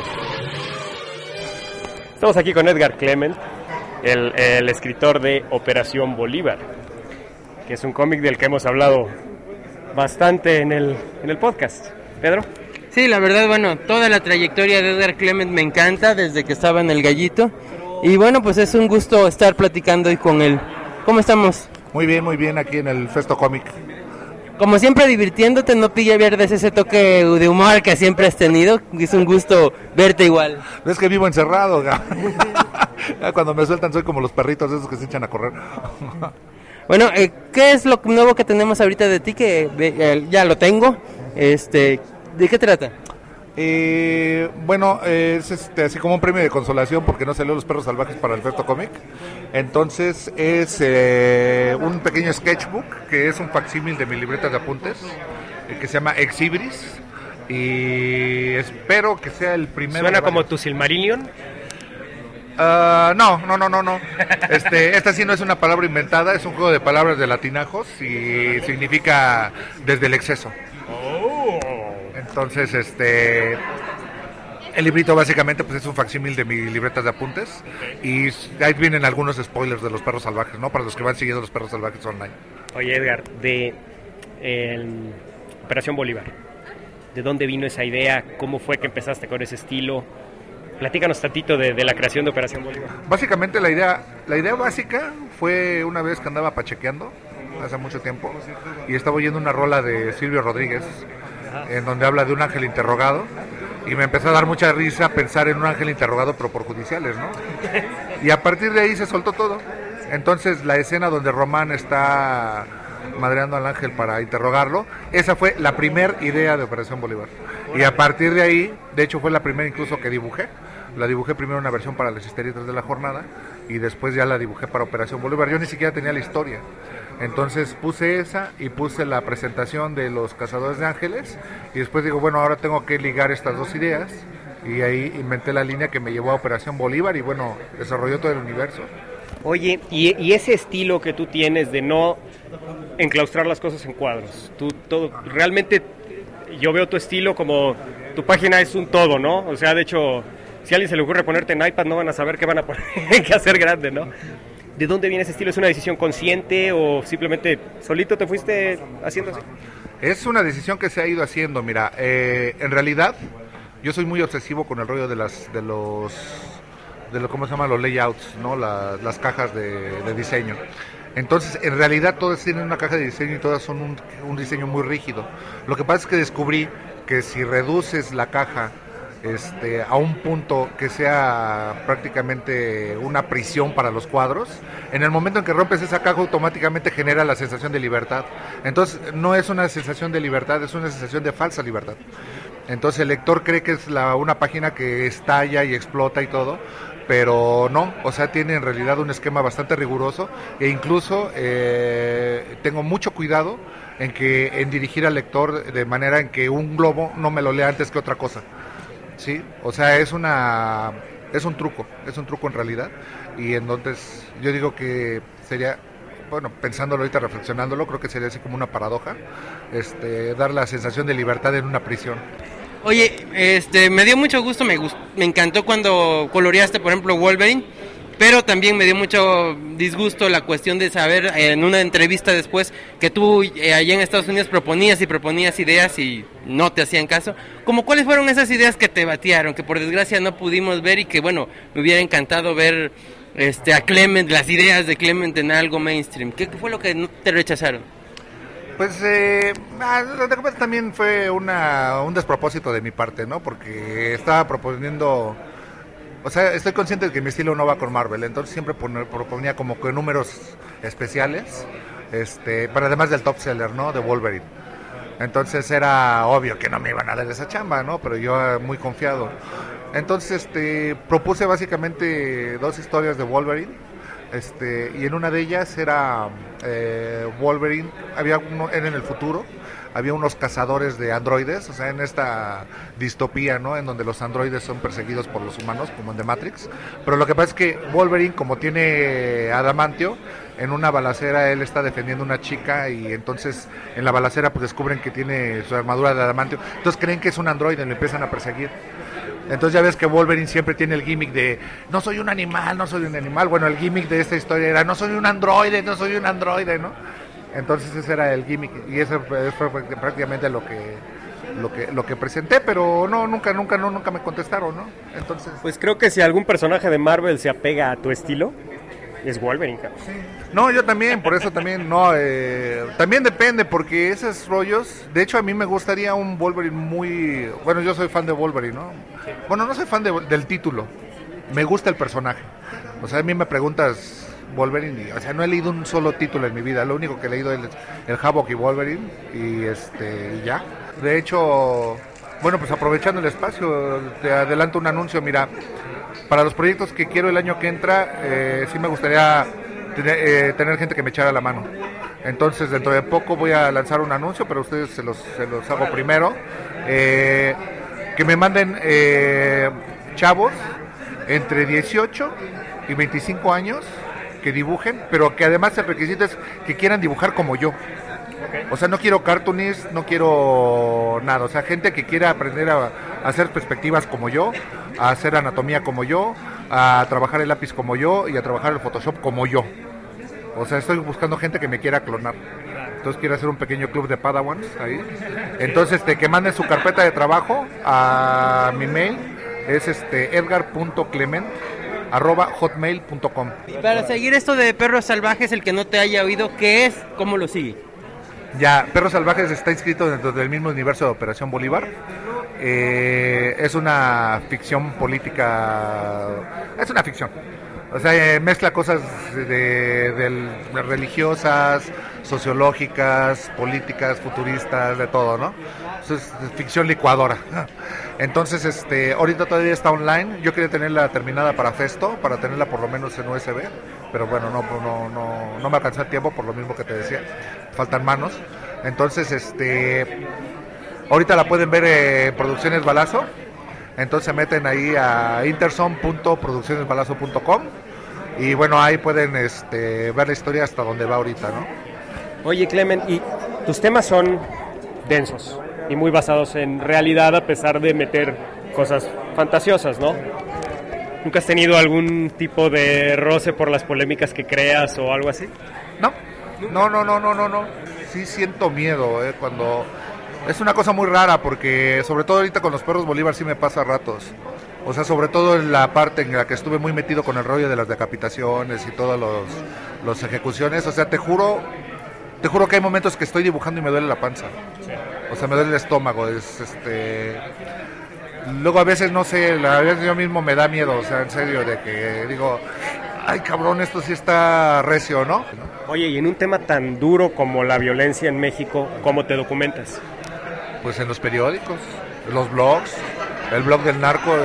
[SPEAKER 12] Estamos aquí con Edgar Clement, el escritor de Operación Bolívar, que es un cómic del que hemos hablado bastante en el podcast. ¿Pedro?
[SPEAKER 2] Sí, la verdad, bueno, toda la trayectoria de Edgar Clement me encanta desde que estaba en El Gallito. Y bueno, pues es un gusto estar platicando hoy con él. ¿Cómo estamos?
[SPEAKER 7] Muy bien, aquí en el Festo Cómic.
[SPEAKER 2] Como siempre, divirtiéndote, no pierdes ese toque de humor que siempre has tenido. Es un gusto verte igual.
[SPEAKER 7] Es que vivo encerrado, cuando me sueltan soy como los perritos esos que se echan a correr.
[SPEAKER 2] Bueno, ¿qué es lo nuevo que tenemos ahorita de ti? Que ya lo tengo. ¿De qué trata?
[SPEAKER 7] Bueno, es así como un premio de consolación porque no salió Los Perros Salvajes para el Festo Cómic. Entonces es un pequeño sketchbook que es un facsímil de mi libreta de apuntes que se llama Exibris, y espero que sea el primero.
[SPEAKER 12] ¿Suena como tu Silmarillion?
[SPEAKER 7] No. Esta sí no es una palabra inventada, es un juego de palabras de latinajos y significa desde el exceso. Entonces, el librito básicamente pues es un facsímil de mis libretas de apuntes, y ahí vienen algunos spoilers de Los Perros Salvajes, ¿no? Para los que van siguiendo Los Perros Salvajes online.
[SPEAKER 12] Oye, Edgar, de Operación Bolívar, ¿de dónde vino esa idea? ¿Cómo fue que empezaste con ese estilo? Platícanos tantito de la creación de Operación Bolívar.
[SPEAKER 7] Básicamente la idea básica fue una vez que andaba pachequeando hace mucho tiempo y estaba oyendo una rola de Silvio Rodríguez en donde habla de un ángel interrogado, y me empezó a dar mucha risa pensar en un ángel interrogado pero por judiciales, ¿no? Y a partir de ahí se soltó todo. Entonces la escena donde Román está madreando al ángel para interrogarlo, esa fue la primera idea de Operación Bolívar, y a partir de ahí, de hecho fue la primera incluso que dibujé. La dibujé primero una versión para las historietas de la jornada y después ya la dibujé para Operación Bolívar. Yo ni siquiera tenía la historia. Entonces puse esa y puse la presentación de los Cazadores de Ángeles, y después digo, bueno, ahora tengo que ligar estas dos ideas, y ahí inventé la línea que me llevó a Operación Bolívar y bueno, desarrolló todo el universo.
[SPEAKER 12] Oye, y ese estilo que tú tienes de no enclaustrar las cosas en cuadros, realmente yo veo tu estilo como, tu página es un todo, ¿no? O sea, de hecho, si a alguien se le ocurre ponerte en iPad, no van a saber qué van a poner, qué hacer grande, ¿no? ¿De dónde viene ese estilo? ¿Es una decisión consciente o simplemente solito te fuiste haciendo así?
[SPEAKER 7] Es una decisión que se ha ido haciendo, mira, en realidad yo soy muy obsesivo con el rollo de los ¿cómo se llama? Los layouts, ¿no? Las cajas de diseño. Entonces, en realidad todas tienen una caja de diseño y todas son un diseño muy rígido. Lo que pasa es que descubrí que si reduces la caja a un punto que sea prácticamente una prisión para los cuadros, en el momento en que rompes esa caja automáticamente genera la sensación de libertad. Entonces no es una sensación de libertad, es una sensación de falsa libertad. Entonces el lector cree que es una página que estalla y explota y todo, pero no, o sea, tiene en realidad un esquema bastante riguroso, e incluso tengo mucho cuidado en dirigir al lector de manera en que un globo no me lo lea antes que otra cosa. Sí, o sea, es un truco en realidad, y entonces yo digo que sería, bueno, pensándolo ahorita, reflexionándolo, creo que sería así como una paradoja, dar la sensación de libertad en una prisión.
[SPEAKER 2] Oye, me dio mucho gusto, me encantó cuando coloreaste, por ejemplo, Wolverine, pero también me dio mucho disgusto la cuestión de saber en una entrevista después que tú allá en Estados Unidos proponías ideas y no te hacían caso. ¿Cuáles fueron esas ideas que te batearon, que por desgracia no pudimos ver y que, bueno, me hubiera encantado ver a Clement, las ideas de Clement en algo mainstream? ¿Qué fue lo que no te rechazaron?
[SPEAKER 7] Pues también fue un despropósito de mi parte, ¿no? Porque estaba proponiendo, o sea, estoy consciente de que mi estilo no va con Marvel, entonces siempre proponía como que números especiales, pero además del top seller, ¿no? De Wolverine. Entonces era obvio que no me iban a dar esa chamba, ¿no? Pero yo muy confiado. Entonces propuse básicamente 2 historias de Wolverine, y en una de ellas era Wolverine, era en el futuro, había unos cazadores de androides, o sea, en esta distopía, ¿no? En donde los androides son perseguidos por los humanos, como en The Matrix. Pero lo que pasa es que Wolverine, como tiene adamantio, en una balacera él está defendiendo a una chica, y entonces en la balacera pues descubren que tiene su armadura de adamantio, entonces creen que es un androide y lo empiezan a perseguir. Entonces ya ves que Wolverine siempre tiene el gimmick de no soy un animal. Bueno, el gimmick de esta historia era no soy un androide, ¿no? Entonces ese era el gimmick, y eso fue prácticamente lo que presenté, pero nunca me contestaron, ¿no? Entonces,
[SPEAKER 12] pues creo que si algún personaje de Marvel se apega a tu estilo, es Wolverine, cabrón.
[SPEAKER 7] Sí. No, yo también, por eso también, no, también depende, porque esos rollos, de hecho a mí me gustaría un Wolverine muy, bueno, yo soy fan de Wolverine, ¿no? Bueno, no soy fan del título, me gusta el personaje, o sea, a mí me preguntas Wolverine, o sea, no he leído un solo título en mi vida, lo único que he leído es el Havoc y Wolverine, y ya. De hecho, bueno, pues aprovechando el espacio, te adelanto un anuncio, mira, para los proyectos que quiero el año que entra, sí me gustaría tener gente que me echara la mano. Entonces, dentro de poco voy a lanzar un anuncio, pero ustedes se los hago primero. Que me manden chavos entre 18 y 25 años que dibujen, pero que además el requisito es que quieran dibujar como yo. O sea, no quiero cartoonist, no quiero nada. O sea, gente que quiera aprender a hacer perspectivas como yo, a hacer anatomía como yo, a trabajar el lápiz como yo y a trabajar el Photoshop como yo. O sea, estoy buscando gente que me quiera clonar. Entonces quiero hacer un pequeño club de Padawans ahí. Entonces, que manden su carpeta de trabajo a mi mail, es edgar.clement@hotmail.com.
[SPEAKER 2] Y para seguir esto de Perros Salvajes, el que no te haya oído, ¿qué es? ¿Cómo lo sigue?
[SPEAKER 7] Ya, Perros Salvajes está inscrito dentro del mismo universo de Operación Bolívar. Es una ficción política, es una ficción. O sea, mezcla cosas religiosas, sociológicas, políticas, futuristas, de todo, ¿no? Es ficción licuadora. Entonces, ahorita todavía está online. Yo quería tenerla terminada para Festo, para tenerla por lo menos en USB, pero bueno, no me alcanzó el tiempo por lo mismo que te decía. Faltan manos. Entonces, ahorita la pueden ver en Producciones Balazo. Entonces se meten ahí a interson.produccionesbalazo.com y bueno, ahí pueden ver la historia hasta donde va ahorita, ¿no?
[SPEAKER 12] Oye, Clement, y tus temas son densos y muy basados en realidad, a pesar de meter cosas fantasiosas, ¿no? ¿Nunca has tenido algún tipo de roce por las polémicas que creas o algo así?
[SPEAKER 7] No. Sí siento miedo, cuando... Es una cosa muy rara porque sobre todo ahorita con los Perros Bolívar sí me pasa a ratos. O sea, sobre todo en la parte en la que estuve muy metido con el rollo de las decapitaciones y todas las ejecuciones. O sea, te juro que hay momentos que estoy dibujando y me duele la panza. O sea, me duele el estómago. luego a veces no sé, a veces yo mismo me da miedo, o sea, en serio, de que digo, ay cabrón, esto sí está recio, ¿no?
[SPEAKER 12] Oye, y en un tema tan duro como la violencia en México, ¿cómo te documentas?
[SPEAKER 7] Pues en los periódicos, los blogs, el blog del narco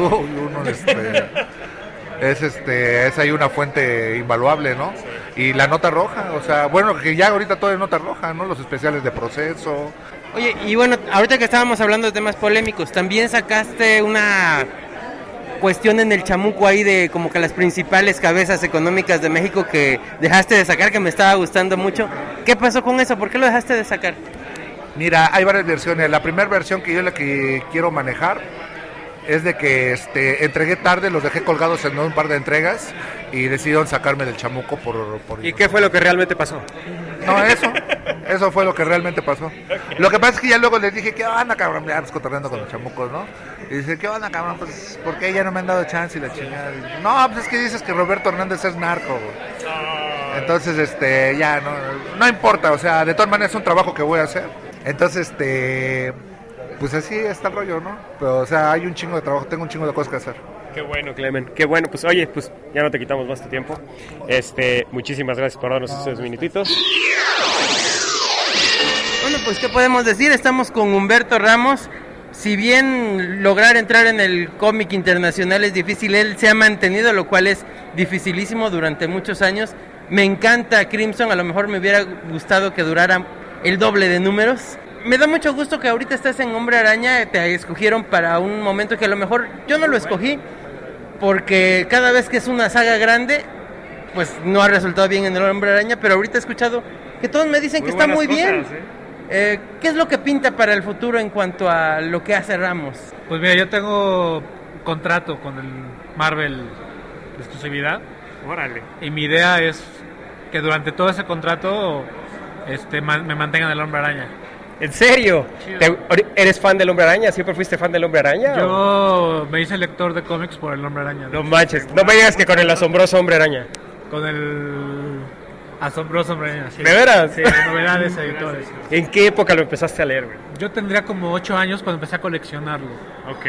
[SPEAKER 7] es ahí una fuente invaluable, ¿no? Y la nota roja, o sea, bueno, que ya ahorita todo es nota roja, ¿no? Los especiales de Proceso.
[SPEAKER 2] Oye, y bueno, ahorita que estábamos hablando de temas polémicos, también sacaste una cuestión en el Chamuco ahí de como que las principales cabezas económicas de México que dejaste de sacar, que me estaba gustando mucho. ¿Qué pasó con eso? ¿Por qué lo dejaste de sacar?
[SPEAKER 7] Mira, hay varias versiones. La primera versión que yo la que quiero manejar es de que entregué tarde, los dejé colgados en un par de entregas y decidieron sacarme del Chamuco por
[SPEAKER 12] ¿Y qué fue lo que realmente pasó?
[SPEAKER 7] No, eso fue lo que realmente pasó. Lo que pasa es que ya luego les dije, ¿qué onda, cabrón? Ya, pues cotorreando con los chamucos, ¿no? Y dice, ¿qué onda, cabrón? Pues, ¿por qué ya no me han dado chance y la chingada? Y, no, pues es que dices que Roberto Hernández es narco, güey. Entonces, ya, no importa, o sea, de todas maneras es un trabajo que voy a hacer. Entonces, pues así está el rollo, ¿no? Pero, o sea, hay un chingo de trabajo, tengo un chingo de cosas que hacer.
[SPEAKER 12] Qué bueno, Clemen, qué bueno. Pues oye, pues ya no te quitamos más tu tiempo. Muchísimas gracias por darnos estos minutitos.
[SPEAKER 2] Bueno, pues ¿qué podemos decir? Estamos con Humberto Ramos. Si bien lograr entrar en el cómic internacional es difícil, él se ha mantenido, lo cual es dificilísimo durante muchos años. Me encanta Crimson, a lo mejor me hubiera gustado que durara el doble de números. Me da mucho gusto que ahorita estés en Hombre Araña, te escogieron para un momento que a lo mejor yo no lo escogí, porque cada vez que es una saga grande, pues no ha resultado bien en el Hombre Araña, pero ahorita he escuchado que todos me dicen que está muy bien. ¿Qué es lo que pinta para el futuro en cuanto a lo que hace Ramos?
[SPEAKER 3] Pues mira, yo tengo contrato con el Marvel de exclusividad.
[SPEAKER 21] Órale.
[SPEAKER 3] Y mi idea es que durante todo ese contrato me mantengan el Hombre Araña.
[SPEAKER 12] ¿En serio? ¿Eres fan del Hombre Araña? ¿Siempre fuiste fan del Hombre Araña?
[SPEAKER 3] Yo me hice lector de cómics por el Hombre Araña.
[SPEAKER 12] No manches, no me digas que con el asombroso Hombre Araña.
[SPEAKER 3] Con el asombroso Hombre Araña, sí.
[SPEAKER 12] ¿De veras?
[SPEAKER 3] Sí, novedades editores.
[SPEAKER 12] ¿En qué época lo empezaste a leer, güey?
[SPEAKER 3] Yo tendría como 8 años cuando empecé a coleccionarlo.
[SPEAKER 12] Ok.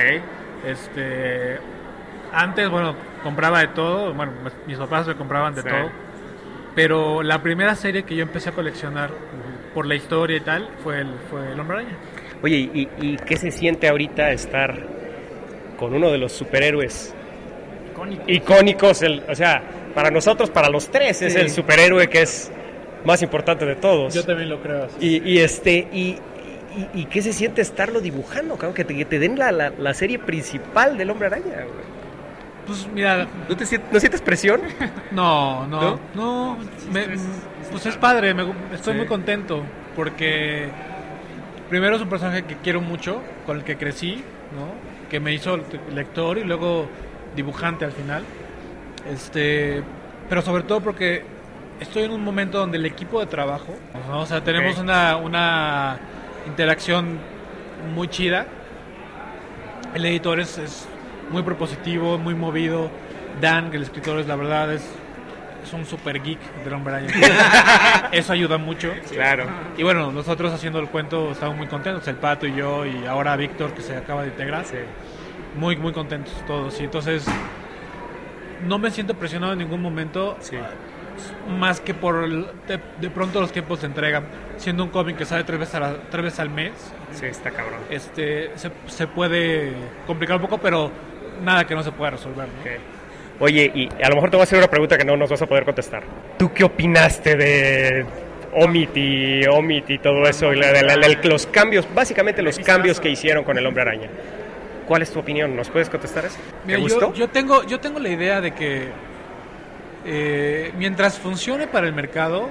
[SPEAKER 3] Antes, bueno, compraba de todo. Bueno, mis papás me compraban de todo. Pero la primera serie que yo empecé a coleccionar por la historia y tal fue el Hombre Araña.
[SPEAKER 12] Oye, ¿y qué se siente ahorita estar con uno de los superhéroes icónicos? O sea, para nosotros, para los tres, es el superhéroe que es más importante de todos.
[SPEAKER 3] Yo también lo creo así.
[SPEAKER 12] ¿Y qué se siente estarlo dibujando, cabrón? Que te den la serie principal del Hombre Araña, güey.
[SPEAKER 3] Pues mira,
[SPEAKER 12] ¿No sientes presión?
[SPEAKER 3] No. Pues es padre, estoy muy contento porque primero es un personaje que quiero mucho, con el que crecí, ¿no? Que me hizo lector y luego dibujante al final. Pero sobre todo porque estoy en un momento donde el equipo de trabajo, ¿no? O sea, tenemos una interacción muy chida. El editor es muy propositivo, muy movido. Dan, el escritor, la verdad es un super geek del Hombre Araña. Eso ayuda mucho.
[SPEAKER 12] Claro.
[SPEAKER 3] Y bueno, nosotros haciendo el cuento estamos muy contentos, el Pato y yo, y ahora Víctor, que se acaba de integrar. Sí. Muy, muy contentos todos. Y entonces no me siento presionado en ningún momento. Sí. Más que por de pronto los tiempos de entrega. Siendo un cómic que sale 3 veces al mes.
[SPEAKER 12] Sí, está cabrón.
[SPEAKER 3] Se puede complicar un poco, pero nada que no se pueda resolver, ¿no?
[SPEAKER 12] Okay. Oye, y a lo mejor te voy a hacer una pregunta que no nos vas a poder contestar. ¿Tú qué opinaste de Omit y todo eso? Y los cambios, básicamente los cambios que hicieron con el Hombre Araña. ¿Cuál es tu opinión? ¿Nos puedes contestar eso?
[SPEAKER 3] Mira,
[SPEAKER 12] ¿Te gustó?
[SPEAKER 3] Yo tengo la idea de que mientras funcione para el mercado,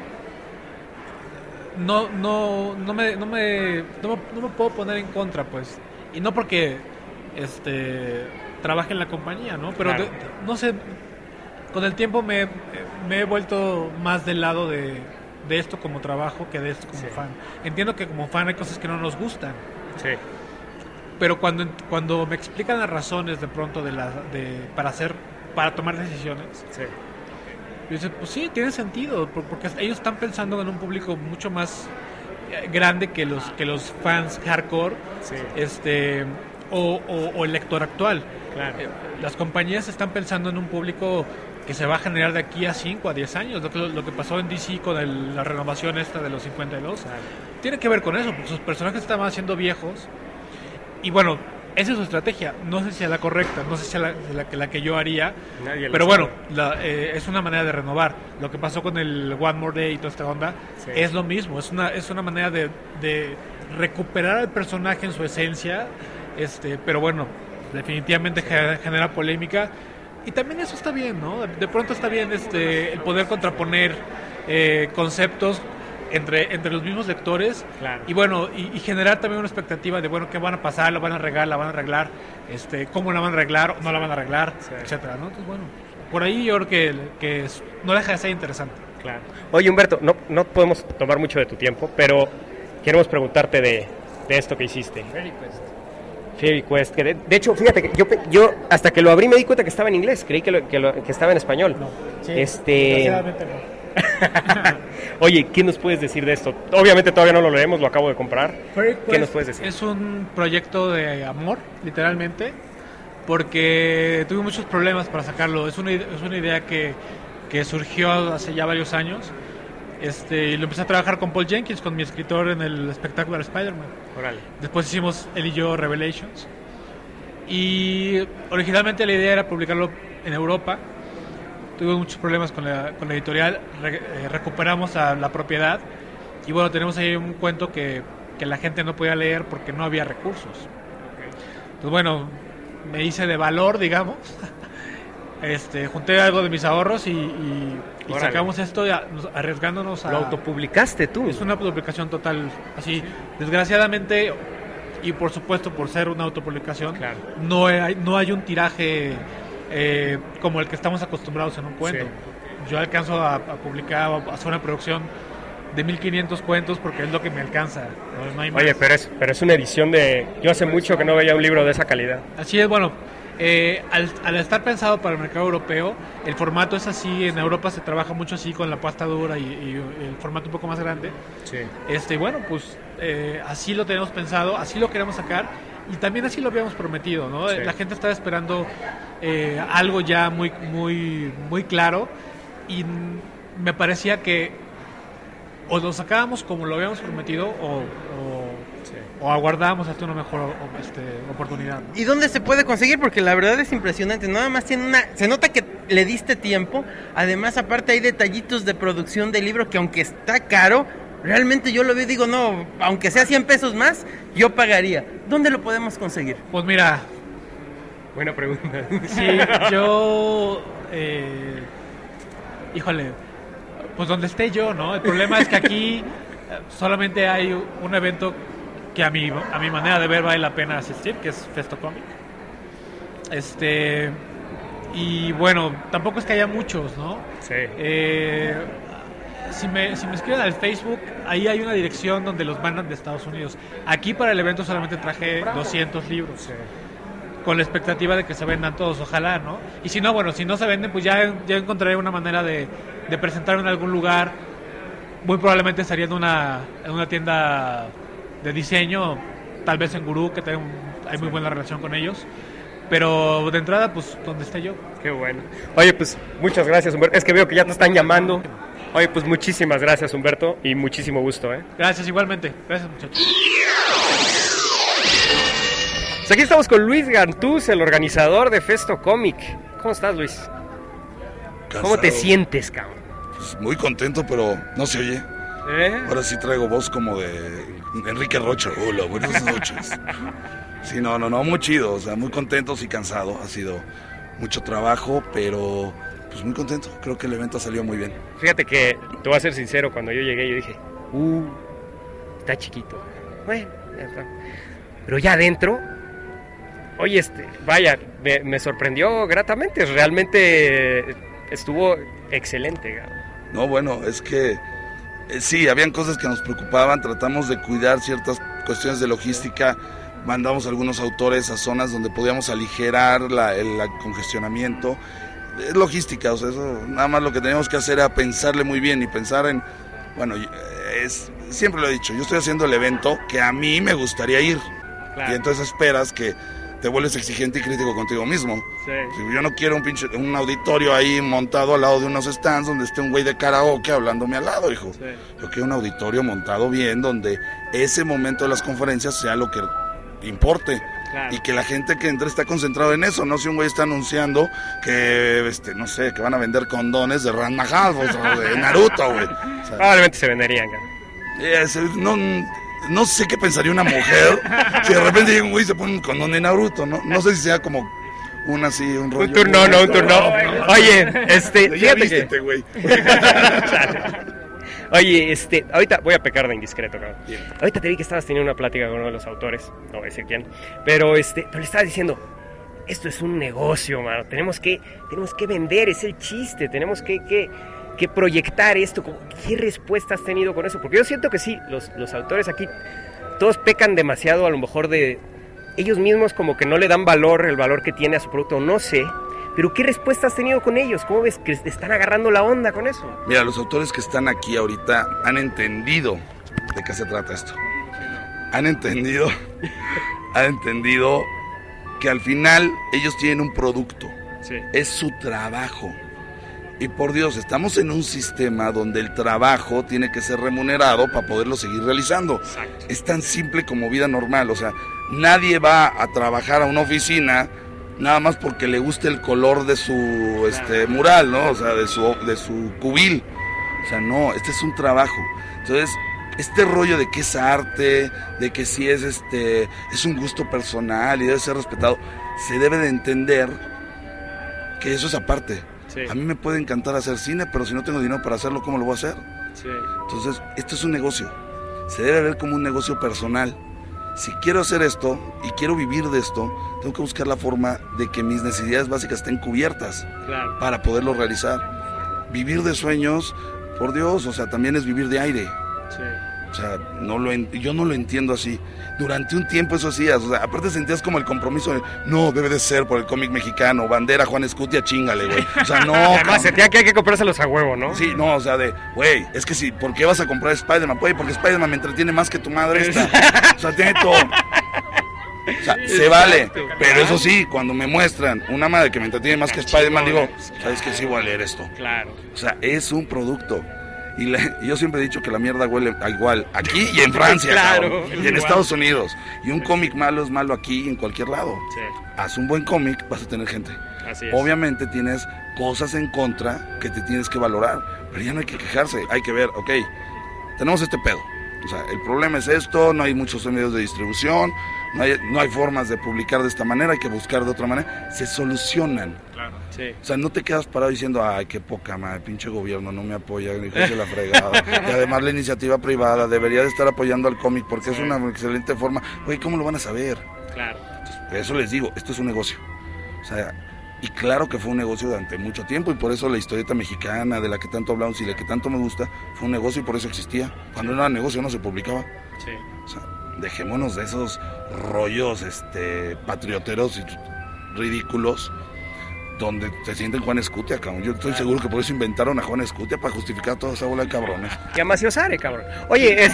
[SPEAKER 3] no me puedo poner en contra, pues. Y no porque trabaje en la compañía, ¿no? Pero claro. No sé, con el tiempo me he vuelto más del lado de esto como trabajo que de esto como fan. Entiendo que como fan hay cosas que no nos gustan.
[SPEAKER 12] Sí.
[SPEAKER 3] Pero cuando me explican las razones de pronto para tomar decisiones, yo digo, pues sí, tiene sentido, porque ellos están pensando en un público mucho más grande que los fans hardcore. Sí. o el lector actual.
[SPEAKER 1] Claro.
[SPEAKER 3] Las compañías están pensando en un público que se va a generar de aquí a 5 a 10 años, lo que pasó en DC con la renovación esta de los 52. Claro. Tiene que ver con eso, porque sus personajes estaban haciendo viejos y bueno, esa es su estrategia. No sé si es la correcta, no sé si es la que yo haría, pero bueno, es una manera de renovar. Lo que pasó con el One More Day y toda esta onda, sí, es lo mismo, es una manera de recuperar al personaje en su esencia, pero bueno, definitivamente genera polémica. Y también eso está bien, ¿no? De pronto está bien el poder contraponer conceptos entre los mismos lectores. Claro. Y bueno, y generar también una expectativa de, bueno, qué van a pasar, lo van a arreglar, la van a arreglar, cómo la van a arreglar, no la van a arreglar, sí, etcétera, ¿no? Entonces, bueno, por ahí yo creo que no deja de ser interesante.
[SPEAKER 1] Claro. Oye, Humberto, no podemos tomar mucho de tu tiempo, pero queremos preguntarte de esto que hiciste. Fairy Quest, que de hecho, fíjate que yo hasta que lo abrí me di cuenta que estaba en inglés, creí que estaba en español. No. Sí, desgraciadamente no. Oye, ¿qué nos puedes decir de esto? Obviamente todavía no lo leemos, lo acabo de comprar. ¿Qué nos puedes decir?
[SPEAKER 3] Es un proyecto de amor, literalmente, porque tuve muchos problemas para sacarlo. Es una idea que surgió hace ya varios años. Y lo empecé a trabajar con Paul Jenkins, con mi escritor en el espectacular Spider-Man. Orale. Después hicimos él y yo Revelations. Y originalmente la idea era publicarlo en Europa. Tuve muchos problemas con la editorial. Recuperamos la propiedad. Y bueno, tenemos ahí un cuento que la gente no podía leer porque no había recursos. Okay. Entonces bueno, me hice de valor, digamos. Junté algo de mis ahorros y sacamos esto arriesgándonos a...
[SPEAKER 1] ¿Lo autopublicaste tú?
[SPEAKER 3] Es una publicación total, así, desgraciadamente, y por supuesto por ser una autopublicación, claro, no hay un tiraje como el que estamos acostumbrados en un cuento. Sí. Yo alcanzo a publicar, a hacer una producción de 1500 cuentos porque es lo que me alcanza. No hay más.
[SPEAKER 1] Oye, pero es una edición de... Yo hace mucho que no veía un libro de esa calidad.
[SPEAKER 3] Así es, bueno... al estar pensado para el mercado europeo, el formato es así. En Europa se trabaja mucho así con la pasta dura y el formato un poco más grande. Sí. Bueno, pues así lo tenemos pensado, así lo queremos sacar y también así lo habíamos prometido, ¿no? Sí. La gente estaba esperando algo ya muy, muy, muy claro y me parecía que o lo sacábamos como lo habíamos prometido o aguardábamos hasta una mejor oportunidad, ¿no?
[SPEAKER 2] ¿Y dónde se puede conseguir? Porque la verdad es impresionante. Nada más se nota que le diste tiempo. Además, aparte hay detallitos de producción del libro que aunque está caro, realmente yo lo veo y digo, no, aunque sea 100 pesos más, yo pagaría. ¿Dónde lo podemos conseguir?
[SPEAKER 3] Pues mira...
[SPEAKER 1] Buena pregunta.
[SPEAKER 3] Sí, yo... híjole, pues donde esté yo, ¿no? El problema es que aquí solamente hay un evento que a mi manera de ver vale la pena asistir, que es Festo Comic. Y bueno, tampoco es que haya muchos, ¿no?
[SPEAKER 1] Sí.
[SPEAKER 3] Si me escriben al Facebook, ahí hay una dirección donde los mandan de Estados Unidos. Aquí para el evento solamente traje 200 libros. Sí. Con la expectativa de que se vendan todos, ojalá, ¿no? Y si no, bueno, si no se venden, pues ya encontraré una manera de presentarlo en algún lugar. Muy probablemente estaría en una tienda de diseño, tal vez en Gurú, que hay muy buena relación con ellos. Pero de entrada, pues, donde esté yo.
[SPEAKER 1] Qué bueno. Oye, pues, muchas gracias, Humberto. Es que veo que ya te están llamando. Oye, pues, muchísimas gracias, Humberto, y muchísimo gusto, ¿eh?
[SPEAKER 3] Gracias, igualmente. Gracias, muchachos.
[SPEAKER 1] Pues aquí estamos con Luis Gantús, el organizador de Festo Comic. ¿Cómo estás, Luis?
[SPEAKER 8] Cansado.
[SPEAKER 1] ¿Cómo te sientes, cabrón?
[SPEAKER 8] Pues muy contento, pero no se oye. Ahora sí traigo voz como de Enrique Rocha. Hola, buenas noches. Sí, no, muy chido, o sea, muy contentos y cansado. Ha sido mucho trabajo, pero pues muy contento. Creo que el evento salió muy bien.
[SPEAKER 1] Fíjate que, te voy a ser sincero, cuando yo llegué yo dije, está chiquito. Bueno, ya está. Pero ya adentro, oye, vaya, me sorprendió gratamente. Realmente estuvo excelente.
[SPEAKER 8] No, bueno, es que sí, habían cosas que nos preocupaban. Tratamos de cuidar ciertas cuestiones de logística. Mandamos a algunos autores a zonas donde podíamos aligerar el congestionamiento. Es logística, o sea, eso, nada más lo que teníamos que hacer era pensarle muy bien y pensar en, bueno, siempre lo he dicho, yo estoy haciendo el evento que a mí me gustaría ir. Y entonces esperas que te vuelves exigente y crítico contigo mismo. Yo no quiero un auditorio ahí montado al lado de unos stands donde esté un güey de karaoke hablándome al lado, hijo. Yo quiero un auditorio montado bien donde ese momento de las conferencias sea lo que importe. Y que la gente que entre está concentrado en eso, no si un güey está anunciando que, no sé, que van a vender condones de Ranma Half o de Naruto, güey. O sea,
[SPEAKER 1] probablemente se venderían,
[SPEAKER 8] no sé qué pensaría una mujer si de repente llega un güey y se pone un condón de Naruto, ¿no? No sé si sea como un rollo.
[SPEAKER 1] Un turno. Oye, fíjate que...
[SPEAKER 8] güey.
[SPEAKER 1] Oye, ahorita voy a pecar de indiscreto, cabrón. Ahorita te vi que estabas teniendo una plática con uno de los autores, no voy a decir quién, pero le estabas diciendo, esto es un negocio, mano, tenemos que vender, es el chiste, tenemos que proyectar esto. ¿Qué respuesta has tenido con eso? Porque yo siento que sí, los autores aquí, todos pecan demasiado a lo mejor de ellos mismos, como que no le dan el valor que tiene a su producto, no sé. Pero ¿qué respuesta has tenido con ellos? ¿Cómo ves que están agarrando la onda con eso?
[SPEAKER 8] Mira, los autores que están aquí ahorita han entendido de qué se trata esto. Han entendido que al final ellos tienen un producto. Es su trabajo. Y por Dios, estamos en un sistema donde el trabajo tiene que ser remunerado para poderlo seguir realizando. Exacto. Es tan simple como vida normal. O sea, nadie va a trabajar a una oficina nada más porque le guste el color de su mural, ¿no? O sea, de su cubil. O sea, no, este es un trabajo. Entonces, este rollo de que es arte, de que sí es un gusto personal y debe ser respetado, se debe de entender que eso es aparte. A mí me puede encantar hacer cine, pero si no tengo dinero para hacerlo, ¿cómo lo voy a hacer? Entonces, esto es un negocio. Se debe ver como un negocio personal. Si quiero hacer esto y quiero vivir de esto, tengo que buscar la forma de que mis necesidades básicas estén cubiertas para poderlo realizar. Vivir de sueños, por Dios, o sea, también es vivir de aire. O sea, yo no lo entiendo así. Durante un tiempo eso hacías, o sea, aparte sentías como el compromiso de, no, debe de ser por el cómic mexicano, bandera, Juan Escutia, chíngale, güey. O sea, no.
[SPEAKER 1] Además, sentía que hay que comprárselos a huevo, ¿no?
[SPEAKER 8] Sí, no, o sea, güey, es que sí, ¿por qué vas a comprar Spider-Man? Güey, porque Spider-Man me entretiene más que tu madre esta. O sea, tiene todo. O sea, se vale, pero eso sí, cuando me muestran una madre que me entretiene más que Spider-Man, digo, ¿sabes qué? Sí voy a leer esto.
[SPEAKER 1] Claro.
[SPEAKER 8] O sea, es un producto. Y yo siempre he dicho que la mierda huele igual aquí y en Francia, claro, y en Estados Unidos. Y un cómic malo es malo aquí y en cualquier lado. Haz un buen cómic, vas a tener gente.
[SPEAKER 1] Así es.
[SPEAKER 8] Obviamente tienes cosas en contra que te tienes que valorar, pero ya no hay que quejarse, hay que ver, ok, tenemos este pedo. O sea, el problema es esto, no hay muchos medios de distribución, no hay formas de publicar de esta manera, hay que buscar de otra manera, se solucionan.
[SPEAKER 1] Claro,
[SPEAKER 8] O sea, no te quedas parado diciendo, ay, qué poca madre, pinche gobierno no me apoya, ni de la fregada. Y además la iniciativa privada debería de estar apoyando al cómic porque es una excelente forma. Güey, ¿cómo lo van a saber?
[SPEAKER 1] Claro.
[SPEAKER 8] Entonces, por eso les digo, esto es un negocio. O sea, y claro que fue un negocio durante mucho tiempo y por eso la historieta mexicana de la que tanto hablamos y de la que tanto me gusta, fue un negocio y por eso existía. Cuando no era negocio no se publicaba. O sea, dejémonos de esos rollos patrioteros y ridículos donde se sienten Juan Escutia, cabrón. Yo estoy seguro que por eso inventaron a Juan Escutia para justificar toda esa bola de cabrones.
[SPEAKER 1] Y a Maciosare, cabrón. Oye,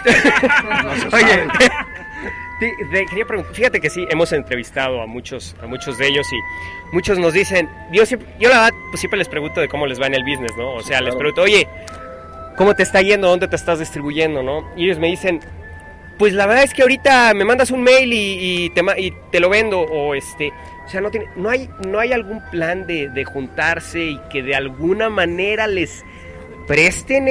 [SPEAKER 1] quería preguntar, fíjate que sí, hemos entrevistado a muchos de ellos y muchos nos dicen, yo la verdad pues siempre les pregunto de cómo les va en el business, ¿no? O sea, les pregunto, oye, ¿cómo te está yendo? ¿Dónde te estás distribuyendo, no? Y ellos me dicen, pues la verdad es que ahorita me mandas un mail y te lo vendo, o o sea, no hay algún plan de juntarse y que de alguna manera les presten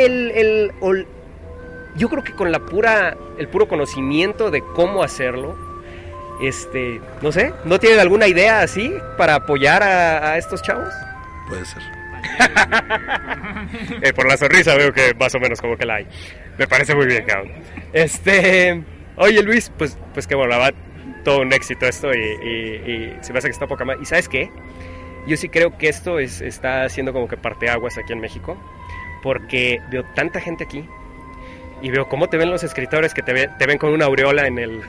[SPEAKER 1] yo creo que con el puro conocimiento de cómo hacerlo, no sé, ¿no tienen alguna idea así para apoyar a estos chavos?
[SPEAKER 8] Puede ser.
[SPEAKER 1] Por la sonrisa veo que más o menos como que la hay. Me parece muy bien, cabrón. Oye, Luis, pues que bueno, la verdad, todo un éxito esto y se me hace que está poca más. ¿Y sabes qué? Yo sí creo que esto está haciendo como que parteaguas aquí en México, porque veo tanta gente aquí y veo cómo te ven los escritores que te ven con una aureola en el...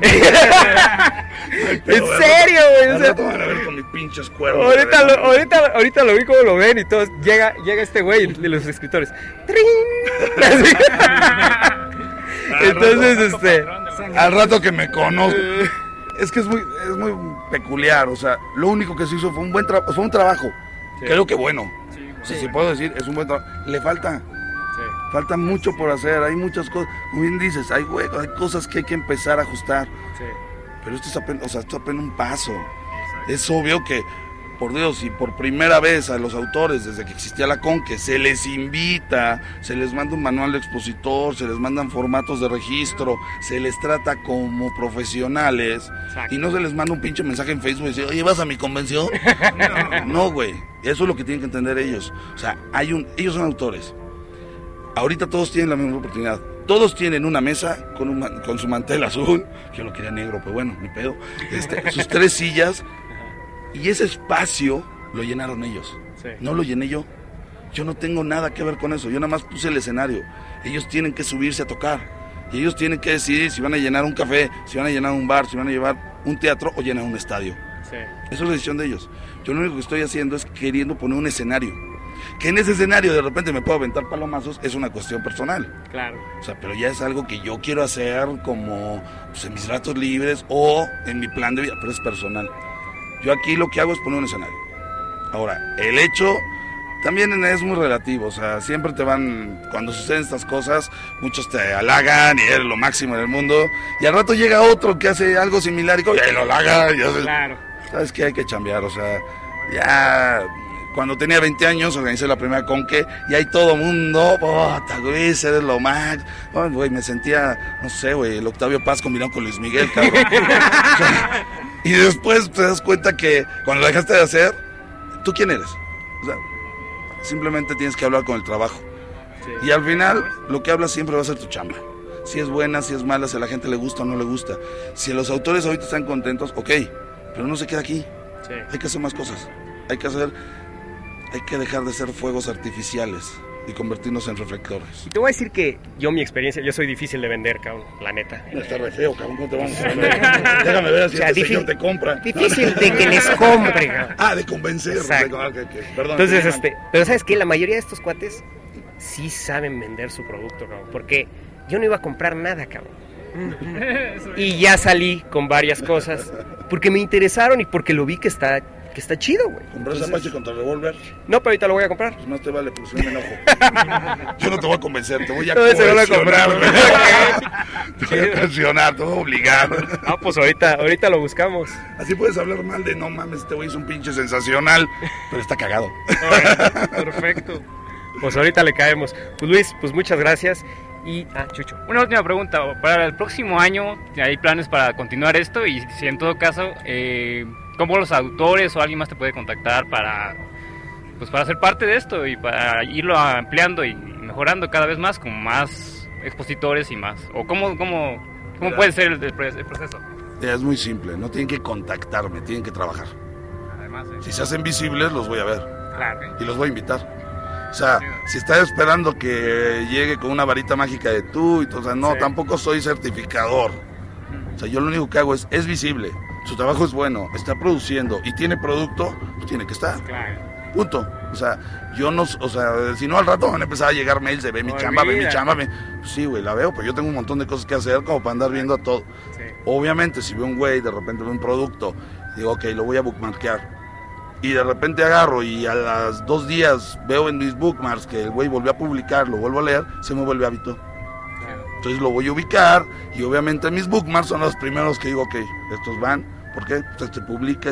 [SPEAKER 1] ¿En serio, güey?
[SPEAKER 8] O sea, van a ver con mis pinches cuernos.
[SPEAKER 1] Ahorita lo vi como lo ven y todos. Llega este güey de los escritores.
[SPEAKER 8] Entonces, al rato que me conozco. es que es muy peculiar, o sea, lo único que se hizo fue un trabajo, creo que bueno, o sea, si puedo decir, es un buen trabajo, le falta mucho por hacer, hay muchas cosas, como bien dices, hay cosas que hay que empezar a ajustar, pero esto es apenas un paso, es obvio que, por Dios, y por primera vez a los autores, desde que existía la Conque, se les invita, se les manda un manual de expositor, se les mandan formatos de registro, se les trata como profesionales, y no se les manda un pinche mensaje en Facebook y dice, oye, ¿vas a mi convención? No, güey, eso es lo que tienen que entender ellos. O sea, ellos son autores. Ahorita todos tienen la misma oportunidad. Todos tienen una mesa con su mantel azul, yo lo quería negro, pues bueno, ni pedo, sus 3 sillas, y ese espacio lo llenaron ellos, no lo llené yo. Yo no tengo nada que ver con eso, yo nada más puse el escenario. Ellos tienen que subirse a tocar, y ellos tienen que decidir si van a llenar un café, si van a llenar un bar, si van a llevar un teatro o llenar un estadio. Eso es la decisión de ellos. Yo lo único que estoy haciendo es queriendo poner un escenario. Que en ese escenario de repente me puedo aventar palomazos, es una cuestión personal.
[SPEAKER 1] Claro.
[SPEAKER 8] O sea, pero ya es algo que yo quiero hacer como pues, en mis ratos libres o en mi plan de vida, pero es personal. Yo aquí lo que hago es poner un escenario. Ahora, el hecho también es muy relativo, o sea, siempre cuando suceden estas cosas, muchos te halagan y eres lo máximo en el mundo, y al rato llega otro que hace algo similar y lo halaga, y
[SPEAKER 1] claro.
[SPEAKER 8] Sabes que hay que chambear, o sea, ya cuando tenía 20 años organicé la primera Conque, y ahí todo mundo, puta, güey, eres lo más, güey, me sentía, no sé, güey, el Octavio Paz combinado con Luis Miguel, cabrón. O sea, y después te das cuenta que cuando lo dejaste de hacer, ¿tú quién eres? O sea, simplemente tienes que hablar con el trabajo. Y al final, lo que hablas siempre va a ser tu chamba. Si es buena, si es mala, si a la gente le gusta o no le gusta. Si los autores ahorita están contentos, ok, pero no se queda aquí. Hay que hacer más cosas. Hay que dejar de ser fuegos artificiales y convertirnos en reflectores.
[SPEAKER 1] Y te voy a decir que mi experiencia, yo soy difícil de vender, cabrón, la neta.
[SPEAKER 8] Está re feo, cabrón, ¿cómo te vamos a vender? Déjame ver si señor te compra.
[SPEAKER 1] Difícil de que les compre, cabrón.
[SPEAKER 8] De convencer. Perdón.
[SPEAKER 1] Entonces, pero ¿sabes qué? La mayoría de estos cuates sí saben vender su producto, cabrón, porque yo no iba a comprar nada, cabrón. Y ya salí con varias cosas, porque me interesaron y porque lo vi que está chido, güey.
[SPEAKER 8] ¿Compraste Apache contra Revolver?
[SPEAKER 1] No, pero ahorita lo voy a comprar.
[SPEAKER 8] Pues más te vale, porque si no me enojo. Yo no te voy a convencer, te voy a
[SPEAKER 1] coercionar.
[SPEAKER 8] Te voy a coercionar, te voy a obligar.
[SPEAKER 1] Pues ahorita lo buscamos.
[SPEAKER 8] Así puedes hablar mal de, no mames, este güey es un pinche sensacional, pero está cagado.
[SPEAKER 1] Perfecto. Pues ahorita le caemos. Pues Luis, pues muchas gracias. Y, Chucho.
[SPEAKER 5] Una última pregunta. Para el próximo año, ¿hay planes para continuar esto? Y si en todo caso, ¿cómo los autores o alguien más te puede contactar para ser parte de esto y para irlo ampliando y mejorando cada vez más con más expositores y más? ¿O cómo puede ser el proceso?
[SPEAKER 8] Es muy simple, no tienen que contactarme, tienen que trabajar.
[SPEAKER 5] Además,
[SPEAKER 8] si se hacen visibles, los voy a ver.
[SPEAKER 5] Claro.
[SPEAKER 8] Y los voy a invitar. O sea, si estás esperando que llegue con una varita mágica de tú, o sea, no, tampoco soy certificador. O sea, yo lo único que hago es visible. Su trabajo es bueno, está produciendo y tiene producto, pues tiene que estar.
[SPEAKER 5] Claro.
[SPEAKER 8] Punto. O sea, yo no, o sea, si no al rato van a empezar a llegar mails de ve mi chamba. Pues sí, güey, la veo, pero yo tengo un montón de cosas que hacer como para andar viendo a todo.
[SPEAKER 5] Sí.
[SPEAKER 8] Obviamente, si veo un güey, de repente veo un producto, digo, ok, lo voy a bookmarkear. Y de repente agarro y a los 2 días veo en mis bookmarks que el güey volvió a publicar, lo vuelvo a leer, se me vuelve hábito. Entonces lo voy a ubicar y obviamente mis bookmarks son los primeros que digo, ok, estos van. ¿Por qué? Pues este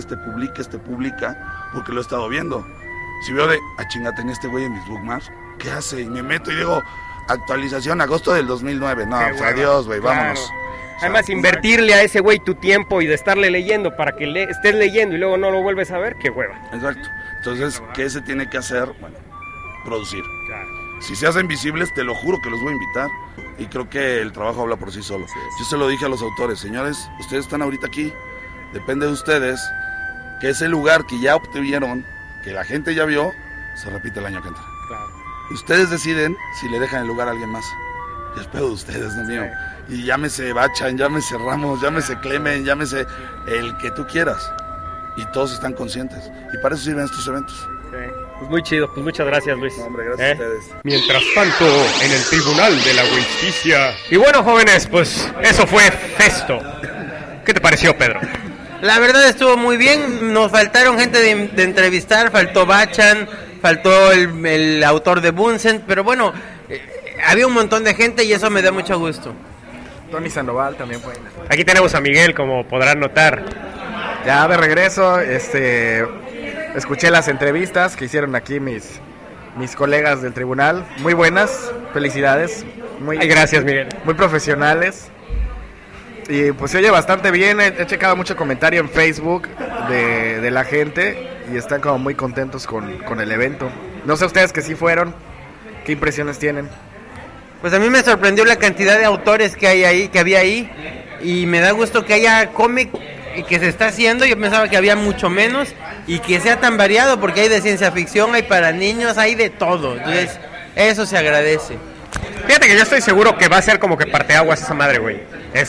[SPEAKER 8] publica, porque lo he estado viendo. Si veo chinga, tenía este güey en mis bookmarks, ¿qué hace? Y me meto y digo, actualización agosto del 2009. No, pues adiós, güey, vámonos.
[SPEAKER 1] Además, invertirle a ese güey tu tiempo y de estarle leyendo para que estés leyendo y luego no lo vuelves a ver, qué hueva.
[SPEAKER 8] Exacto. Entonces, ¿qué se tiene que hacer? Bueno, producir. Si se hacen visibles, te lo juro que los voy a invitar. Y creo que el trabajo habla por sí solo. Yo se lo dije a los autores, señores, ustedes están ahorita aquí, depende de ustedes, que ese lugar que ya obtuvieron, que la gente ya vio, se repite el año que entra.
[SPEAKER 1] Claro.
[SPEAKER 8] Ustedes deciden si le dejan el lugar a alguien más. Yo espero de ustedes, no mío. Y llámese Bachan, llámese Ramos, llámese Clemen, llámese el que tú quieras. Y todos están conscientes. Y para eso sirven estos eventos.
[SPEAKER 1] Pues muy chido, pues muchas gracias, Luis.
[SPEAKER 8] No, hombre, gracias a ustedes.
[SPEAKER 1] Mientras tanto, en el Tribunal de la Justicia. Y bueno, jóvenes, pues eso fue Festo. ¿Qué te pareció, Pedro?
[SPEAKER 2] La verdad estuvo muy bien, nos faltaron gente de entrevistar, faltó Bachan, faltó el autor de Bunsen, pero bueno, había un montón de gente y eso me da mucho gusto.
[SPEAKER 9] Tony Sandoval también fue.
[SPEAKER 1] Aquí tenemos a Miguel, como podrán notar.
[SPEAKER 9] Ya de regreso, escuché las entrevistas que hicieron aquí mis colegas del tribunal, muy buenas, felicidades.
[SPEAKER 1] Ay, gracias, Miguel.
[SPEAKER 9] Muy profesionales. Y pues se oye bastante bien, he checado mucho comentario en Facebook de la gente y están como muy contentos con el evento. No sé ustedes que sí fueron, ¿qué impresiones tienen?
[SPEAKER 2] Pues a mí me sorprendió la cantidad de autores que había ahí, y me da gusto que haya cómic y que se está haciendo. Yo pensaba que había mucho menos y que sea tan variado, porque hay de ciencia ficción, hay para niños, hay de todo. Entonces, eso se agradece.
[SPEAKER 1] Fíjate que yo estoy seguro que va a ser como que parteaguas esa madre, güey.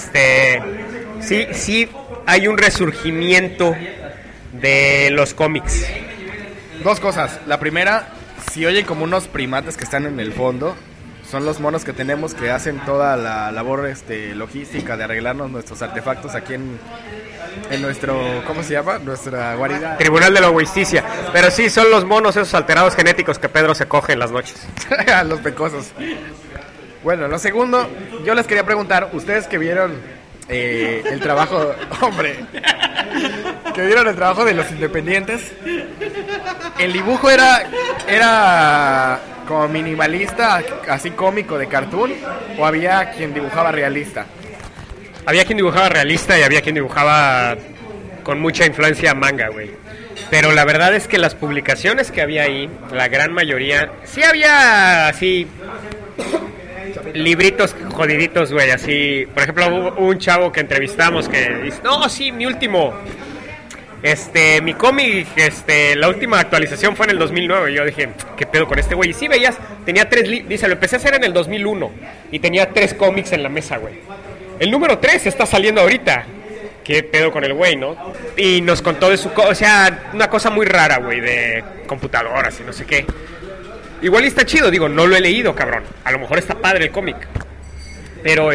[SPEAKER 1] Sí hay un resurgimiento de los cómics.
[SPEAKER 9] Dos cosas. La primera, si oyen como unos primates que están en el fondo, son los monos que tenemos que hacen toda la labor logística de arreglarnos nuestros artefactos aquí en nuestro, ¿cómo se llama? Nuestra guarida.
[SPEAKER 1] Tribunal de la Justicia. Pero sí, son los monos esos alterados genéticos que Pedro se coge en las noches.
[SPEAKER 9] Los pecosos. Bueno, lo segundo, yo les quería preguntar, ustedes que vieron el trabajo, hombre, que vieron el trabajo de los independientes, ¿el dibujo era como minimalista, así cómico de cartoon, o había quien dibujaba realista?
[SPEAKER 1] Había quien dibujaba realista y había quien dibujaba con mucha influencia manga, güey. Pero la verdad es que las publicaciones que había ahí, la gran mayoría, sí había así libritos jodiditos, güey, así. Por ejemplo, hubo un chavo que entrevistamos que dice, no, sí, mi cómic, la última actualización fue en el 2009. Y yo dije, ¿qué pedo con este güey? Y sí veías, tenía dice, lo empecé a hacer en el 2001 y tenía 3 cómics en la mesa, güey. El número 3 está saliendo ahorita. ¿Qué pedo con el güey, no? Y nos contó de o sea, una cosa muy rara, güey, de computadoras y no sé qué. Igual está chido, digo, no lo he leído, cabrón. A lo mejor está padre el cómic. Pero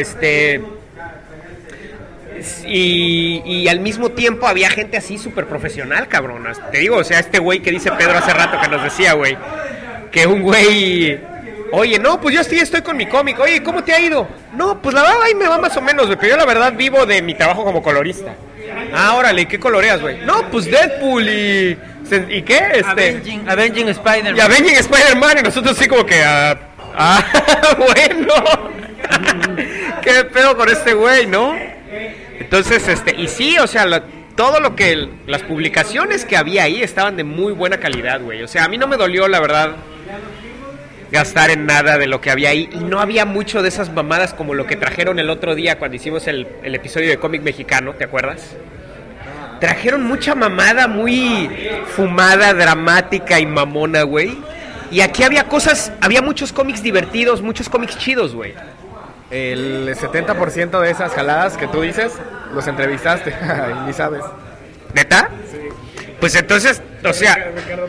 [SPEAKER 1] y al mismo tiempo había gente así súper profesional, cabrón. Te digo, o sea, este güey que dice Pedro hace rato que nos decía, güey, que un güey, oye, no, pues yo estoy con mi cómic. Oye, ¿cómo te ha ido? No, pues la verdad ahí me va más o menos, güey, pero yo la verdad vivo de mi trabajo como colorista. Ah, órale, ¿qué coloreas, güey? No, pues Deadpool y ¿qué?
[SPEAKER 2] Avenging Spider-Man.
[SPEAKER 1] Y Avenging Spider-Man, y nosotros sí como que bueno. ¿Qué pedo con este güey, no? Entonces, y sí, o sea, todo lo que las publicaciones que había ahí estaban de muy buena calidad, güey. O sea, a mí no me dolió, la verdad, gastar en nada de lo que había ahí. Y no había mucho de esas mamadas como lo que trajeron el otro día cuando hicimos el episodio de cómic mexicano, ¿te acuerdas? Trajeron mucha mamada muy fumada, dramática y mamona, güey. Y aquí había muchos cómics divertidos, muchos cómics chidos, güey.
[SPEAKER 9] El 70% de esas jaladas que tú dices, los entrevistaste, y ni sabes.
[SPEAKER 1] ¿Neta? Sí. Pues entonces, o sea...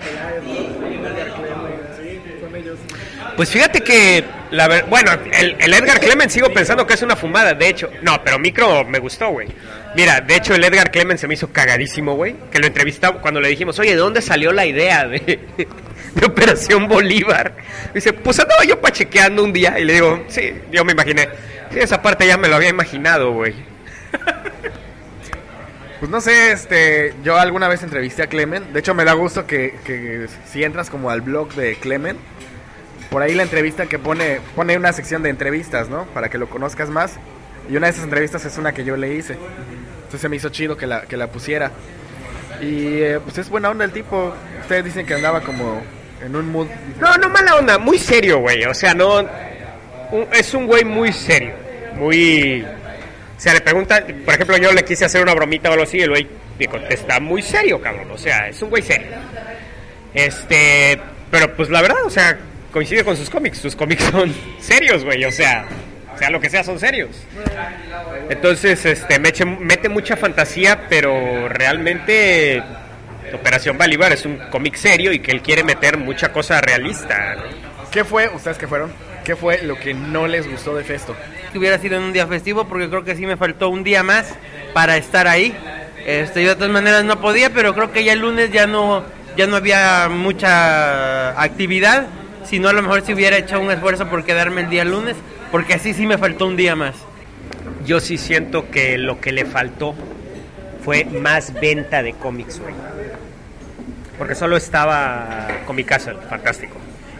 [SPEAKER 1] Pues fíjate que, bueno, el Edgar Clemens sigo pensando que es una fumada, de hecho. No, pero Micro me gustó, güey. Mira, de hecho el Edgar Clemens se me hizo cagadísimo, güey. Que lo entrevistamos cuando le dijimos, oye, ¿de dónde salió la idea de Operación Bolívar? Dice, pues andaba yo pachequeando un día. Y le digo, sí, yo me imaginé. Sí, esa parte ya me lo había imaginado, güey.
[SPEAKER 9] Pues no sé, yo alguna vez entrevisté a Clement. De hecho me da gusto que si entras como al blog de Clement, por ahí la entrevista que pone una sección de entrevistas, ¿no? Para que lo conozcas más. Y una de esas entrevistas es una que yo le hice. Entonces se me hizo chido que la pusiera. Y pues es buena onda el tipo. Ustedes dicen que andaba como en un mood.
[SPEAKER 1] No mala onda, muy serio, güey. O sea, no... es un güey muy serio. Muy... O sea, le pregunta... Por ejemplo, yo le quise hacer una bromita o algo así. Y el güey me contesta muy serio, cabrón. O sea, es un güey serio. Pero pues la verdad, o sea... coincide con sus cómics. Sus cómics son serios, güey. O sea, lo que sea, son serios. Entonces, mete mucha fantasía, pero realmente Operación Bolívar es un cómic serio y que él quiere meter mucha cosa realista, ¿no?
[SPEAKER 9] ¿Qué fue, ustedes que fueron, qué fue lo que no les gustó de Festo?
[SPEAKER 2] que hubiera sido en un día festivo, porque creo que sí me faltó un día más para estar ahí. Yo de todas maneras no podía, pero creo que ya el lunes ya no había mucha actividad, sino a lo mejor si hubiera hecho un esfuerzo por quedarme el día lunes, porque así sí me faltó un día más.
[SPEAKER 12] Yo sí siento que lo que le faltó fue más venta de cómics, güey. Porque solo estaba Comic Castle, fantástico.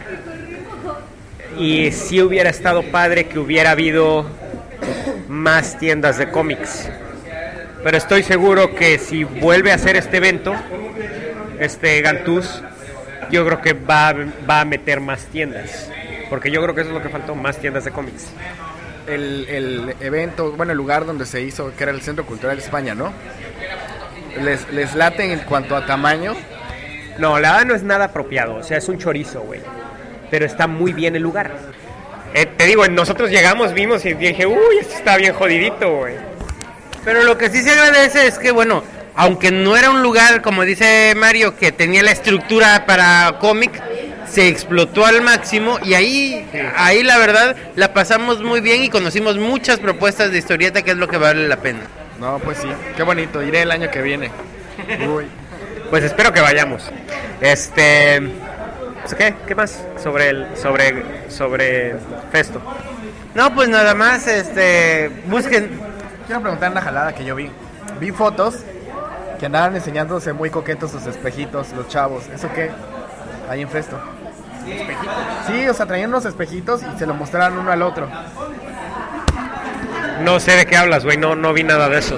[SPEAKER 12] Y sí hubiera estado padre que hubiera habido más tiendas de cómics. Pero estoy seguro que si vuelve a hacer este evento, Gantús, yo creo que va a meter más tiendas. Porque yo creo que eso es lo que faltó, más tiendas de cómics.
[SPEAKER 9] El evento, bueno, el lugar donde se hizo, que era el Centro Cultural de España, ¿no? ¿Les late en cuanto a tamaño?
[SPEAKER 12] No, la verdad no es nada apropiado, o sea, es un chorizo, güey. Pero está muy bien el lugar. Te digo, nosotros llegamos, vimos y dije, uy, esto está bien jodidito, güey.
[SPEAKER 2] Pero lo que sí se agradece es que, bueno, aunque no era un lugar, como dice Mario, que tenía la estructura para cómic, se explotó al máximo y ahí la verdad la pasamos muy bien y conocimos muchas propuestas de historieta, que es lo que vale la pena.
[SPEAKER 9] No, pues sí, qué bonito, iré el año que viene. Uy.
[SPEAKER 12] Pues espero que vayamos. Pues, ¿qué más sobre Festo?
[SPEAKER 2] No, pues nada más, busquen.
[SPEAKER 9] Quiero preguntar una jalada que yo vi. Vi fotos que andaban enseñándose muy coquetos sus espejitos, los chavos. ¿Eso qué? Ahí en Festo. ¿Espejitos? Sí, o sea, traían unos espejitos y se lo mostraron uno al otro.
[SPEAKER 12] No sé de qué hablas, güey, no vi nada de eso.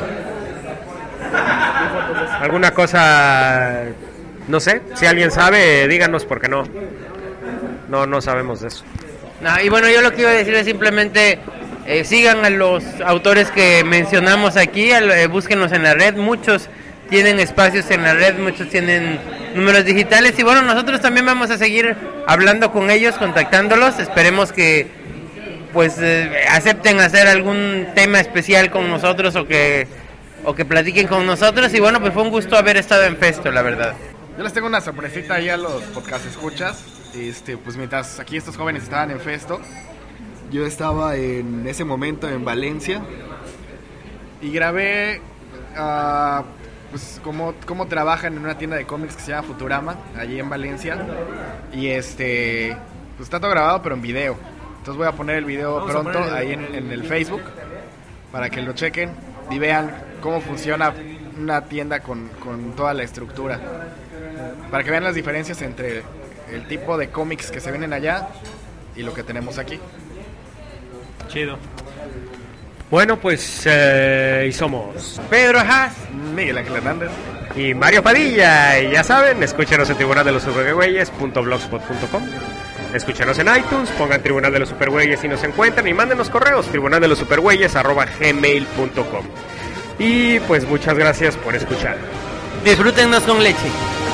[SPEAKER 12] ¿Alguna cosa? No sé, si alguien sabe, díganos, porque no sabemos de eso.
[SPEAKER 2] No, y bueno, yo lo que iba a decir es simplemente sigan a los autores que mencionamos aquí, búsquenlos en la red, muchos tienen espacios en la red, muchos tienen números digitales y bueno, nosotros también vamos a seguir hablando con ellos, contactándolos, esperemos que pues acepten hacer algún tema especial con nosotros o que platiquen con nosotros y bueno, pues fue un gusto haber estado en Festo, la verdad.
[SPEAKER 9] Yo les tengo una sorpresita ahí a los podcast escuchas. Pues mientras aquí estos jóvenes estaban en Festo, yo estaba en ese momento en Valencia y grabé pues cómo trabajan en una tienda de cómics que se llama Futurama, allí en Valencia. Y pues está todo grabado pero en video. Entonces voy a poner el video pronto ahí en el Facebook para que lo chequen y vean cómo funciona una tienda con toda la estructura. Para que vean las diferencias entre el tipo de cómics que se venden allá y lo que tenemos aquí.
[SPEAKER 12] Chido. Bueno, pues y somos
[SPEAKER 2] Pedro Haas,
[SPEAKER 9] Miguel Ángel Hernández
[SPEAKER 12] y Mario Padilla. Y ya saben, escúchenos en tribunaldelosupergüeyes.blogspot.com. Escúchenos en iTunes, pongan Tribunal de los Supergüeyes si nos encuentran y mándenos correos tribunaldelosupergüeyes@gmail.com. Y pues muchas gracias por escuchar.
[SPEAKER 2] Disfrútennos con leche.